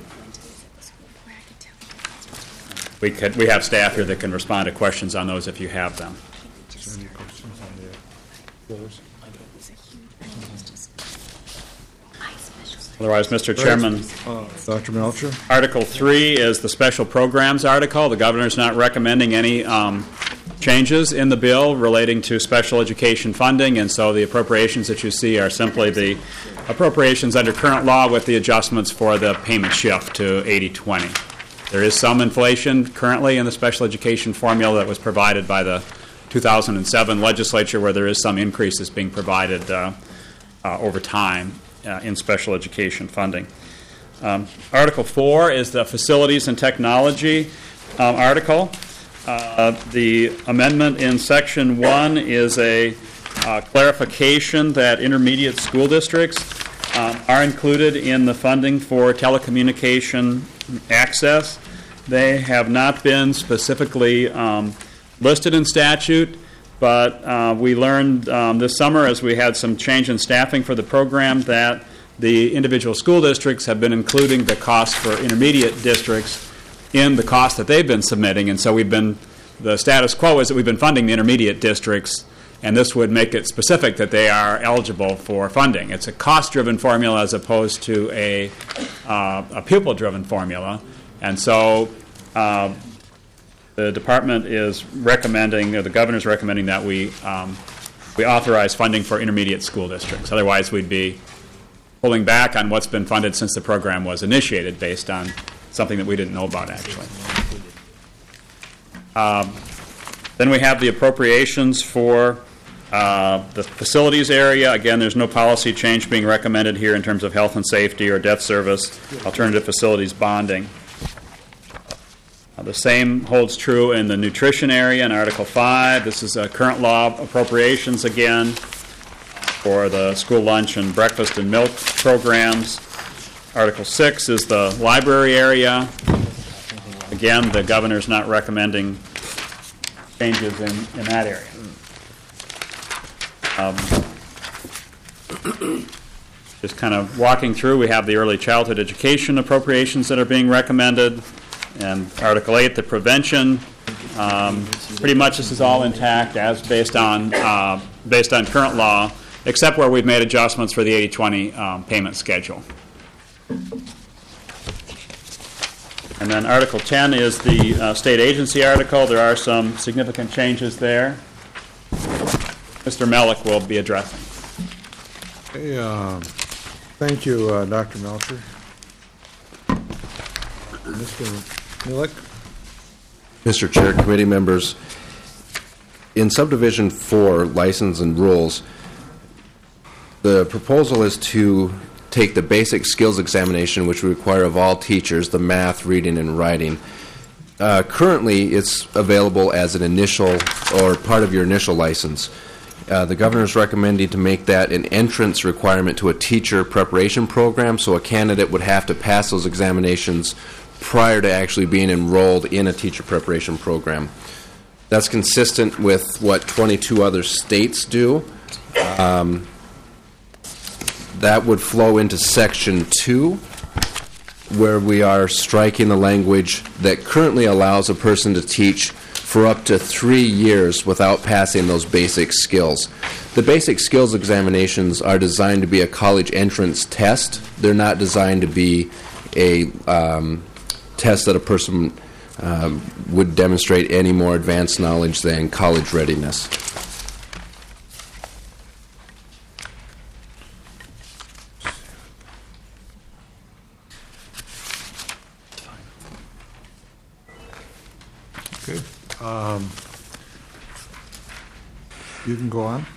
We could, we have staff here that can respond to questions on those if you have them. Is there any questions on the floors? Otherwise, Mister Chairman, Uh, Doctor Melcher? Article three is the special programs article. The governor's not recommending any um, changes in the bill relating to special education funding, and so the appropriations that you see are simply the appropriations under current law with the adjustments for the payment shift to eighty twenty. There is some inflation currently in the special education formula that was provided by the two thousand seven legislature, where there is some increases being provided uh, uh, over time uh, in special education funding. Um, Article four is the Facilities and Technology um, article. Uh, the amendment in Section one is a uh, clarification that intermediate school districts um, are included in the funding for telecommunication access. They have not been specifically um, listed in statute, but uh, we learned um, this summer, as we had some change in staffing for the program, that the individual school districts have been including the cost for intermediate districts in the cost that they've been submitting, and so we've been, the status quo is that we've been funding the intermediate districts, and this would make it specific that they are eligible for funding. It's a cost-driven formula as opposed to a, uh, a pupil-driven formula, and so uh, the department is recommending, or the governor's recommending, that we um, we authorize funding for intermediate school districts. Otherwise, we'd be pulling back on what's been funded since the program was initiated based on something that we didn't know about, actually. Um, then we have the appropriations for uh, the facilities area. Again, there's no policy change being recommended here in terms of health and safety or debt service, alternative facilities bonding. Uh, the same holds true in the nutrition area in Article five. This is uh, current law appropriations again for the school lunch and breakfast and milk programs. Article six is the library area. Again, the governor's not recommending changes in, in that area. Um, just kind of walking through, we have the early childhood education appropriations that are being recommended. And Article eight, the prevention. Um, pretty much this is all intact as based on, uh, based on current law, except where we've made adjustments for the eighty twenty um, payment schedule. And then Article ten is the uh, state agency article. There are some significant changes there. Mister Mellick will be addressing. Hey, uh, thank you, uh, Doctor Melcher. Mister Mellick. Mister Chair, committee members, in subdivision four, license and rules, the proposal is to take the basic skills examination, which we require of all teachers, the math, reading, and writing. Uh, currently, it's available as an initial or part of your initial license. Uh, the governor is recommending to make that an entrance requirement to a teacher preparation program, so a candidate would have to pass those examinations prior to actually being enrolled in a teacher preparation program. That's consistent with what twenty-two other states do. Um, that would flow into Section two, where we are striking the language that currently allows a person to teach for up to three years without passing those basic skills. The basic skills examinations are designed to be a college entrance test. They're not designed to be a um, test that a person um, would demonstrate any more advanced knowledge than college readiness. Okay. Um, you can go on.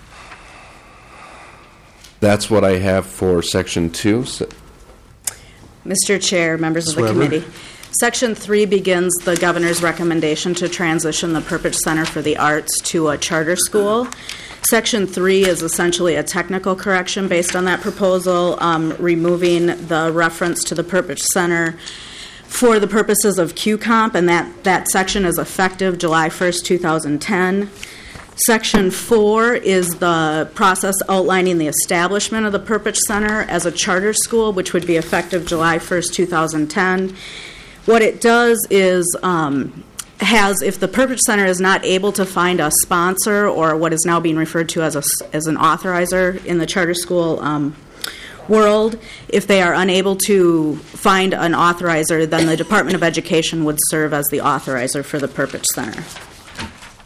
That's what I have for Section two. So Mister Chair, members of the Sweber. committee, Section three begins the governor's recommendation to transition the Perpich Center for the Arts to a charter school. Section three is essentially a technical correction based on that proposal, um, removing the reference to the Perpich Center for the purposes of Q COMP, and that, that section is effective July first, two thousand ten. Section four is the process outlining the establishment of the Perpich Center as a charter school, which would be effective July first, two thousand ten. What it does is um, has, if the Perpich Center is not able to find a sponsor or what is now being referred to as a, as an authorizer in the charter school um, world, if they are unable to find an authorizer, then the Department of Education would serve as the authorizer for the Perpich Center.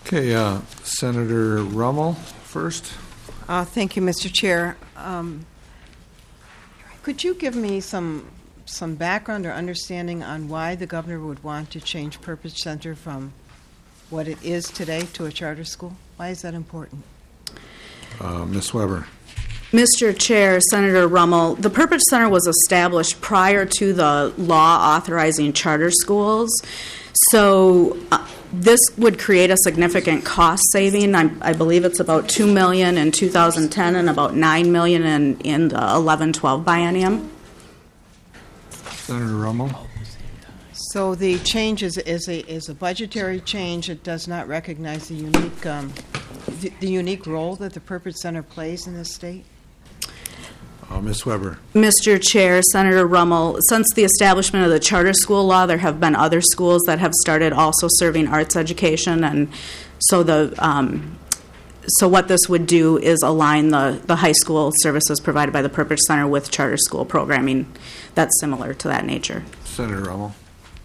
Okay, uh, Senator Rummel first. Uh, Thank you, Mister Chair. Um, Could you give me some, some background or understanding on why the governor would want to change Purpose Center from what it is today to a charter school? Why is that important? Uh, Miz Weber. Mister Chair, Senator Rummel, the Purpose Center was established prior to the law authorizing charter schools. So uh, this would create a significant cost saving. I, I believe it's about two million dollars in two thousand ten and about nine million dollars in, in the eleven twelve biennium. Senator Rummel. So the change is, is a is a budgetary change. It does not recognize the unique um, the, the unique role that the Purpose Center plays in this state. Uh, Miz Weber. Mister Chair, Senator Rummel, since the establishment of the charter school law, there have been other schools that have started also serving arts education, and so the um, so what this would do is align the, the high school services provided by the Purpose Center with charter school programming that's similar to that nature. Senator Rummel.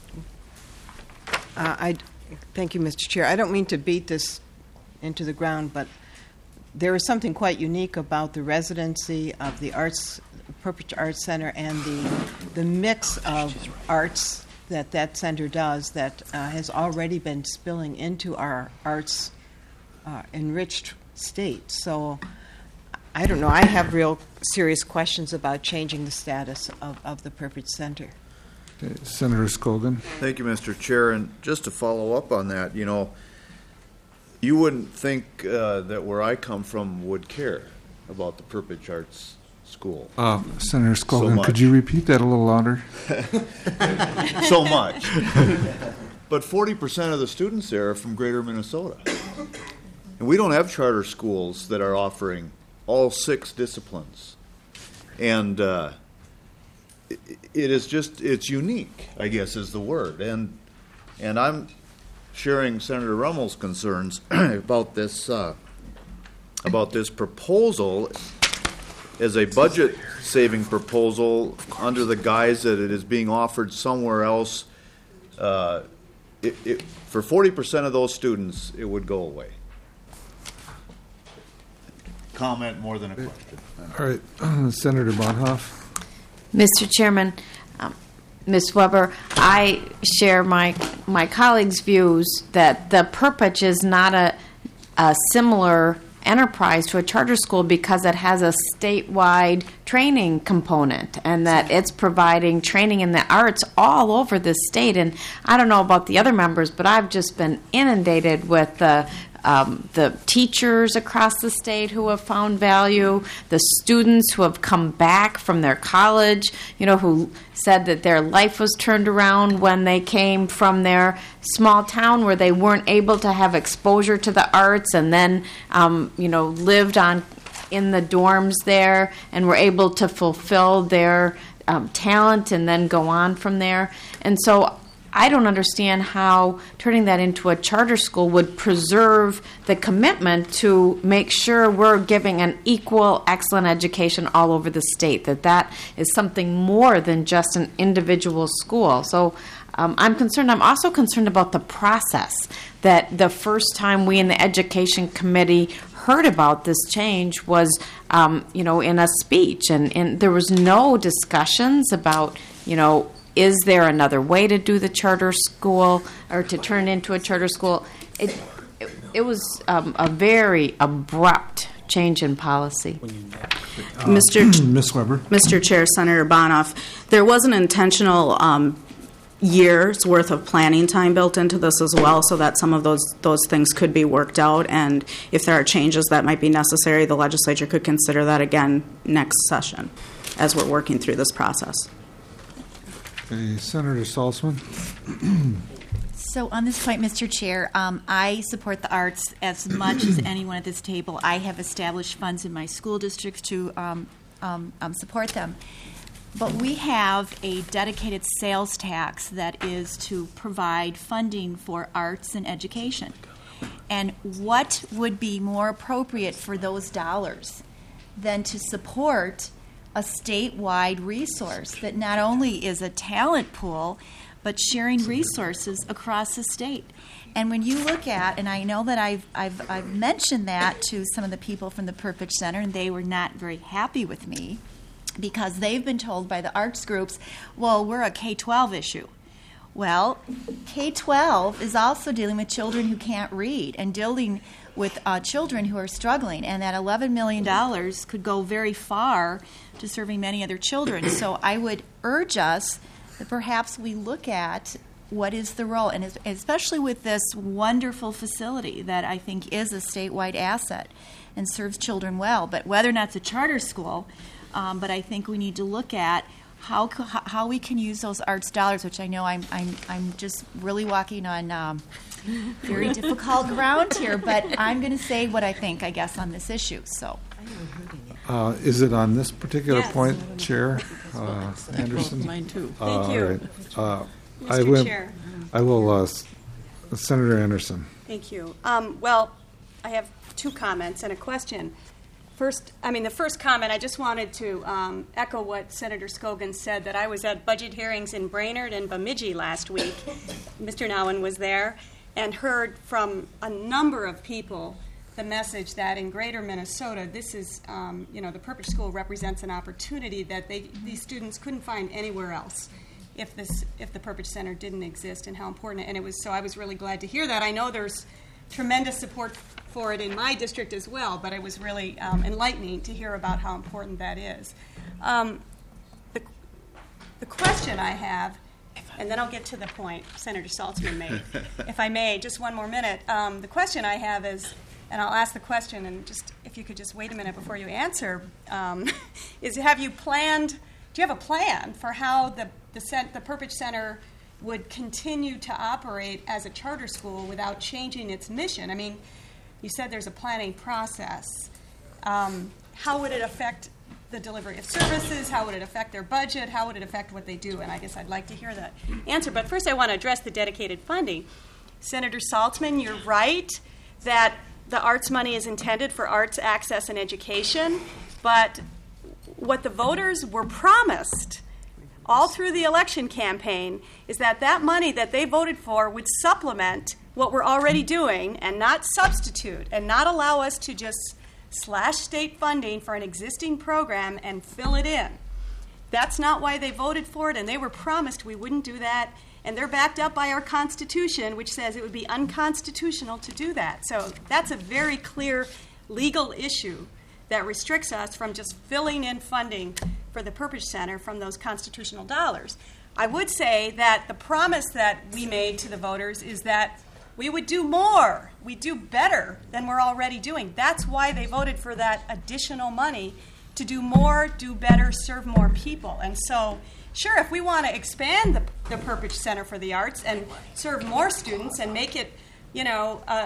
Uh, I thank you, Mister Chair. I don't mean to beat this into the ground, but there is something quite unique about the residency of the Arts Purpose Arts Center and the the mix of arts that that center does that uh, has already been spilling into our arts uh, enriched state. So I don't know. I have real serious questions about changing the status of, of the Purpose Center. Okay, Senator Scogan. Thank you, Mister Chair. And just to follow up on that, you know, you wouldn't think uh, that where I come from would care about the Purpose Arts School. Uh, Senator Scogan, so could you repeat that a little louder? So much. But forty percent of the students there are from Greater Minnesota. And we don't have charter schools that are offering all six disciplines. And uh, it, it is just, it's unique, I guess is the word. And and I'm sharing Senator Rummel's concerns about this uh, about this proposal as a budget-saving proposal under the guise that it is being offered somewhere else. Uh, it, it, for forty percent of those students, it would go away. Comment more than a question. All right, uh, Senator Bonhoeff. Mister Chairman, um, Miz Weber, I share my my colleagues' views that the Purpose is not a, a similar enterprise to a charter school because it has a statewide training component and that it's providing training in the arts all over the state. And I don't know about the other members, but I've just been inundated with the Um, the teachers across the state who have found value, the students who have come back from their college, you know, who said that their life was turned around when they came from their small town where they weren't able to have exposure to the arts and then, um, you know, lived on in the dorms there and were able to fulfill their um, talent and then go on from there. And so I don't understand how turning that into a charter school would preserve the commitment to make sure we're giving an equal, excellent education all over the state, that that is something more than just an individual school. So um, I'm concerned. I'm also concerned about the process, that the first time we in the Education Committee heard about this change was, um, you know, in a speech, and, and there was no discussions about, you know, is there another way to do the charter school or to turn it into a charter school? It it, it was um, a very abrupt change in policy. Uh, Mister Ch- Miz Weber. Mister Chair, Senator Bonhoeff, there was an intentional um, years worth of planning time built into this as well, so that some of those those things could be worked out. And if there are changes that might be necessary, the legislature could consider that again next session as we're working through this process. Okay, Senator Salzman. So on this point, Mister Chair, um, I support the arts as much as anyone at this table. I have established funds in my school districts to um, um, um, support them. But we have a dedicated sales tax that is to provide funding for arts and education. And what would be more appropriate for those dollars than to support a statewide resource that not only is a talent pool, but sharing resources across the state. And when you look at, and I know that I've, I've, I've mentioned that to some of the people from the Perpich Center, and they were not very happy with me because they've been told by the arts groups, well, we're a K twelve issue. Well, K twelve is also dealing with children who can't read and dealing with uh, children who are struggling, and that eleven million dollars could go very far to serving many other children. So I would urge us that perhaps we look at what is the role, and especially with this wonderful facility that I think is a statewide asset and serves children well, but whether or not it's a charter school, um, but I think we need to look at how how we can use those arts dollars, which I know I'm I'm I'm just really walking on um, very difficult ground here, but I'm going to say what I think, I guess, on this issue. So, uh, is it on this particular Yes. point, Chair uh, Anderson? Mine too. Uh, Thank you. All right. Uh, I Mister will. Chair. I will. Uh, Senator Anderson. Thank you. Um, well, I have two comments and a question. First, I mean, the first comment, I just wanted to um, echo what Senator Scogan said, that I was at budget hearings in Brainerd and Bemidji last week. Mister Nowen was there, and heard from a number of people the message that in greater Minnesota, this is, um, you know, the Perpich School represents an opportunity that they, these students couldn't find anywhere else if this, if the Perpich Center didn't exist, and how important. And it was, so I was really glad to hear that. I know there's tremendous support for it in my district as well, but it was really um, enlightening to hear about how important that is. Um, the, the question I have, and then I'll get to the point Senator Saltzman made, if I may, just one more minute. Um, the question I have is, and I'll ask the question, and just if you could just wait a minute before you answer, um, is have you planned, do you have a plan for how the, the, cent, the Perpich Center would continue to operate as a charter school without changing its mission? I mean, you said there's a planning process. Um, how would it affect the delivery of services? How would it affect their budget? How would it affect what they do? And I guess I'd like to hear that answer. But first I want to address the dedicated funding. Senator Saltzman, you're right that the arts money is intended for arts access and education, but what the voters were promised all through the election campaign is that that money that they voted for would supplement what we're already doing and not substitute, and not allow us to just slash state funding for an existing program and fill it in. That's not why they voted for it, and they were promised we wouldn't do that, and they're backed up by our Constitution, which says it would be unconstitutional to do that. So that's a very clear legal issue that restricts us from just filling in funding for the Perpich Center from those constitutional dollars. I would say that the promise that we made to the voters is that we would do more, we do better than we're already doing. That's why they voted for that additional money, to do more, do better, serve more people. And so, sure, if we want to expand the, the Perpich Center for the Arts and serve more students and make it, you know, uh,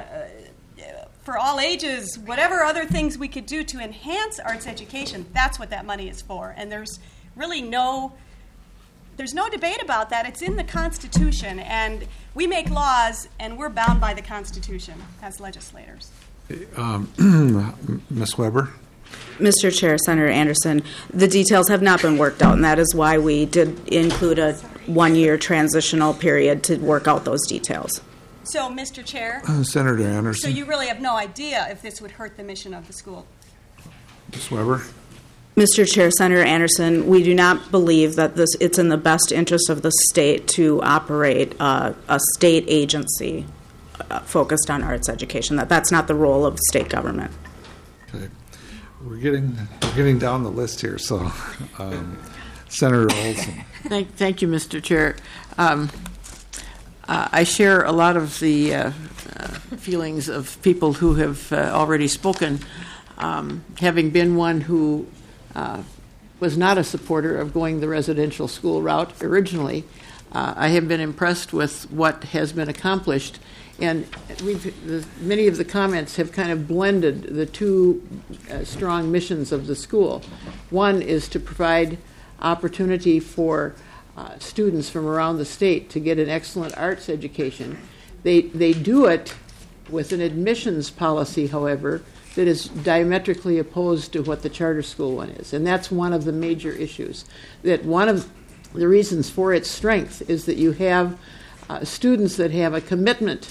for all ages, whatever other things we could do to enhance arts education, that's what that money is for. And there's really no, there's no debate about that. It's in the Constitution, and we make laws, and we're bound by the Constitution as legislators. Um, Miz Weber? Mister Chair, Senator Anderson, the details have not been worked out, and that is why we did include a one-year transitional period to work out those details. So, Mister Chair? Uh, Senator Anderson. So you really have no idea if this would hurt the mission of the school? Miz Weber? Mister Chair, Senator Anderson, we do not believe that this it's in the best interest of the state to operate uh, a state agency uh, focused on arts education. That that's not the role of state government. Okay. We're getting we're getting down the list here, so um, Senator Olson. Thank, thank you, Mister Chair. Um, uh, I share a lot of the uh, uh, feelings of people who have uh, already spoken. Um, having been one who uh, was not a supporter of going the residential school route originally, uh, I have been impressed with what has been accomplished. And we've, the, many of the comments have kind of blended the two uh, strong missions of the school. One is to provide opportunity for uh, students from around the state to get an excellent arts education. They, they do it with an admissions policy, however, that is diametrically opposed to what the charter school one is. And that's one of the major issues. That one of the reasons for its strength is that you have uh, students that have a commitment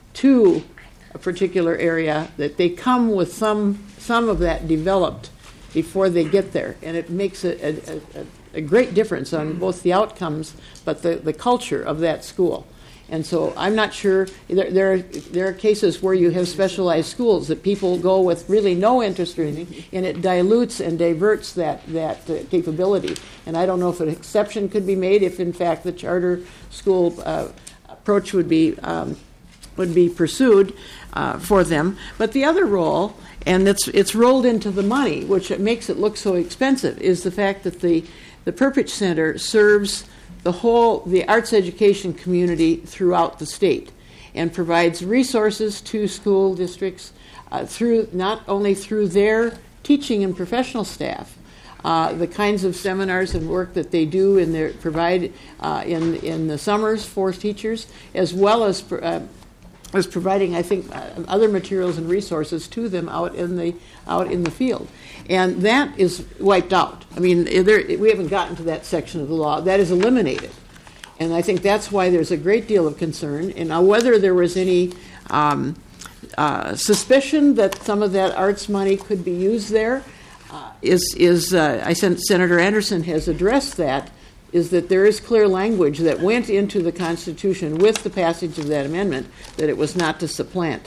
to a particular area, that they come with some some of that developed before they get there, and it makes a, a, a, a great difference on both the outcomes, but the, the culture of that school. And so I'm not sure, there, there, are, there are cases where you have specialized schools that people go with really no interest or anything, and it dilutes and diverts that, that uh, capability. And I don't know if an exception could be made if, in fact, the charter school uh, approach would be, um, would be pursued uh, for them. But the other role, and it's, it's rolled into the money, which makes it look so expensive, is the fact that the, the Perpich Center serves the whole, the arts education community throughout the state, and provides resources to school districts uh, through, not only through their teaching and professional staff, uh, the kinds of seminars and work that they do in their, provide uh, in, in the summers for teachers, as well as uh, as providing, I think, uh, other materials and resources to them out in the out in the field. And that is wiped out. I mean, there, we haven't gotten to that section of the law. That is eliminated. And I think that's why there's a great deal of concern. And now whether there was any um, uh, suspicion that some of that arts money could be used there uh, is, is uh, I sent Senator Anderson has addressed that, is that there is clear language that went into the Constitution with the passage of that amendment that it was not to supplant.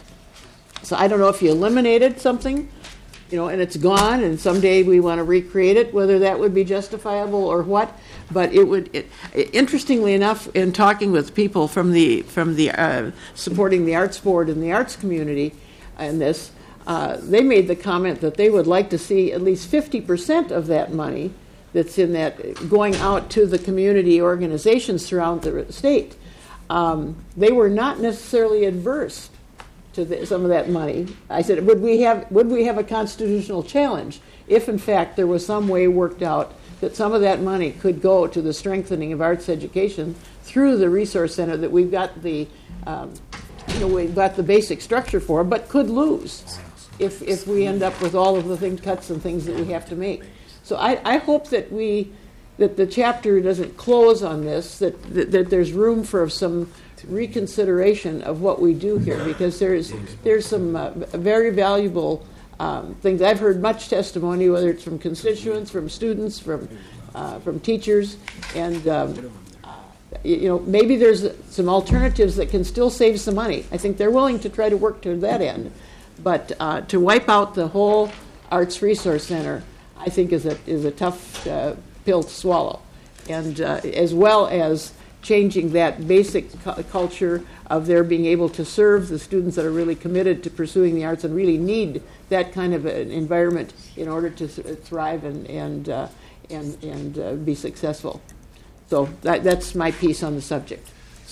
So I don't know if you eliminated something, you know, and it's gone, and someday we want to recreate it, whether that would be justifiable or what. But it would, it, interestingly enough, in talking with people from the from the uh, supporting the Arts Board and the arts community in this, uh, they made the comment that they would like to see at least fifty percent of that money that's in that going out to the community organizations throughout the state. Um, they were not necessarily adverse to the, some of that money. I said, would we have would we have a constitutional challenge if, in fact, there was some way worked out that some of that money could go to the strengthening of arts education through the resource center that we've got the um, you know we've got the basic structure for, but could lose if if we end up with all of the thing cuts and things that we have to make. So I, I hope that we, that the chapter doesn't close on this, that, that, that there's room for some reconsideration of what we do here, because there's there's some uh, very valuable um, things. I've heard much testimony, whether it's from constituents, from students, from uh, from teachers, and um, you, you know maybe there's some alternatives that can still save some money. I think they're willing to try to work to that end, but uh, to wipe out the whole Arts Resource Center, I think is a is a tough uh, pill to swallow, and uh, as well as changing that basic cu- culture of their being able to serve the students that are really committed to pursuing the arts and really need that kind of an environment in order to th- thrive and and uh, and and uh, be successful. So that, that's my piece on the subject.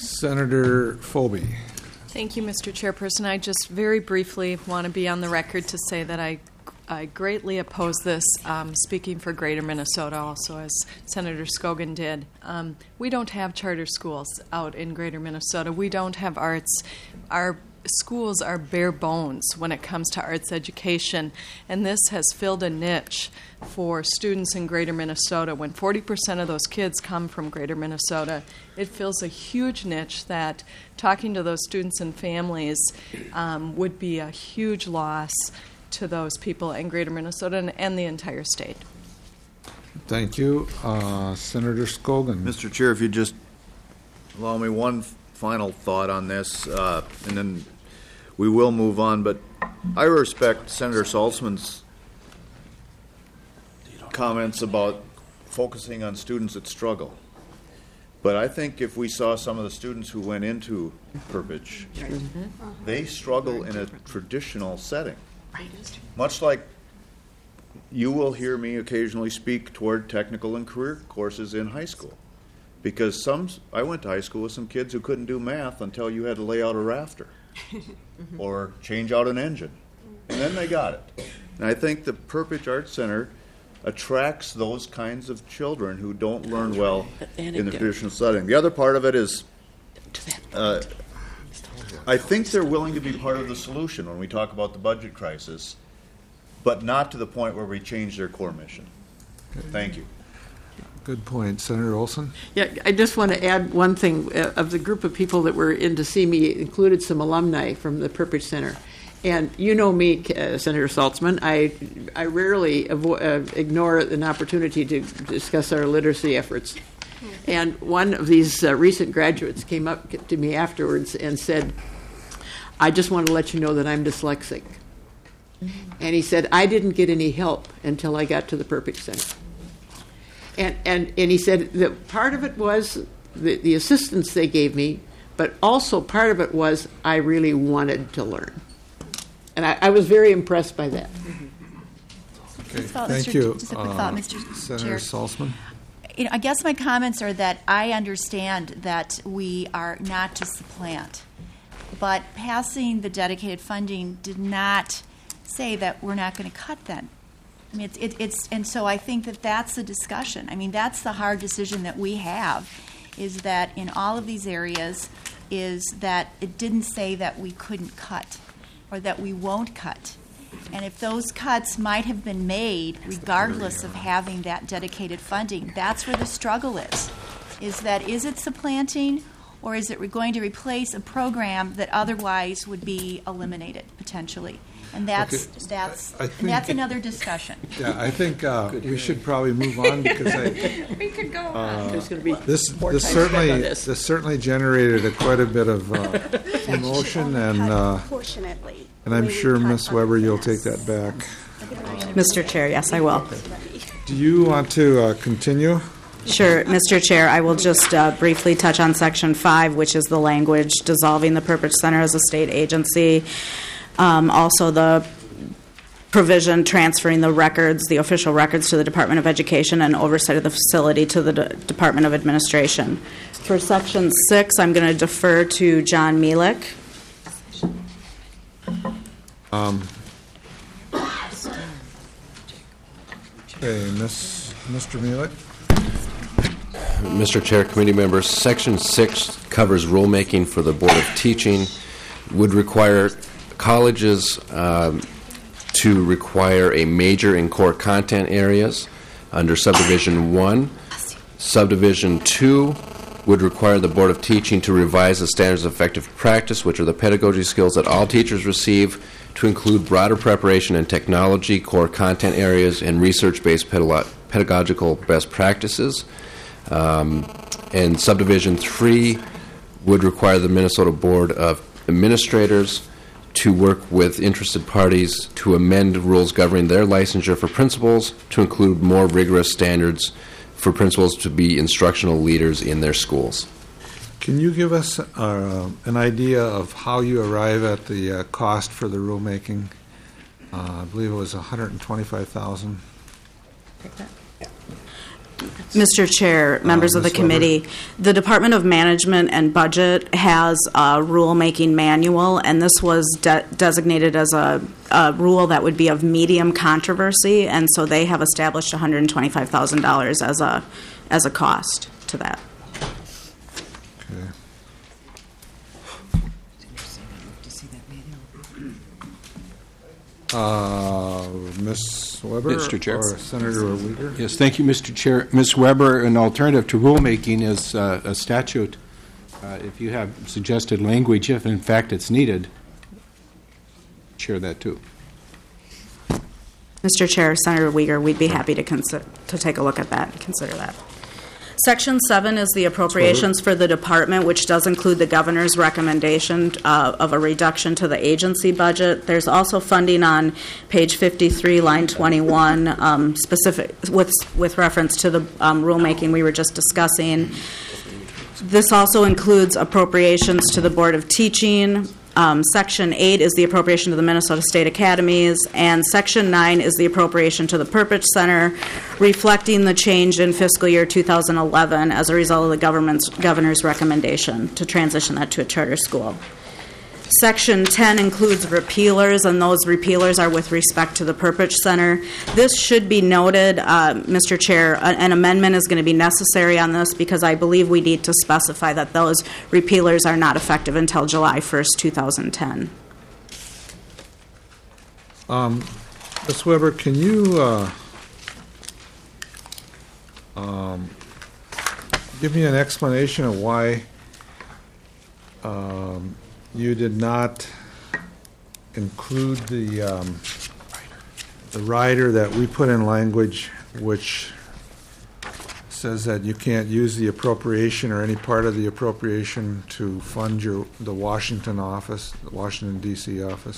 Senator Philby. Thank you, Mister Chairperson. I just very briefly want to be on the record to say that I I greatly oppose this, um, speaking for Greater Minnesota also, as Senator Scogan did. Um, we don't have charter schools out in Greater Minnesota. We don't have arts. Our schools are bare bones when it comes to arts education, and this has filled a niche for students in Greater Minnesota. When forty percent of those kids come from Greater Minnesota, it fills a huge niche that talking to those students and families um, would be a huge loss to those people in Greater Minnesota and, and the entire state. Thank you. Uh, Senator Scogan. Mister Chair, if you just allow me one f- final thought on this, uh, and then we will move on, but I respect Senator Saltzman's comments about focusing on students that struggle. But I think if we saw some of the students who went into Perpich, mm-hmm. they struggle in a traditional setting. Much like you will hear me occasionally speak toward technical and career courses in high school. Because some, I went to high school with some kids who couldn't do math until you had to lay out a rafter or change out an engine. And then they got it. And I think the Perpich Arts Center attracts those kinds of children who don't learn well in the traditional setting. The other part of it is uh, I think they're willing to be part of the solution when we talk about the budget crisis, but not to the point where we change their core mission. Thank you. Good point. Senator Olson? Yeah, I just want to add one thing. Uh, of the group of people that were in to see me, included some alumni from the Purpose Center. And you know me, uh, Senator Saltzman, I, I rarely avo- uh, ignore an opportunity to discuss our literacy efforts. And one of these uh, recent graduates came up to me afterwards and said, I just want to let you know that I'm dyslexic. And he said, I didn't get any help until I got to the Purpose Center. And, and, and he said that part of it was the, the assistance they gave me, but also part of it was I really wanted to learn. And I, I was very impressed by that. Okay, thought, thank Mister you. Just a quick thought, Mister Senator Chair. Saltzman? You know, I guess my comments are that I understand that we are not to supplant, but passing the dedicated funding did not say that we're not going to cut then. I mean, it's, it, it's, and so I think that that's the discussion. I mean, that's the hard decision that we have, is that in all of these areas, is that it didn't say that we couldn't cut or that we won't cut. And if those cuts might have been made regardless of having that dedicated funding, that's where the struggle is. Is that, is it supplanting, or is it going to replace a program that otherwise would be eliminated potentially? And that's Okay. that's I- I and that's think- another discussion. Yeah, I think uh, we should probably move on because I, we could go uh, There's going to be this more this time spent certainly on this. this certainly generated a, quite a bit of uh, emotion, and uh, Proportionately. and I'm sure Miz Weber, you'll take that back. Mister Chair, yes, I will. Do you want to uh, continue? Sure, Mister Chair, I will just uh, briefly touch on Section five, which is the language dissolving the Purpose Center as a state agency. Um, also, the provision transferring the records, the official records, to the Department of Education and oversight of the facility to the De- Department of Administration. For Section six, I'm going to defer to John Mielek. Um, okay, Miss, Mister Mielek. Mister Chair, committee members, Section six covers rulemaking for the Board of Teaching, would require colleges um, to require a major in core content areas under Subdivision one. Subdivision two would require the Board of Teaching to revise the standards of effective practice, which are the pedagogy skills that all teachers receive, to include broader preparation in technology, core content areas, and research-based pedalo- pedagogical best practices. Um, and Subdivision three would require the Minnesota Board of Administrators to work with interested parties to amend rules governing their licensure for principals to include more rigorous standards for principals to be instructional leaders in their schools. Can you give us uh, an idea of how you arrive at the uh, cost for the rulemaking? Uh, I believe it was one hundred twenty-five thousand dollars. Mister Chair, members Uh, of the Miz Weber. committee, the Department of Management and Budget has a rulemaking manual, and this was de- designated as a, a rule that would be of medium controversy, and so they have established one hundred twenty-five thousand dollars as a as a cost to that. Okay. Uh, Miz Weber? Mister Chair. Or Senator Uyghur? Yes, thank you, Mister Chair. Miz Weber, an alternative to rulemaking is uh, a statute. Uh, If you have suggested language, if in fact it's needed, share that too. Mister Chair, Senator Uyghur, we'd be happy to consider to take a look at that and consider that. Section seven is the appropriations for the department, which does include the governor's recommendation uh, of a reduction to the agency budget. There's also funding on page fifty-three, line twenty-one, um, specific with with reference to the um, rulemaking we were just discussing. This also includes appropriations to the Board of Teaching. Um, Section eight is the appropriation to the Minnesota State Academies, and Section nine is the appropriation to the Purpose Center, reflecting the change in fiscal year two thousand eleven as a result of the government's governor's recommendation to transition that to a charter school. Section ten includes repealers, and those repealers are with respect to the Purpose Center. This should be noted, uh, Mister Chair, an amendment is going to be necessary on this because I believe we need to specify that those repealers are not effective until July first, two thousand ten. Um, Miz Weber, can you uh, um, give me an explanation of why um, you did not include the um, the rider that we put in language which says that you can't use the appropriation or any part of the appropriation to fund your the Washington office, the Washington, D C office.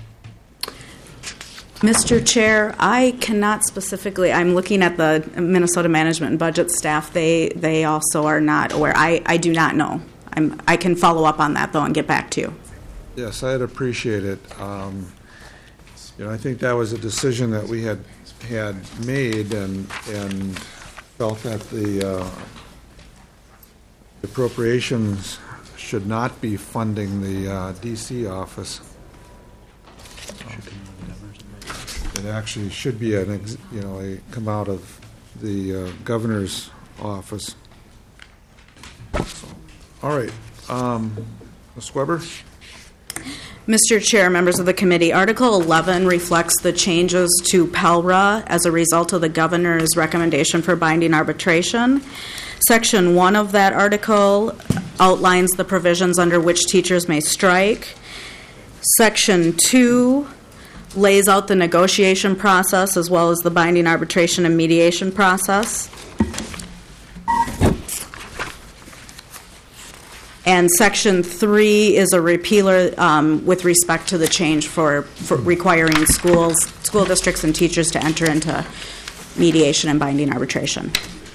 Mister Chair, I cannot specifically, I'm looking at the Minnesota Management and Budget staff. They they also are not aware. I, I do not know. I'm, I can follow up on that, though, and get back to you. Yes, I'd appreciate it. Um, you know, I think that was a decision that we had had made, and and felt that the uh, appropriations should not be funding the uh, D C office. It actually should be an ex, you know a come out of the uh, governor's office. So, all right, um, Miz Weber. Mister Chair, members of the committee, Article eleven reflects the changes to Pell R A as a result of the governor's recommendation for binding arbitration. Section one of that article outlines the provisions under which teachers may strike. Section two lays out the negotiation process as well as the binding arbitration and mediation process. And Section three is a repealer um, with respect to the change for, for requiring schools, school districts and teachers to enter into mediation and binding arbitration.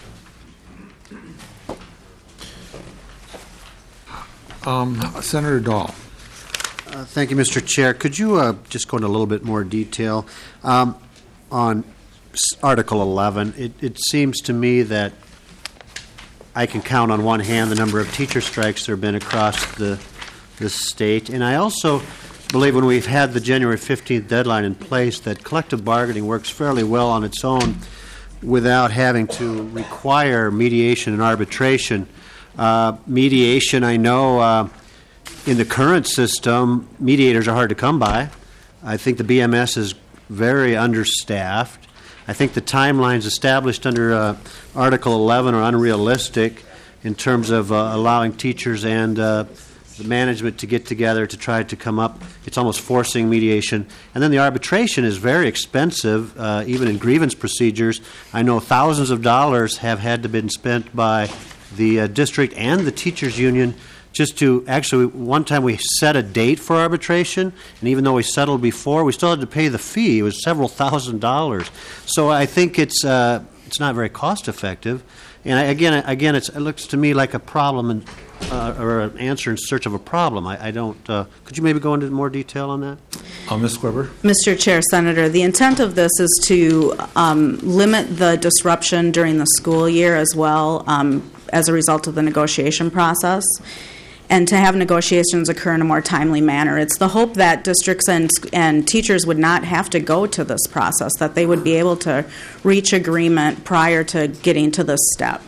Um, Senator Dahl. Uh, thank you, Mister Chair. Could you uh, just go into a little bit more detail um, on Article eleven? It, it seems to me that I can count on one hand the number of teacher strikes there have been across the, the state. And I also believe when we've had the January fifteenth deadline in place that collective bargaining works fairly well on its own without having to require mediation and arbitration. Uh, mediation, I know uh, in the current system, mediators are hard to come by. I think the B M S is very understaffed. I think the timelines established under uh, Article eleven are unrealistic in terms of uh, allowing teachers and uh, the management to get together to try to come up. It's almost forcing mediation. And then the arbitration is very expensive, uh, even in grievance procedures. I know thousands of dollars have had to been spent by the uh, district and the teachers union just to actually, one time we set a date for arbitration, and even though we settled before, we still had to pay the fee. It was several thousand dollars. So I think it's uh, it's not very cost effective. And I, again, again, it's, it looks to me like a problem and, uh, or an answer in search of a problem. I, I don't. Uh, could you maybe go into more detail on that? Uh, Miz Weber. Mister Chair, Senator, the intent of this is to um, limit the disruption during the school year as well um, as a result of the negotiation process, and to have negotiations occur in a more timely manner. It's the hope that districts and, and teachers would not have to go to this process, that they would be able to reach agreement prior to getting to this step.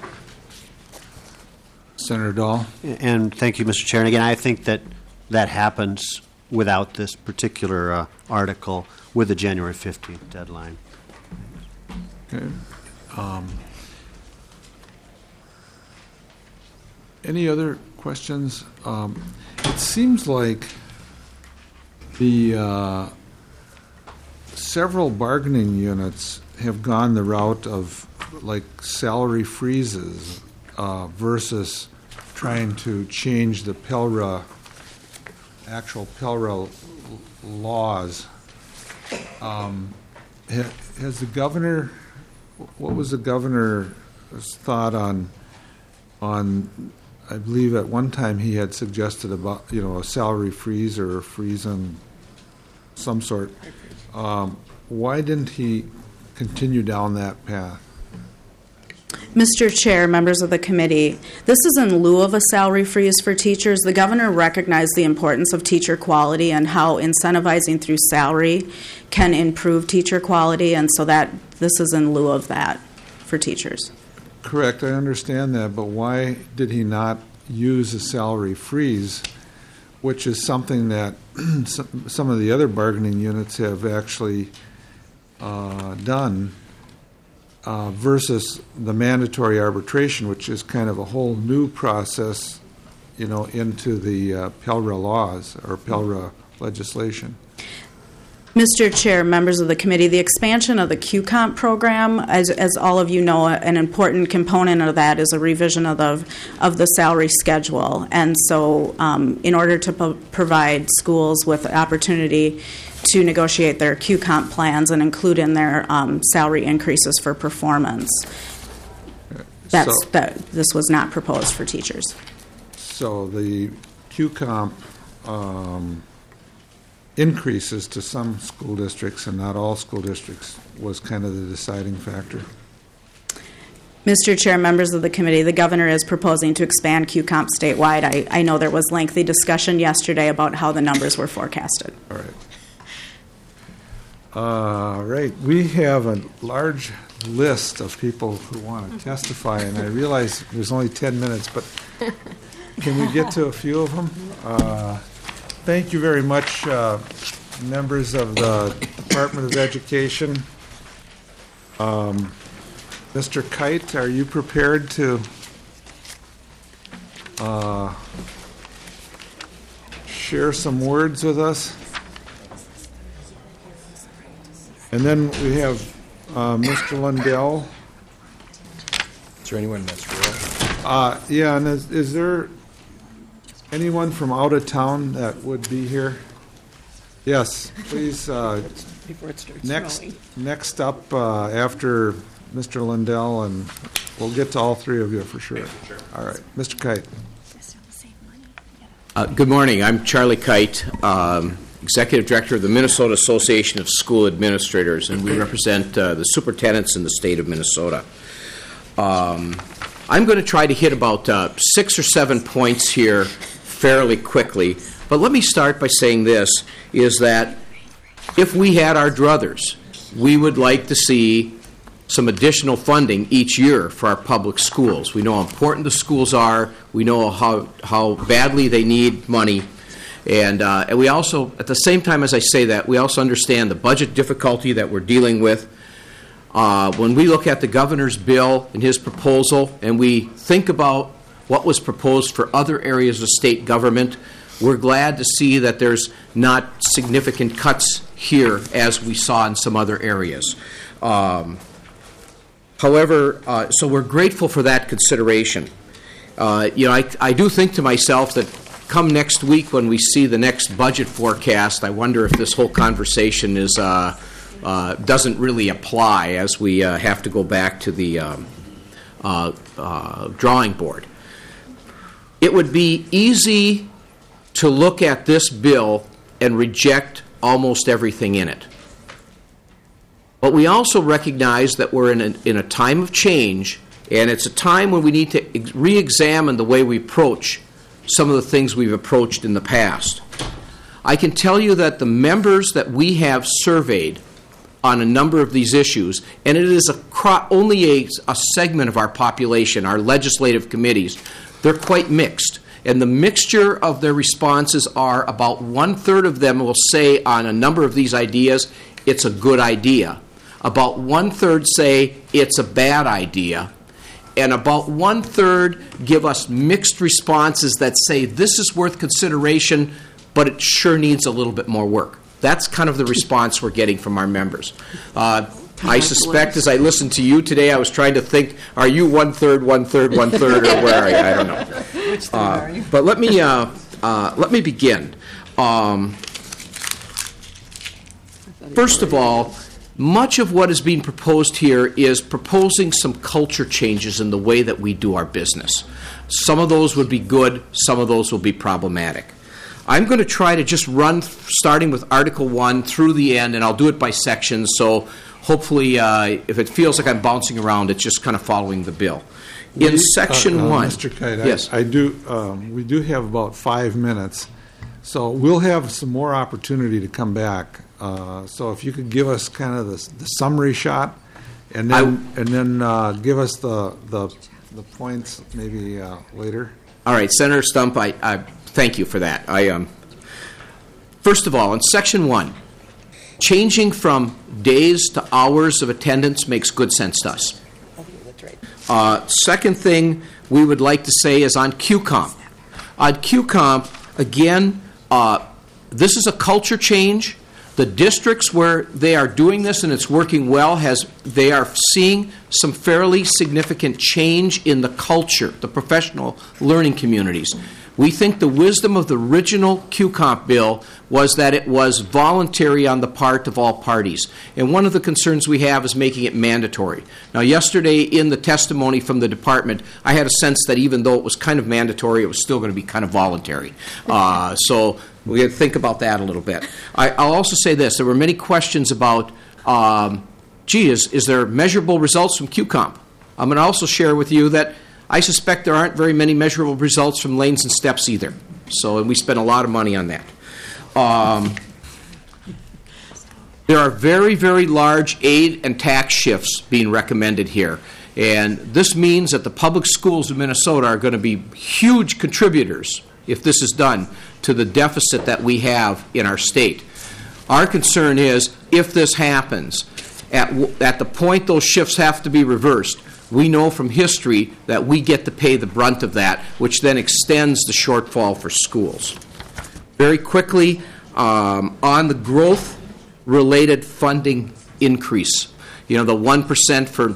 Senator Dahl. And thank you, Mister Chair. And again, I think that that happens without this particular uh, article with the January fifteenth deadline. Okay. Um, any other questions? Um, it seems like the uh, several bargaining units have gone the route of like salary freezes uh, versus trying to change the Pell R A, actual Pell R A laws. Um, ha, has the governor, what was the governor's thought on on I believe at one time he had suggested about, you know, a salary freeze or a freeze on some sort. Um, why didn't he continue down that path? Mister Chair, members of the committee, this is in lieu of a salary freeze for teachers. The governor recognized the importance of teacher quality and how incentivizing through salary can improve teacher quality, and so that this is in lieu of that for teachers. Correct, I understand that, but why did he not use a salary freeze, which is something that some, some of the other bargaining units have actually uh, done uh, versus the mandatory arbitration, which is kind of a whole new process, you know, into the uh, PELRA laws or PELRA legislation. Mister Chair, members of the committee, the expansion of the Q COMP program, as, as all of you know, an important component of that is a revision of the of the salary schedule. And so, um, in order to po- provide schools with the opportunity to negotiate their Q COMP plans and include in their um, salary increases for performance, that's So- that. This was not proposed for teachers. So the Q COMP um, increases to some school districts and not all school districts was kind of the deciding factor. Mister Chair, members of the committee, the governor is proposing to expand Q COMP statewide. I, I know there was lengthy discussion yesterday about how the numbers were forecasted. All right. Uh, right. We have a large list of people who want to testify, and I realize there's only ten minutes, but can we get to a few of them? Uh, thank you very much, uh, members of the Department of Education. Um, Mister Kite, are you prepared to uh, share some words with us? And then we have uh, Mister Lundell. Is there anyone that's real? Uh, yeah, and is, is there anyone from out of town that would be here? Yes, please. Uh, Before it starts next, snowing. next up uh, after Mister Lundell, and we'll get to all three of you for sure. All right, Mister Kite. Uh, good morning. I'm Charlie Kite, um, Executive Director of the Minnesota Association of School Administrators, and we represent uh, the superintendents in the state of Minnesota. Um, I'm going to try to hit about uh, six or seven points here fairly quickly, but let me start by saying this, is that if we had our druthers, we would like to see some additional funding each year for our public schools. We know how important the schools are. We know how, how badly they need money. And, uh, and we also, at the same time as I say that, we also understand the budget difficulty that we're dealing with. Uh, when we look at the governor's bill and his proposal, and we think about what was proposed for other areas of state government, we're glad to see that there's not significant cuts here as we saw in some other areas. Um, however, uh, so we're grateful for that consideration. Uh, you know, I, I do think to myself that come next week when we see the next budget forecast, I wonder if this whole conversation is uh, uh, doesn't really apply as we uh, have to go back to the um, uh, uh, drawing board. It would be easy to look at this bill and reject almost everything in it. But we also recognize that we're in a, in a time of change, and it's a time when we need to ex- re-examine the way we approach some of the things we've approached in the past. I can tell you that the members that we have surveyed on a number of these issues, and it is a cro- only a, a segment of our population, our legislative committees, they're quite mixed. And the mixture of their responses are about one-third of them will say on a number of these ideas, it's a good idea. About one-third say it's a bad idea. And about one-third give us mixed responses that say this is worth consideration, but it sure needs a little bit more work. That's kind of the response we're getting from our members. Uh, I suspect as I listened to you today, I was trying to think, are you one-third, one-third, one-third, or where are you? I don't know. Which third Uh, are you? but let me, uh, uh, let me begin. Um, first of all, much of what is being proposed here is proposing some culture changes in the way that we do our business. Some of those would be good, some of those will be problematic. I'm going to try to just run, starting with Article one through the end, and I'll do it by sections, so hopefully uh, if it feels like I'm bouncing around, it's just kind of following the bill. In We- Section uh, uh, one... Mister Kite, yes. I, I do, um, we do have about five minutes, so we'll have some more opportunity to come back. Uh, so if you could give us kind of the, the summary shot, and then and then uh, give us the the, the points maybe uh, later. All right, Senator Stump, I, I thank you for that. I um, first of all, in Section one, changing from days to hours of attendance makes good sense to us. Uh, second thing we would like to say is on Q COMP. On Q COMP, again, uh, this is a culture change. The districts where they are doing this and it's working well, has they are seeing some fairly significant change in the culture, the professional learning communities. We think the wisdom of the original Q COMP bill was that it was voluntary on the part of all parties. And one of the concerns we have is making it mandatory. Now, yesterday in the testimony from the department, I had a sense that even though it was kind of mandatory, it was still going to be kind of voluntary. Uh, so we have to think about that a little bit. I, I'll also say this. There were many questions about, um, gee, is, is there measurable results from Q COMP? I'm going to also share with you that I suspect there aren't very many measurable results from lanes and steps either. So, and we spent a lot of money on that. Um, there are very, very large aid and tax shifts being recommended here. And this means that the public schools of Minnesota are going to be huge contributors, if this is done, to the deficit that we have in our state. Our concern is, if this happens, at, w- at the point those shifts have to be reversed, we know from history that we get to pay the brunt of that, which then extends the shortfall for schools. Very quickly, um, on the growth-related funding increase, you know, the one percent for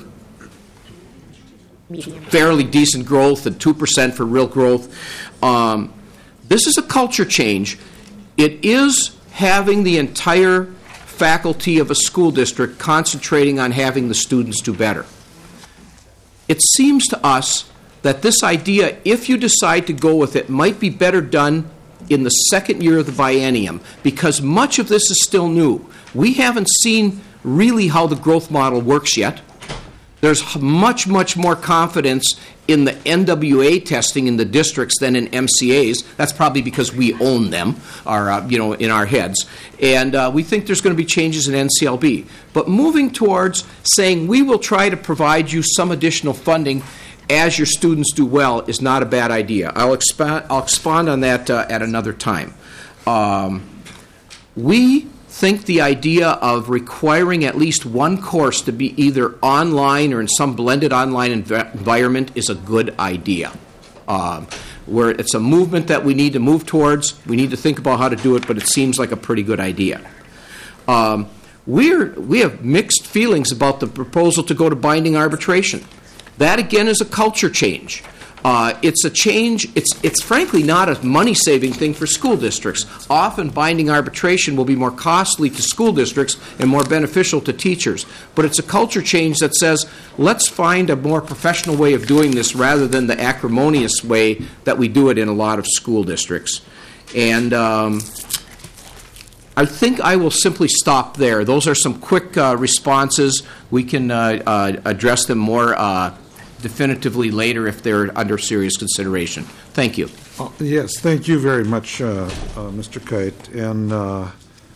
fairly decent growth and two percent for real growth. Um, this is a culture change. It is having the entire faculty of a school district concentrating on having the students do better. It seems to us that this idea, if you decide to go with it, might be better done in the second year of the biennium, because much of this is still new. We haven't seen really how the growth model works yet. There's much, much more confidence in the N W A testing in the districts than in M C As. That's probably because we own them, our, uh, you know, in our heads. And uh, we think there's going to be changes in N C L B. But moving towards saying we will try to provide you some additional funding as your students do well is not a bad idea. I'll expand, I'll expand on that uh, at another time. Um, we think the idea of requiring at least one course to be either online or in some blended online env- environment is a good idea. Um, where it's a movement that we need to move towards. We need to think about how to do it, but it seems like a pretty good idea. Um, we're, we have mixed feelings about the proposal to go to binding arbitration. That, again, is a culture change. Uh, it's a change, it's, it's frankly not a money-saving thing for school districts. Often binding arbitration will be more costly to school districts and more beneficial to teachers. But it's a culture change that says, let's find a more professional way of doing this rather than the acrimonious way that we do it in a lot of school districts. And um, I think I will simply stop there. Those are some quick uh, responses. We can uh, uh, address them more uh, definitively later if they're under serious consideration. Thank you. Oh, yes, thank you very much, uh, uh, Mister Kite. And uh,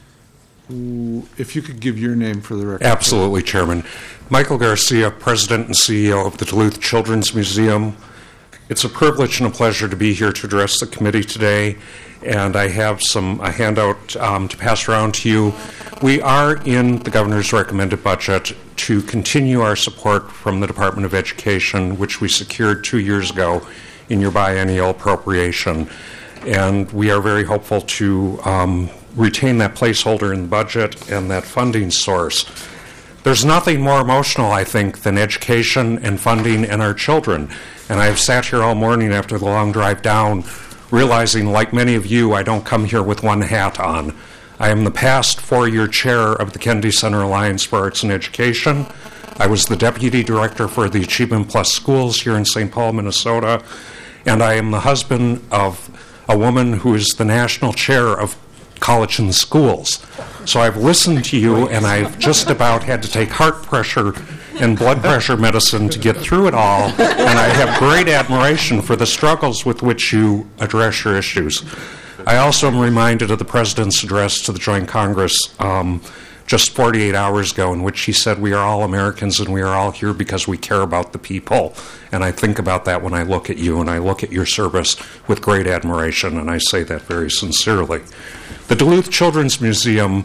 if you could give your name for the record. Absolutely, Chairman. Michael Garcia, President and C E O of the Duluth Children's Museum. It's a privilege and a pleasure to be here to address the committee today, and I have some a handout um, to pass around to you. We are in the governor's recommended budget to continue our support from the Department of Education, which we secured two years ago in your biennial appropriation, and we are very hopeful to um, retain that placeholder in the budget and that funding source. There's nothing more emotional, I think, than education and funding and our children. And I've sat here all morning after the long drive down, realizing, like many of you, I don't come here with one hat on. I am the past four-year chair of the Kennedy Center Alliance for Arts and Education. I was the deputy director for the Achievement Plus schools here in Saint Paul, Minnesota. And I am the husband of a woman who is the national chair of college and schools. So I've listened to you, and I've just about had to take heart pressure and blood pressure medicine to get through it all, and I have great admiration for the struggles with which you address your issues. I also am reminded of the President's address to the Joint Congress um, just forty-eight hours ago, in which he said we are all Americans and we are all here because we care about the people. And I think about that when I look at you, and I look at your service with great admiration, and I say that very sincerely. The Duluth Children's Museum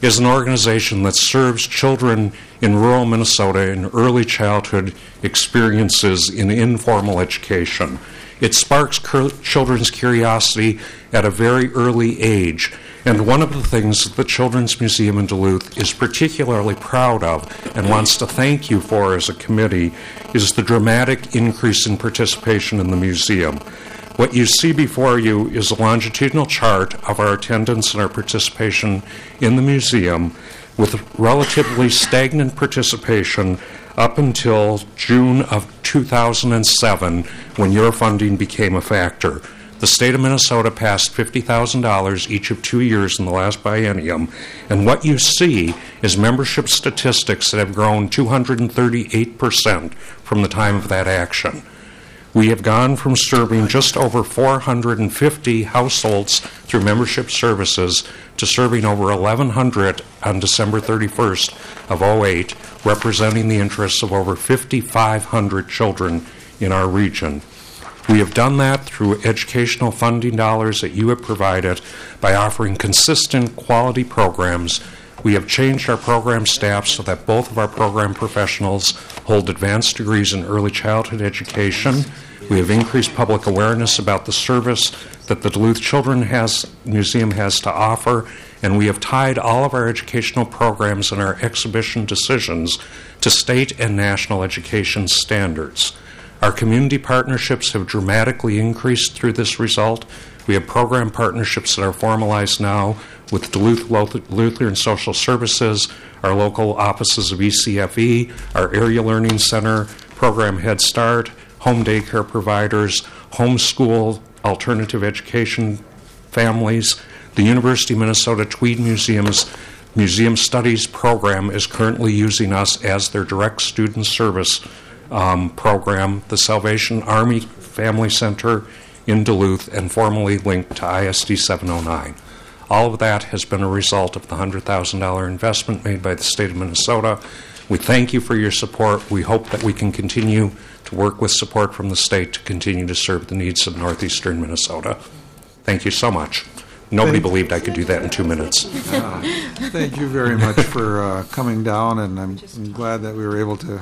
is an organization that serves children in rural Minnesota in early childhood experiences in informal education. It sparks cur- children's curiosity at a very early age. And one of the things that the Children's Museum in Duluth is particularly proud of and wants to thank you for as a committee is the dramatic increase in participation in the museum. What you see before you is a longitudinal chart of our attendance and our participation in the museum, with relatively stagnant participation up until June of two thousand seven, when your funding became a factor. The state of Minnesota passed fifty thousand dollars each of two years in the last biennium, and what you see is membership statistics that have grown two hundred thirty-eight percent from the time of that action. We have gone from serving just over four hundred fifty households through membership services to serving over eleven hundred on December thirty-first of oh eight, representing the interests of over fifty-five hundred children in our region. We have done that through educational funding dollars that you have provided by offering consistent quality programs. We have changed our program staff so that both of our program professionals hold advanced degrees in early childhood education. We have increased public awareness about the service that the Duluth Children has, Museum has to offer, and we have tied all of our educational programs and our exhibition decisions to state and national education standards. Our community partnerships have dramatically increased through this result. We have program partnerships that are formalized now with Duluth Lutheran Social Services, our local offices of E C F E, our Area Learning Center, Program Head Start, home daycare providers, homeschool, alternative education families. The University of Minnesota Tweed Museum's Museum Studies program is currently using us as their direct student service Um, program, the Salvation Army Family Center in Duluth, and formerly linked to I S D seven oh nine. All of that has been a result of the one hundred thousand dollars investment made by the state of Minnesota. We thank you for your support. We hope that we can continue to work with support from the state to continue to serve the needs of northeastern Minnesota. Thank you so much. Nobody thank believed I could do that in two minutes. Uh, thank you very much for uh, coming down, and I'm, I'm glad that we were able to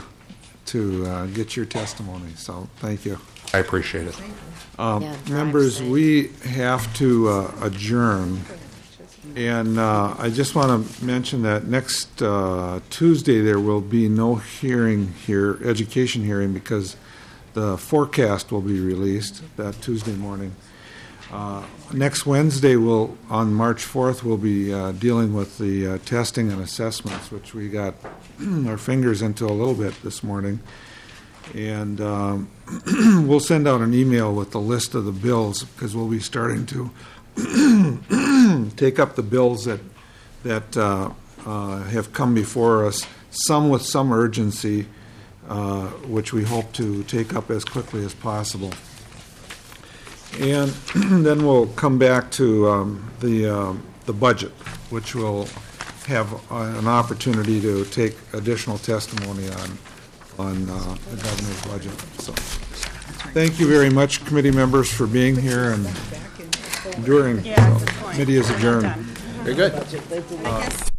to uh, get your testimony, so thank you. I appreciate it. Um, yeah, members, we have to uh, adjourn, and uh, I just want to mention that next uh, Tuesday there will be no hearing here, education hearing, because the forecast will be released that Tuesday morning. Uh, next Wednesday, we'll, on March fourth, we'll be uh, dealing with the uh, testing and assessments, which we got our fingers into a little bit this morning. And um, we'll send out an email with the list of the bills, because we'll be starting to take up the bills that, that uh, uh, have come before us, some with some urgency, uh, which we hope to take up as quickly as possible. And then we'll come back to um, the uh, the budget, which will have uh, an opportunity to take additional testimony on on uh, the governor's budget. So, thank you very much, committee members, for being here and enduring. So, committee is adjourned. Very good. Uh,